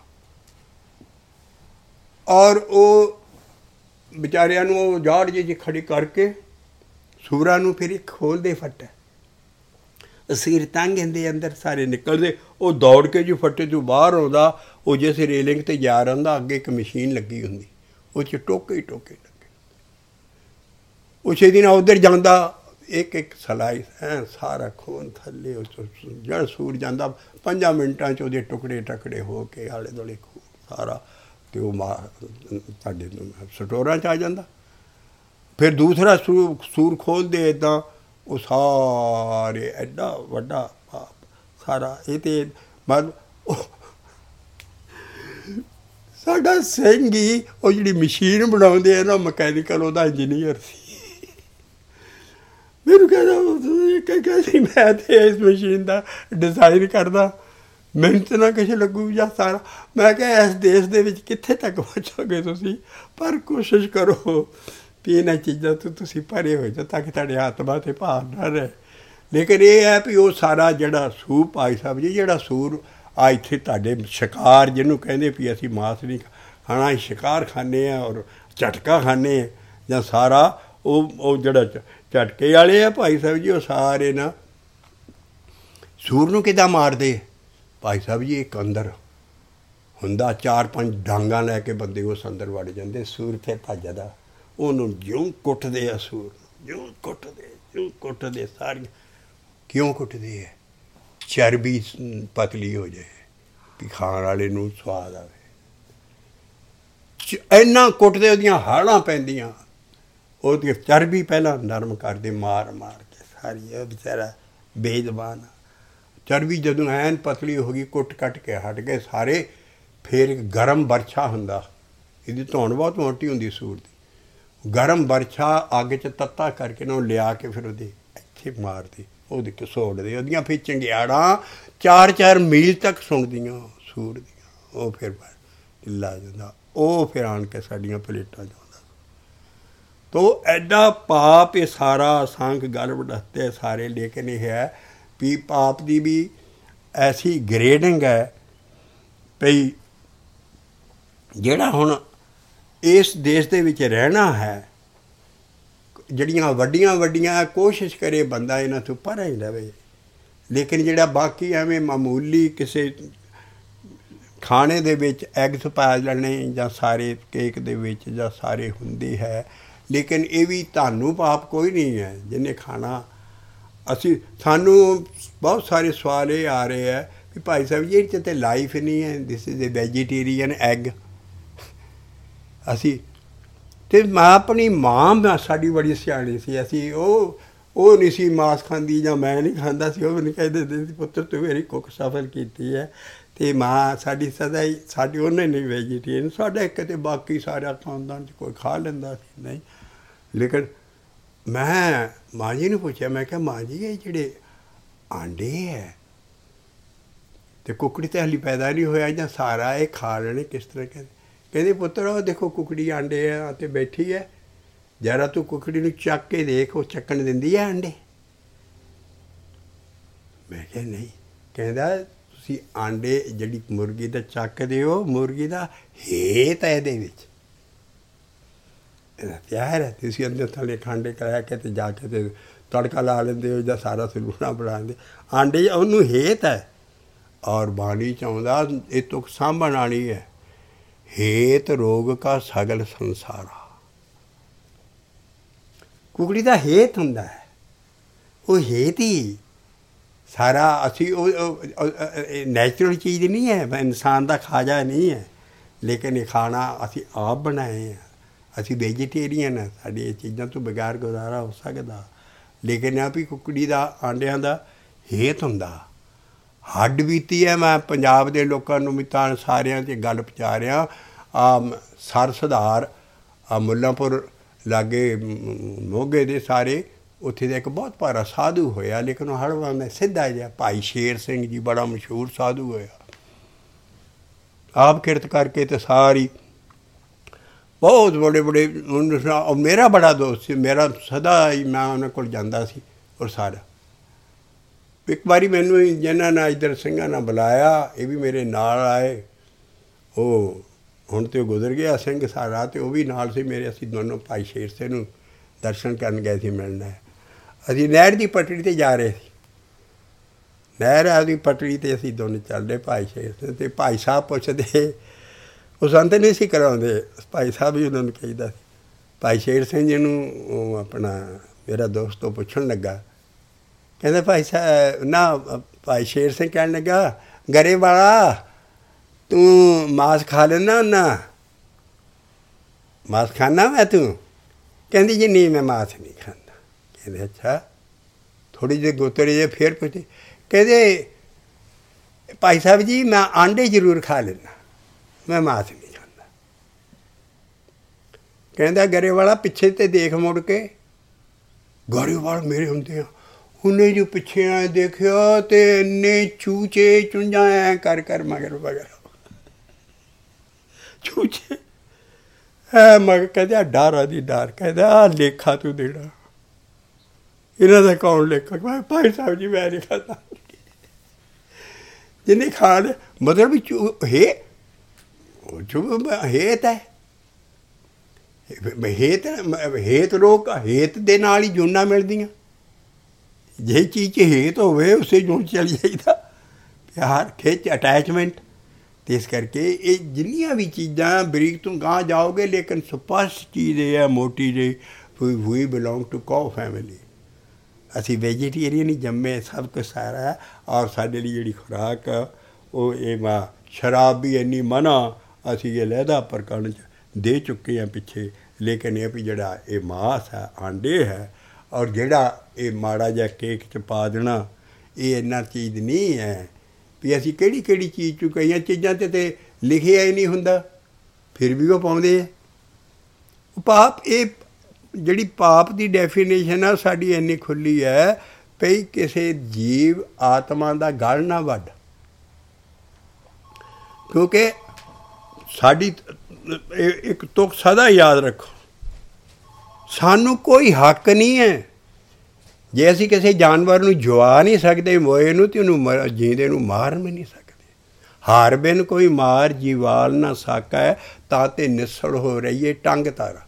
ਔਰ ਉਹ ਵਿਚਾਰਿਆਂ ਨੂੰ ਉਹ ਉਜਾੜ ਜਿਹੀ ਖੜੀ ਕਰਕੇ ਸੂਰਾਂ ਨੂੰ ਫਿਰ ਇੱਕ ਖੋਲ੍ਹਦੇ ਫੱਟੇ, ਅਸੀਰ ਤੰਗ ਹੁੰਦੇ, ਅੰਦਰ ਸਾਰੇ ਨਿਕਲਦੇ। ਉਹ ਦੌੜ ਕੇ ਜੋ ਫੱਟੇ ਤੋਂ ਬਾਹਰ ਆਉਂਦਾ, ਉਹ ਜਿਸ ਰੇਲਿੰਗ 'ਤੇ ਜਾ ਰਿਹਾ ਹੁੰਦਾ, ਅੱਗੇ ਇੱਕ ਮਸ਼ੀਨ ਲੱਗੀ ਹੁੰਦੀ, ਉਹ 'ਚ ਟੋਕੇ ਹੀ ਟੋਕੇ ਲੱਗੇ। ਉਸੇ ਦਿਨ ਉੱਧਰ ਜਾਂਦਾ, ਇੱਕ ਸਲਾਈ ਐ ਸਾਰਾ ਖੂਨ ਥੱਲੇ, ਜਿਹੜਾ ਸੂਰ ਜਾਂਦਾ 5 ਮਿੰਟਾਂ 'ਚ ਉਹਦੇ ਟੁਕੜੇ ਟਕੜੇ ਹੋ ਕੇ ਆਲੇ ਦੁਆਲੇ ਖੂਨ ਸਾਰਾ, ਅਤੇ ਉਹ ਸਾਡੇ ਸਟੋਰਾਂ 'ਚ ਆ ਜਾਂਦਾ। ਫਿਰ ਦੂਸਰਾ ਸੂਰ ਖੋਲ੍ਹਦੇ ਇੱਦਾਂ, ਉਹ ਸਾਰੇ ਐਡਾ ਵੱਡਾ ਪਾਪ ਸਾਰਾ। ਇਹ ਤਾਂ ਮਤਲਬ ਸਾਡਾ ਸਿੰਘ ਹੀ ਉਹ ਜਿਹੜੀ ਮਸ਼ੀਨ ਬਣਾਉਂਦੇ ਆ ਨਾ ਮਕੈਨੀਕਲ, ਉਹਦਾ ਇੰਜੀਨੀਅਰ ਸੀ। ਮੈਨੂੰ ਕਹਿੰਦਾ ਸੀ ਮੈਂ ਤਾਂ ਇਸ ਮਸ਼ੀਨ ਦਾ ਡਿਜ਼ਾਈਨ ਕਰਦਾ, ਮਿਹਨਤ ਨਾ ਕਿਸੇ ਲੱਗੂ ਜਾਂ ਸਾਰਾ। ਮੈਂ ਕਿਹਾ ਇਸ ਦੇਸ਼ ਦੇ ਵਿੱਚ ਕਿੱਥੇ ਤੱਕ ਪਹੁੰਚੋਗੇ ਤੁਸੀਂ, ਪਰ ਕੋਸ਼ਿਸ਼ ਕਰੋ ਵੀ ਇਹਨਾਂ ਚੀਜ਼ਾਂ ਤੋਂ ਤੁਸੀਂ ਪਰੇ ਹੋ ਜਾਓ ਤਾਂ ਕਿ ਤੁਹਾਡੇ ਆਤਮਾ 'ਤੇ ਭਾਰ ਨਾ ਰਹੇ। ਲੇਕਿਨ ਇਹ ਹੈ ਵੀ ਉਹ ਸਾਰਾ ਜਿਹੜਾ ਸੂਰ ਭਾਈ ਸਾਹਿਬ ਜੀ, ਜਿਹੜਾ ਸੂਰ ਆ ਇੱਥੇ ਤੁਹਾਡੇ ਸ਼ਿਕਾਰ ਜਿਹਨੂੰ ਕਹਿੰਦੇ ਵੀ ਅਸੀਂ ਮਾਸ ਨਹੀਂ ਖਾਣਾ, ਸ਼ਿਕਾਰ ਖਾਂਦੇ ਹਾਂ ਔਰ ਝਟਕਾ ਖਾਂਦੇ ਹਾਂ, ਜਾਂ ਸਾਰਾ ਉਹ ਜਿਹੜਾ ਝਟਕੇ ਵਾਲੇ ਆ ਭਾਈ ਸਾਹਿਬ ਜੀ, ਉਹ ਸਾਰੇ ਨਾ ਸੂਰ ਨੂੰ ਕਿੱਦਾਂ ਮਾਰਦੇ ਭਾਈ ਸਾਹਿਬ ਜੀ। ਇੱਕ ਅੰਦਰ ਹੁੰਦਾ 4-5 ਡਾਂਗਾਂ ਲੈ ਕੇ ਬੰਦੇ ਉਸ ਅੰਦਰ ਵੜ ਜਾਂਦੇ, ਸੂਰ ਫਿਰ ਭੱਜਦਾ, ਉਹਨੂੰ ਜਿਉਂ ਕੁੱਟਦੇ ਆ ਸੂਰ ਨੂੰ, ਜਿਉਂ ਕੁੱਟਦੇ ਸਾਰੀਆਂ। ਕਿਉਂ ਕੁੱਟਦੇ ਹੈ? ਚਰਬੀ ਪਤਲੀ ਹੋ ਜਾਏ ਵੀ ਖਾਣ ਵਾਲੇ ਨੂੰ ਸਵਾਦ ਆਵੇ। ਇੰਨਾ ਕੁੱਟਦੇ, ਉਹਦੀਆਂ ਹਾੜਾਂ ਪੈਂਦੀਆਂ, ਉਹਦੀ ਚਰਬੀ ਪਹਿਲਾਂ ਨਰਮ ਕਰਦੇ ਮਾਰ ਮਾਰ ਕੇ ਸਾਰੀ। ਉਹ ਵਿਚਾਰਾ ਬੇਜ਼ਬਾਨ, ਚਰਬੀ ਜਦੋਂ ਐਨ ਪਤਲੀ ਹੋ ਗਈ, ਕੁੱਟ ਕੱਟ ਕੇ ਹਟ ਗਏ ਸਾਰੇ। ਫਿਰ ਗਰਮ ਬਰਛਾ ਹੁੰਦਾ, ਇਹਦੀ ਧੌਣ ਬਹੁਤ ਮੋਟੀ ਹੁੰਦੀ ਸੂਰ ਦੀ, ਗਰਮ ਬਰਛਾ ਅੱਗ 'ਚ ਤੱਤਾ ਕਰਕੇ ਨਾ ਉਹ ਲਿਆ ਕੇ ਫਿਰ ਉਹਦੇ ਇੱਥੇ ਮਾਰਦੇ, ਉਹਦੇ ਘਸੋੜਦੇ, ਉਹਦੀਆਂ ਫਿਰ ਚੰਗਿਆੜਾਂ 4-4 ਮੀਲ ਤੱਕ ਸੁਣਦੀਆਂ ਸੂਰ ਦੀਆਂ। ਉਹ ਫਿਰ ਢਿੱਲਾ ਜਾਂਦਾ, ਉਹ ਫਿਰ ਆਣ ਕੇ ਸਾਡੀਆਂ ਪਲੇਟਾਂ 'ਚ ਆਉਂਦਾ। ਤੋ ਐਡਾ ਪਾਪ ਇਹ ਸਾਰਾ ਸੰਗ ਗੱਲ ਵਡਾਤੇ ਸਾਰੇ। ਲੇਕਿਨ ਇਹ ਹੈ ਵੀ ਪਾਪ ਦੀ ਵੀ ਐਸੀ ਗ੍ਰੇਡਿੰਗ ਹੈ ਭਈ ਜਿਹੜਾ ਹੁਣ ਇਸ ਦੇਸ਼ ਦੇ ਵਿੱਚ ਰਹਿਣਾ ਹੈ, ਜਿਹੜੀਆਂ ਵੱਡੀਆਂ ਕੋਸ਼ਿਸ਼ ਕਰੇ ਬੰਦਾ ਇਹਨਾਂ ਤੋਂ ਪਰੇ ਹੀ ਰਹੇ। ਲੇਕਿਨ ਜਿਹੜਾ ਬਾਕੀ ਐਵੇਂ ਮਾਮੂਲੀ ਕਿਸੇ ਖਾਣੇ ਦੇ ਵਿੱਚ ਐਗਸ ਪਾ ਲੈਣੇ, ਜਾਂ ਸਾਰੇ ਕੇਕ ਦੇ ਵਿੱਚ, ਜਾਂ ਸਾਰੇ ਹੁੰਦੀ ਹੈ। ਲੇਕਿਨ ਇਹ ਵੀ ਤੁਹਾਨੂੰ ਪਾਪ ਕੋਈ ਨਹੀਂ ਹੈ ਜਿਹਨੇ ਖਾਣਾ। ਸਾਨੂੰ ਬਹੁਤ ਸਾਰੇ ਸਵਾਲ ਇਹ ਆ ਰਹੇ ਹੈ ਵੀ ਭਾਈ ਸਾਹਿਬ ਜੀ ਇਹ 'ਚ ਤਾਂ ਲਾਈਫ ਨਹੀਂ ਹੈ, this is a vegetarian egg. ਅਸੀਂ ਅਤੇ ਮੈਂ ਆਪਣੀ ਮਾਂ ਸਾਡੀ ਬੜੀ ਸਿਆਣੀ ਸੀ, ਅਸੀਂ ਉਹ ਨਹੀਂ ਸੀ ਮਾਸ ਖਾਂਦੀ, ਜਾਂ ਮੈਂ ਨਹੀਂ ਖਾਂਦਾ ਸੀ, ਉਹ ਵੀ ਨਹੀਂ ਕਹਿੰਦੇ ਸੀ ਪੁੱਤਰ ਤੂੰ ਮੇਰੀ ਕੁੱਕ ਸਫਲ ਕੀਤੀ ਹੈ। ਅਤੇ ਮਾਂ ਸਾਡੀ ਸਦਾ ਹੀ ਸਾਡੀ ਉਹਨੇ ਨਹੀਂ ਵੈਜੀਟੇਰੀਅਨ, ਸਾਡਾ ਇੱਕ ਤਾਂ ਬਾਕੀ ਸਾਰਾ ਖਾਨਦਾਨ 'ਚ ਕੋਈ ਖਾ ਲੈਂਦਾ ਸੀ ਨਹੀਂ। ਲੇਕਿਨ ਮੈਂ ਮਾਂ ਜੀ ਨੂੰ ਪੁੱਛਿਆ, ਮੈਂ ਕਿਹਾ ਮਾਂ ਜੀ ਇਹ ਜਿਹੜੇ ਆਂਡੇ ਹੈ ਅਤੇ ਕੁੱਕੜੀ ਤਾਂ ਹਾਲੇ ਪੈਦਾ ਨਹੀਂ ਹੋਇਆ, ਜਾਂ ਸਾਰਾ ਇਹ ਖਾ ਲੈਣੇ ਕਿਸ ਤਰ੍ਹਾਂ? ਕਹਿੰਦੇ ਪੁੱਤਰ ਉਹ ਦੇਖੋ ਕੁੱਕੜੀ ਆਂਡੇ ਆ ਅਤੇ ਬੈਠੀ ਹੈ, ਜ਼ਰਾ ਤੂੰ ਕੁੱਕੜੀ ਨੂੰ ਚੱਕ ਕੇ ਦੇਖ, ਉਹ ਚੱਕਣ ਦਿੰਦੀ ਹੈ ਆਂਡੇ? ਮੈਂ ਕਿਹਾ ਨਹੀਂ। ਕਹਿੰਦਾ ਤੁਸੀਂ ਆਂਡੇ ਜਿਹੜੀ ਮੁਰਗੀ ਦਾ ਚੱਕਦੇ ਹੋ, ਮੁਰਗੀ ਦਾ ਹੇਤ ਹੈ ਇਹਦੇ ਵਿੱਚ, ਇਹਦਾ ਪਿਆਰ ਹੈ। ਤੁਸੀਂ ਅੰਦਰ ਥੱਲੇ ਖਾਂਡੇ ਕਰਾ ਕੇ ਅਤੇ ਜਾ ਕੇ ਤੇ ਤੜਕਾ ਲਾ ਲੈਂਦੇ ਹੋ, ਜਾਂ ਸਾਰਾ ਸਲੂਣਾ ਬਣਾ ਦਿੰਦੇ। ਆਂਡੇ ਉਹਨੂੰ ਹੇਤ ਹੈ, ਔਰ ਬਾਣੀ 'ਚ ਆਉਂਦਾ ਇਹ ਤੁਕ ਸਾਂਭਣ ਵਾਲੀ ਹੈ, ਹੇਤ ਰੋਗ ਕਾ ਸਗਲ ਸੰਸਾਰਾ। ਕੁਕੜੀ ਦਾ ਹੇਤ ਹੁੰਦਾ ਹੈ, ਉਹ ਹੇਤ ਹੀ ਸਾਰਾ। ਅਸੀਂ ਉਹ ਨੈਚੁਰਲ ਚੀਜ਼ ਨਹੀਂ ਹੈ, ਇਨਸਾਨ ਦਾ ਖਾਜਾ ਨਹੀਂ ਹੈ, ਲੇਕਿਨ ਇਹ ਖਾਣਾ ਅਸੀਂ ਆਪ ਬਣਾਏ ਹਾਂ। ਅਸੀਂ ਵੈਜੀਟੇਰੀਅਨ ਹਾਂ, ਸਾਡੀ ਇਹ ਚੀਜ਼ਾਂ ਤੋਂ ਬਗੈਰ ਗੁਜ਼ਾਰਾ ਹੋ ਸਕਦਾ। ਲੇਕਿਨ ਆ ਵੀ ਕੁਕੜੀ ਦਾ ਆਂਡਿਆਂ ਦਾ ਹੇਤ ਹੁੰਦਾ, ਹੱਡ ਬੀਤੀ ਹੈ। ਮੈਂ ਪੰਜਾਬ ਦੇ ਲੋਕਾਂ ਨੂੰ ਵੀ ਤਾਂ ਸਾਰਿਆਂ 'ਤੇ ਗੱਲ ਪਹੁੰਚਾ ਰਿਹਾ। ਸਰ ਸੁਧਾਰ ਮੁੱਲਾਂਪੁਰ ਲਾਗੇ ਮੋਗੇ ਦੇ ਸਾਰੇ, ਉੱਥੇ ਦਾ ਇੱਕ ਬਹੁਤ ਭਾਰਾ ਸਾਧੂ ਹੋਇਆ, ਲੇਕਿਨ ਉਹ ਹੜਵਾ ਮੈਂ ਸਿੱਧਾ ਜਿਹਾ ਭਾਈ ਸ਼ੇਰ ਸਿੰਘ ਜੀ ਬੜਾ ਮਸ਼ਹੂਰ ਸਾਧੂ ਹੋਇਆ। ਆਪ ਕਿਰਤ ਕਰਕੇ ਤੇ ਸਾਰੀ ਬਹੁਤ ਬੜੇ ਬੜੇ, ਮੇਰਾ ਬੜਾ ਦੋਸਤ ਸੀ, ਮੇਰਾ ਸਦਾ ਹੀ ਮੈਂ ਉਹਨਾਂ ਕੋਲ ਜਾਂਦਾ ਸੀ। ਔਰ ਸਾਰਾ ਇੱਕ ਵਾਰੀ ਮੈਨੂੰ ਜਿਹਨਾਂ ਨੇ ਇੱਧਰ ਸਿੰਘਾਂ ਨਾਲ ਬੁਲਾਇਆ, ਇਹ ਵੀ ਮੇਰੇ ਨਾਲ ਆਏ। ਉਹ ਹੁਣ ਤਾਂ ਗੁਜ਼ਰ ਗਿਆ ਸਿੰਘ ਸਾਰਾ, ਅਤੇ ਉਹ ਵੀ ਨਾਲ ਸੀ ਮੇਰੇ। ਅਸੀਂ ਦੋਨੋਂ ਭਾਈ ਸ਼ੇਰ ਸਿੰਘ ਨੂੰ ਦਰਸ਼ਨ ਕਰਨ ਗਏ ਸੀ, ਮਿਲਣਾ। ਅਸੀਂ ਨਹਿਰ ਦੀ ਪਟੜੀ 'ਤੇ ਜਾ ਰਹੇ ਸੀ। ਨਹਿਰ ਦੀ ਪਟੜੀ 'ਤੇ ਅਸੀਂ ਦੋਨੋਂ ਚੱਲਦੇ, ਭਾਈ ਸ਼ੇਰ ਸਿੰਘ ਅਤੇ ਭਾਈ ਸਾਹਿਬ ਪੁੱਛਦੇ, ਉਹ ਸੰਤ ਨਹੀਂ ਸੀ ਕਰਾਉਂਦੇ, ਭਾਈ ਸਾਹਿਬ ਵੀ ਉਹਨਾਂ ਨੂੰ ਕਹੀਦਾ ਸੀ। ਭਾਈ ਸ਼ੇਰ ਸਿੰਘ ਜੀ ਨੂੰ ਆਪਣਾ ਮੇਰਾ ਦੋਸਤ ਉਹ ਪੁੱਛਣ ਲੱਗਾ, ਕਹਿੰਦਾ ਭਾਈ ਸਾਹਿਬ ਨਾ, ਭਾਈ ਸ਼ੇਰ ਸਿੰਘ ਕਹਿਣ ਲੱਗਾ, ਗਰੇ ਵਾਲਾ ਤੂੰ ਮਾਸ ਖਾ ਲੈਂਦਾ ਹੁੰਦਾ, ਮਾਸ ਖਾਨਾ ਮੈਂ ਤੂੰ? ਕਹਿੰਦੀ ਜੀ ਨਹੀਂ, ਮੈਂ ਮਾਸ ਨਹੀਂ ਖਾਂਦਾ। ਕਹਿੰਦੇ ਅੱਛਾ। ਥੋੜ੍ਹੀ ਜਿਹੀ ਗੋਤਰੇ ਜਿਹੇ ਫੇਰ ਪੁੱਛੇ, ਕਹਿੰਦੇ ਭਾਈ ਸਾਹਿਬ ਜੀ ਮੈਂ ਆਂਡੇ ਜ਼ਰੂਰ ਖਾ ਲੈਂਦਾ, ਮੈਂ ਮਾਸ ਨਹੀਂ ਖਾਂਦਾ। ਕਹਿੰਦਾ ਗਰੇ ਵਾਲਾ ਪਿੱਛੇ ਤੇ ਦੇਖ ਮੁੜ ਕੇ। ਗਰੇ ਵਾਲਾ ਮੇਰੇ ਹੁੰਦੇ ਆ, ਉਹਨੇ ਜੋ ਪਿੱਛੇ ਆਏ ਦੇਖਿਆ ਤੇ ਇੰਨੇ ਚੂਚੇ ਚੁੰਝਾਂ ਐ ਕਰ ਕਰ ਮਗਰ ਵਗੈਰਾ ਚੂਚੇ ਹੈ ਮਗਰ। ਕਹਿੰਦੇ ਡਰ ਆਦੀ ਡਰ। ਕਹਿੰਦਾ ਆਹ ਲੇਖਾ ਤੂੰ ਦੇਣਾ, ਇਹਨਾਂ ਦਾ ਕੌਣ ਲੇਖਾ? ਭਾਈ ਸਾਹਿਬ ਜੀ ਮੈਂ ਨਹੀਂ ਖਾਂਦਾ। ਜਿਹਨੇ ਖਾ ਲਿਆ ਮਤਲਬ ਹੇਤ ਹੈ। ਹੇਤ ਲੋਕ ਹੇਤ ਦੇ ਨਾਲ ਹੀ ਜੂਨਾਂ ਮਿਲਦੀਆਂ। ਜੇ ਚੀਜ਼ 'ਚ ਹੇਤ ਹੋਵੇ ਉਸੇ ਜੂਨ ਚਲੀ ਜਾਈਦਾ, ਪਿਆਰ ਖਿੱਚ ਅਟੈਚਮੈਂਟ। ਅਤੇ ਇਸ ਕਰਕੇ ਇਹ ਜਿੰਨੀਆਂ ਵੀ ਚੀਜ਼ਾਂ ਬਰੀਕ ਤੋਂ ਗਾਂਹ ਜਾਓਗੇ, ਲੇਕਿਨ ਸਪਸ਼ਟ ਚੀਜ਼ ਇਹ ਹੈ ਮੋਟੀ ਜਿਹੀ, we belong to cow family. ਅਸੀਂ ਵੈਜੀਟੇਰੀਅਨ ਹੀ ਜੰਮੇ, ਸਭ ਕੁਛ ਸਾਰਾ ਹੈ। ਔਰ ਸਾਡੇ ਲਈ ਜਿਹੜੀ ਖੁਰਾਕ ਆ ਉਹ ਇਹ ਸ਼ਰਾਬ ਵੀ ਇੰਨੀ ਮਨਾ, ਅਸੀਂ ਇਹ ਲਹਿਦਾ ਪ੍ਰਕਰਣ 'ਚ ਦੇ ਚੁੱਕੇ ਹਾਂ ਪਿੱਛੇ। ਲੇਕਿਨ ਇਹ ਵੀ ਜਿਹੜਾ ਇਹ ਮਾਸ ਹੈ, ਆਂਡੇ ਹੈ, ਔਰ ਜਿਹੜਾ ਇਹ ਮਾੜਾ ਜਿਹਾ ਕੇਕ 'ਚ ਪਾ ਦੇਣਾ, ਇਹ ਇੰਨਾ ਚੀਜ਼ ਨਹੀਂ ਹੈ ਵੀ ਅਸੀਂ ਕਿਹੜੀ ਕਿਹੜੀ ਚੀਜ਼ 'ਚ। ਕਈਆਂ ਚੀਜ਼ਾਂ 'ਤੇ ਲਿਖਿਆ ਹੀ ਨਹੀਂ ਹੁੰਦਾ, ਫਿਰ ਵੀ ਉਹ ਪਾਉਂਦੇ ਆ। ਪਾਪ, ਇਹ ਜਿਹੜੀ ਪਾਪ ਦੀ ਡੈਫੀਨੇਸ਼ਨ ਆ ਸਾਡੀ ਇੰਨੀ ਖੁੱਲ੍ਹੀ ਹੈ ਵੀ ਕਿਸੇ ਜੀਵ ਆਤਮਾ ਦਾ ਗਲ ਨਾ ਵੱਢ। ਕਿਉਂਕਿ ਸਾਡੀ ਇੱਕ ਤੁਕ ਸਦਾ ਯਾਦ ਰੱਖੋ, ਸਾਨੂੰ ਕੋਈ ਹੱਕ ਨਹੀਂ ਹੈ। ਜੇ ਅਸੀਂ ਕਿਸੇ ਜਾਨਵਰ ਨੂੰ ਜਵਾ ਨਹੀਂ ਸਕਦੇ ਮੋਏ ਨੂੰ, ਅਤੇ ਉਹਨੂੰ ਜੀਂਦੇ ਨੂੰ ਮਾਰ ਵੀ ਨਹੀਂ ਸਕਦੇ। ਹਾਰ ਬਿਨ ਕੋਈ ਮਾਰ ਜੀਵਾਲ ਨਾ ਸਾਕਾ, ਤਾਂ ਤੇ ਨਿਸੜ ਹੋ ਰਹੀਏ ਟੰਗ ਤਾਰਾ।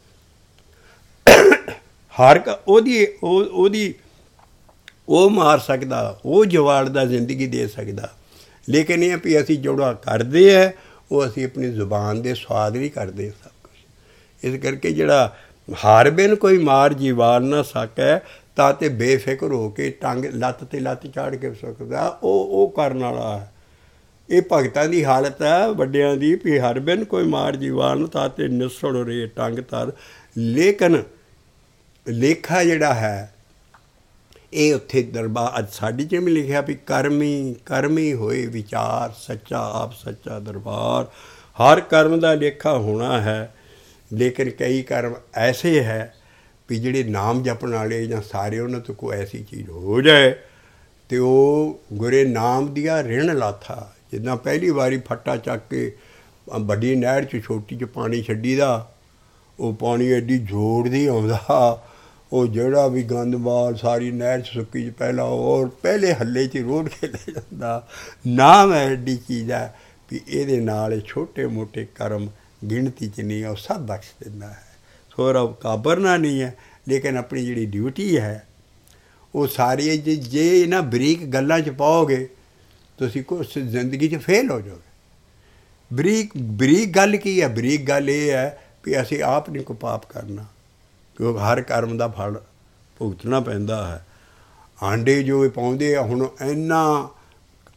ਹਰ ਉਹਦੀ ਉਹ ਮਾਰ ਸਕਦਾ, ਉਹ ਜਵਾਲ ਦਾ ਜ਼ਿੰਦਗੀ ਦੇ ਸਕਦਾ। ਲੇਕਿਨ ਇਹ ਵੀ ਅਸੀਂ ਜਿਹੜਾ ਕਰਦੇ ਹੈ ਉਹ ਅਸੀਂ ਆਪਣੀ ਜ਼ੁਬਾਨ ਦੇ ਸਵਾਦ ਨਹੀਂ ਕਰਦੇ ਸਭ ਕੁਛ। ਇਸ ਕਰਕੇ ਜਿਹੜਾ ਹਾਰ ਬਿਨ ਕੋਈ ਮਾਰ ਜੀਵਾਲ ਨਾ ਸਕੈ, ਤਾਂ ਤੇ ਬੇਫਿਕਰ ਹੋ ਕੇ ਟੰਗ ਲੱਤ 'ਤੇ ਲੱਤ ਚਾੜ੍ਹ ਕੇ ਸਕਦਾ, ਉਹ ਕਰਨ ਵਾਲਾ ਹੈ। ਇਹ ਭਗਤਾਂ ਦੀ ਹਾਲਤ ਹੈ ਵੱਡਿਆਂ ਦੀ, ਵੀ ਹਰ ਬਿਨ ਕੋਈ ਮਾਰ ਜੀਵਾਨ ਤਾਂ ਤੇ ਨਿਸੜ ਰਹੇ ਟੰਗ ਤਰ। ਲੇਕਿਨ ਲੇਖਾ ਜਿਹੜਾ ਹੈ ਇਹ ਉੱਥੇ ਦਰਬਾਰ ਅੱਜ ਸਾਡੀ 'ਚ ਵੀ ਲਿਖਿਆ ਵੀ ਕਰਮੀ ਹੋਏ ਵਿਚਾਰ, ਸੱਚਾ ਆਪ ਸੱਚਾ ਦਰਬਾਰ। ਹਰ ਕਰਮ ਦਾ ਲੇਖਾ ਹੋਣਾ ਹੈ। ਲੇਕਿਨ ਕਈ ਕਰਮ ਐਸੇ ਹੈ ਵੀ ਜਿਹੜੇ ਨਾਮ ਜਪਣ ਵਾਲੇ ਜਾਂ ਸਾਰੇ, ਉਹਨਾਂ ਤੋਂ ਕੋਈ ਐਸੀ ਚੀਜ਼ ਹੋ ਜਾਏ ਅਤੇ ਉਹ ਗੁਰੇ ਨਾਮ ਦੀਆਂ ਰਿਣ ਲਾਥਾ। ਜਿੱਦਾਂ ਪਹਿਲੀ ਵਾਰੀ ਫੱਟਾ ਚੱਕ ਕੇ ਵੱਡੀ ਨਹਿਰ 'ਚ ਛੋਟੀ 'ਚ ਪਾਣੀ ਛੱਡੀ ਦਾ, ਉਹ ਪਾਣੀ ਐਡੀ ਜ਼ੋਰ ਦੀ ਆਉਂਦਾ, ਉਹ ਜਿਹੜਾ ਵੀ ਗੰਦਬਾਲ ਸਾਰੀ ਨਹਿਰ 'ਚ ਸੁੱਕੀ 'ਚ ਪਹਿਲਾਂ ਔਰ ਪਹਿਲੇ ਹੱਲੇ 'ਚ ਰੋੜ ਕੇ ਲੈ ਜਾਂਦਾ। ਨਾਮ ਐਡੀ ਚੀਜ਼ ਹੈ ਵੀ ਇਹਦੇ ਨਾਲ ਛੋਟੇ ਮੋਟੇ ਕਰਮ ਗਿਣਤੀ 'ਚ ਨਹੀਂ, ਉਹ ਸਭ ਬਖਸ਼ ਦਿੰਦਾ ਹੈ। ਥੋੜ੍ਹਾ ਕਾਬਰਨਾ ਨਹੀਂ ਹੈ, ਲੇਕਿਨ ਆਪਣੀ ਜਿਹੜੀ ਡਿਊਟੀ ਹੈ ਉਹ ਸਾਰੀ ਜੇ ਇਹਨਾਂ ਬਰੀਕ ਗੱਲਾਂ 'ਚ ਪਾਓਗੇ ਤੁਸੀਂ ਕੁਛ ਜ਼ਿੰਦਗੀ 'ਚ ਫੇਲ ਹੋ ਜਾਓਗੇ। ਬਰੀਕ ਗੱਲ ਕੀ ਹੈ? ਬਰੀਕ ਗੱਲ ਇਹ ਹੈ ਵੀ ਅਸੀਂ ਆਪ ਨਹੀਂ ਕੋਈ ਪਾਪ ਕਰਨਾ, ਕਿਉਂਕਿ ਹਰ ਕਰਮ ਦਾ ਫਲ ਭੁਗਤਣਾ ਪੈਂਦਾ ਹੈ। ਆਂਡੇ ਜੋ ਇਹ ਪਾਉਂਦੇ ਆ, ਹੁਣ ਇੰਨਾ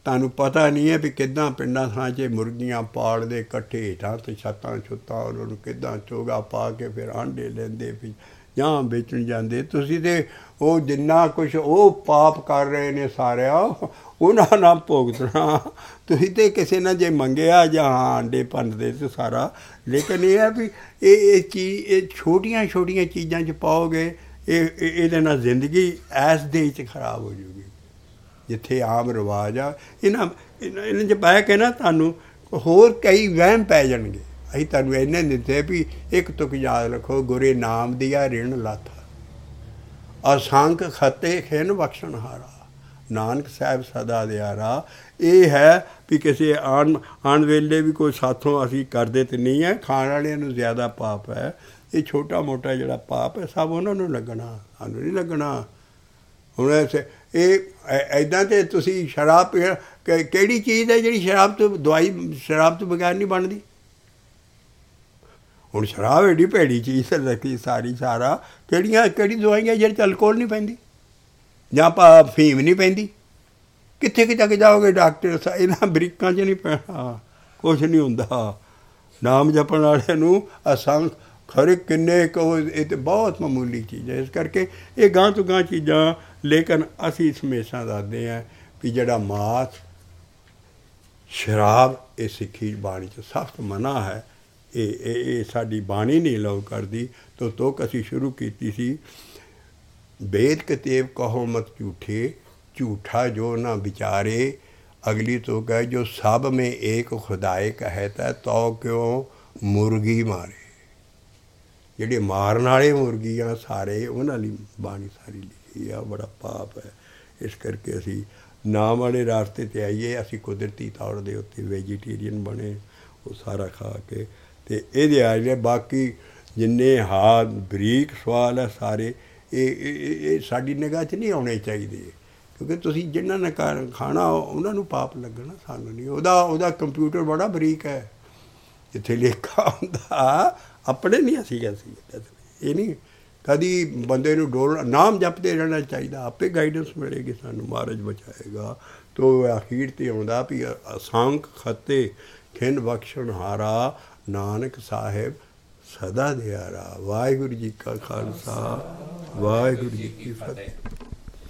ਤੁਹਾਨੂੰ ਪਤਾ ਨਹੀਂ ਹੈ ਵੀ ਕਿੱਦਾਂ ਪਿੰਡਾਂ ਥਾਂ 'ਚ ਮੁਰਗੀਆਂ ਪਾਲਦੇ ਇਕੱਠੇ ਹੇਠਾਂ ਤੇ ਛੱਤਾਂ ਛੁੱਤਾਂ ਉਹਨਾਂ ਨੂੰ ਕਿੱਦਾਂ ਚੋਗਾ ਪਾ ਕੇ ਫਿਰ ਆਂਡੇ ਲੈਂਦੇ ਵੀ ਜਾਂ ਵੇਚਣ ਜਾਂਦੇ। ਤੁਸੀਂ ਤੇ ਉਹ ਜਿੰਨਾ ਕੁਛ ਉਹ ਪਾਪ ਕਰ ਰਹੇ ਨੇ ਸਾਰਿਆ ਉਹਨਾਂ ਨਾਲ ਭੁਗਤਣਾ। ਤੁਸੀਂ ਤੇ ਕਿਸੇ ਨਾਲ ਜੇ ਮੰਗਿਆ ਜਾਂ ਆਂਡੇ ਭੰਨਦੇ ਤੇ ਸਾਰਾ। ਲੇਕਿਨ ਇਹ ਹੈ ਵੀ ਇਹ ਚੀਜ਼ ਇਹ ਛੋਟੀਆਂ ਛੋਟੀਆਂ ਚੀਜ਼ਾਂ 'ਚ ਪਾਓਗੇ ਇਹਦੇ ਨਾਲ ਜ਼ਿੰਦਗੀ ਐਸ ਦੇ 'ਚ ਖਰਾਬ ਹੋ ਜੂਗੀ। ਜਿੱਥੇ ਆਮ ਰਿਵਾਜ ਆ ਇਹਨਾਂ 'ਚ ਪੈ ਕੇ ਨਾ ਤੁਹਾਨੂੰ ਹੋਰ ਕਈ ਵਹਿਮ ਪੈ ਜਾਣਗੇ। ਅਸੀਂ ਤੁਹਾਨੂੰ ਇੰਨੇ ਦਿੱਤੇ ਵੀ ਇੱਕ ਤੁਕ ਯਾਦ ਰੱਖੋ, ਗੁਰੇ ਨਾਮ ਦੀਆ ਰਿਣ ਲਾਥਾ ਅਸੰਖ ਖਤੇ ਖਿਨ ਬਖਸ਼ਣ ਹਾਰਾ ਨਾਨਕ ਸਾਹਿਬ ਸਦਾ ਦਿਆਰਾ। ਇਹ ਹੈ ਵੀ ਕਿਸੇ ਆਉਣ ਵੇਲੇ ਵੀ ਕੋਈ ਸਾਥੋਂ ਅਸੀਂ ਕਰਦੇ ਤਾਂ ਨਹੀਂ ਹੈ, ਖਾਣ ਵਾਲਿਆਂ ਨੂੰ ਜ਼ਿਆਦਾ ਪਾਪ ਹੈ। ਇਹ ਛੋਟਾ ਮੋਟਾ ਜਿਹੜਾ ਪਾਪ ਹੈ ਸਭ ਉਹਨਾਂ ਨੂੰ ਲੱਗਣਾ, ਸਾਨੂੰ ਨਹੀਂ ਲੱਗਣਾ। ਹੁਣ ਇਹ ਇੱਦਾਂ ਤਾਂ ਤੁਸੀਂ ਸ਼ਰਾਬ ਕਿਹੜੀ ਚੀਜ਼ ਹੈ ਜਿਹੜੀ ਸ਼ਰਾਬ ਤੋਂ ਦਵਾਈ ਸ਼ਰਾਬ ਤੋਂ ਬਗੈਰ ਨਹੀਂ ਬਣਦੀ। ਹੁਣ ਸ਼ਰਾਬ ਐਡੀ ਭੈੜੀ ਚੀਜ਼ ਰੱਖੀ ਸਾਰਾ ਕਿਹੜੀ ਦਵਾਈਆਂ ਜਿਹੜੀ 'ਚ ਅਲਕੋਹਲ ਨਹੀਂ ਪੈਂਦੀ ਜਾਂ ਫੀਮ ਨਹੀਂ ਪੈਂਦੀ। ਕਿੱਥੇ ਤੱਕ ਜਾਓਗੇ ਡਾਕਟਰ ਇਹਨਾਂ ਬਰੀਕਾਂ 'ਚ ਨਹੀਂ ਪੈਣਾ, ਕੁਛ ਨਹੀਂ ਹੁੰਦਾ। ਨਾਮ ਜਪਣ ਵਾਲਿਆਂ ਨੂੰ ਅਸੰਖ ਖਰੇ ਕਿੰਨੇ ਕਹੋ, ਇਹ ਤਾਂ ਬਹੁਤ ਮਾਮੂਲੀ ਚੀਜ਼ ਹੈ। ਇਸ ਕਰਕੇ ਇਹ ਗਾਂਹ ਤੋਂ ਗਾਂਹ ਚੀਜ਼ਾਂ। ਲੇਕਿਨ ਅਸੀਂ ਹਮੇਸ਼ਾ ਦੱਸਦੇ ਹਾਂ ਵੀ ਜਿਹੜਾ ਮਾਸ ਸ਼ਰਾਬ ਇਹ ਸਿੱਖੀ ਬਾਣੀ 'ਚ ਸਖਤ ਮਨਾ ਹੈ। ਇਹ ਸਾਡੀ ਬਾਣੀ ਨਹੀਂ ਅਲਾਉ ਕਰਦੀ। ਤੁਕ ਅਸੀਂ ਸ਼ੁਰੂ ਕੀਤੀ ਸੀ, ਵੇਦ ਕਤੇਬ ਕਹੋ ਮਤ ਝੂਠੇ ਝੂਠਾ ਜੋ ਨਾ ਵਿਚਾਰੇ। ਅਗਲੀ ਤੁਕ ਹੈ, ਜੋ ਸਭ ਮੇਂ ਏਕ ਖੁਦਾਏ ਕਹਤਾ ਤੋ ਕਿਉਂ ਮੁਰਗੀ ਮਾਰੇ। ਜਿਹੜੇ ਮਾਰਨ ਵਾਲੇ ਮੁਰਗੀਆਂ ਸਾਰੇ ਉਹਨਾਂ ਲਈ ਬਾਣੀ ਸਾਰੀ ਲਿਖੀ ਆ। ਬੜਾ ਪਾਪ ਹੈ। ਇਸ ਕਰਕੇ ਅਸੀਂ ਨਾਮ ਵਾਲੇ ਰਾਸਤੇ 'ਤੇ ਆਈਏ। ਅਸੀਂ ਕੁਦਰਤੀ ਤੌਰ ਦੇ ਉੱਤੇ ਵੈਜੀਟੇਰੀਅਨ ਬਣੇ, ਉਹ ਸਾਰਾ ਖਾ ਕੇ ਅਤੇ ਇਹਦੇ ਆ ਜਿਹੜੇ ਬਾਕੀ ਜਿੰਨੇ ਬਰੀਕ ਸਵਾਲ ਹੈ ਸਾਰੇ ਇਹ ਸਾਡੀ ਨਿਗਾਹ 'ਚ ਨਹੀਂ ਆਉਣੇ ਚਾਹੀਦੇ। ਕਿਉਂਕਿ ਤੁਸੀਂ ਜਿਹਨਾਂ ਨੇ ਖਾਣਾ ਉਹਨਾਂ ਨੂੰ ਪਾਪ ਲੱਗਣਾ, ਸਾਨੂੰ ਨਹੀਂ। ਉਹਦਾ ਕੰਪਿਊਟਰ ਬੜਾ ਬਰੀਕ ਹੈ, ਜਿੱਥੇ ਲੇਖਾ ਹੁੰਦਾ ਆਪਣੇ ਨਹੀਂ ਅਸੀਂ ਇਹ ਨਹੀਂ। ਕਦੀ ਬੰਦੇ ਨੂੰ ਨਾਮ ਜਪਦੇ ਰਹਿਣਾ ਚਾਹੀਦਾ, ਆਪੇ ਗਾਈਡੈਂਸ ਮਿਲੇਗੀ ਸਾਨੂੰ, ਮਹਾਰਾਜ ਬਚਾਏਗਾ। ਤੋ ਅਖੀਰ 'ਤੇ ਆਉਂਦਾ ਵੀ ਅਸੰਖ ਖਤੇ ਖਿਨ ਬਖਸ਼ਣ ਹਾਰਾ ਨਾਨਕ ਸਾਹਿਬ ਸਦਾ ਦਿਆਰਾ। ਵਾਹਿਗੁਰੂ ਜੀ ਕਾ ਖਾਲਸਾ, ਵਾਹਿਗੁਰੂ ਜੀ ਕੀ ਫਤਿਹ।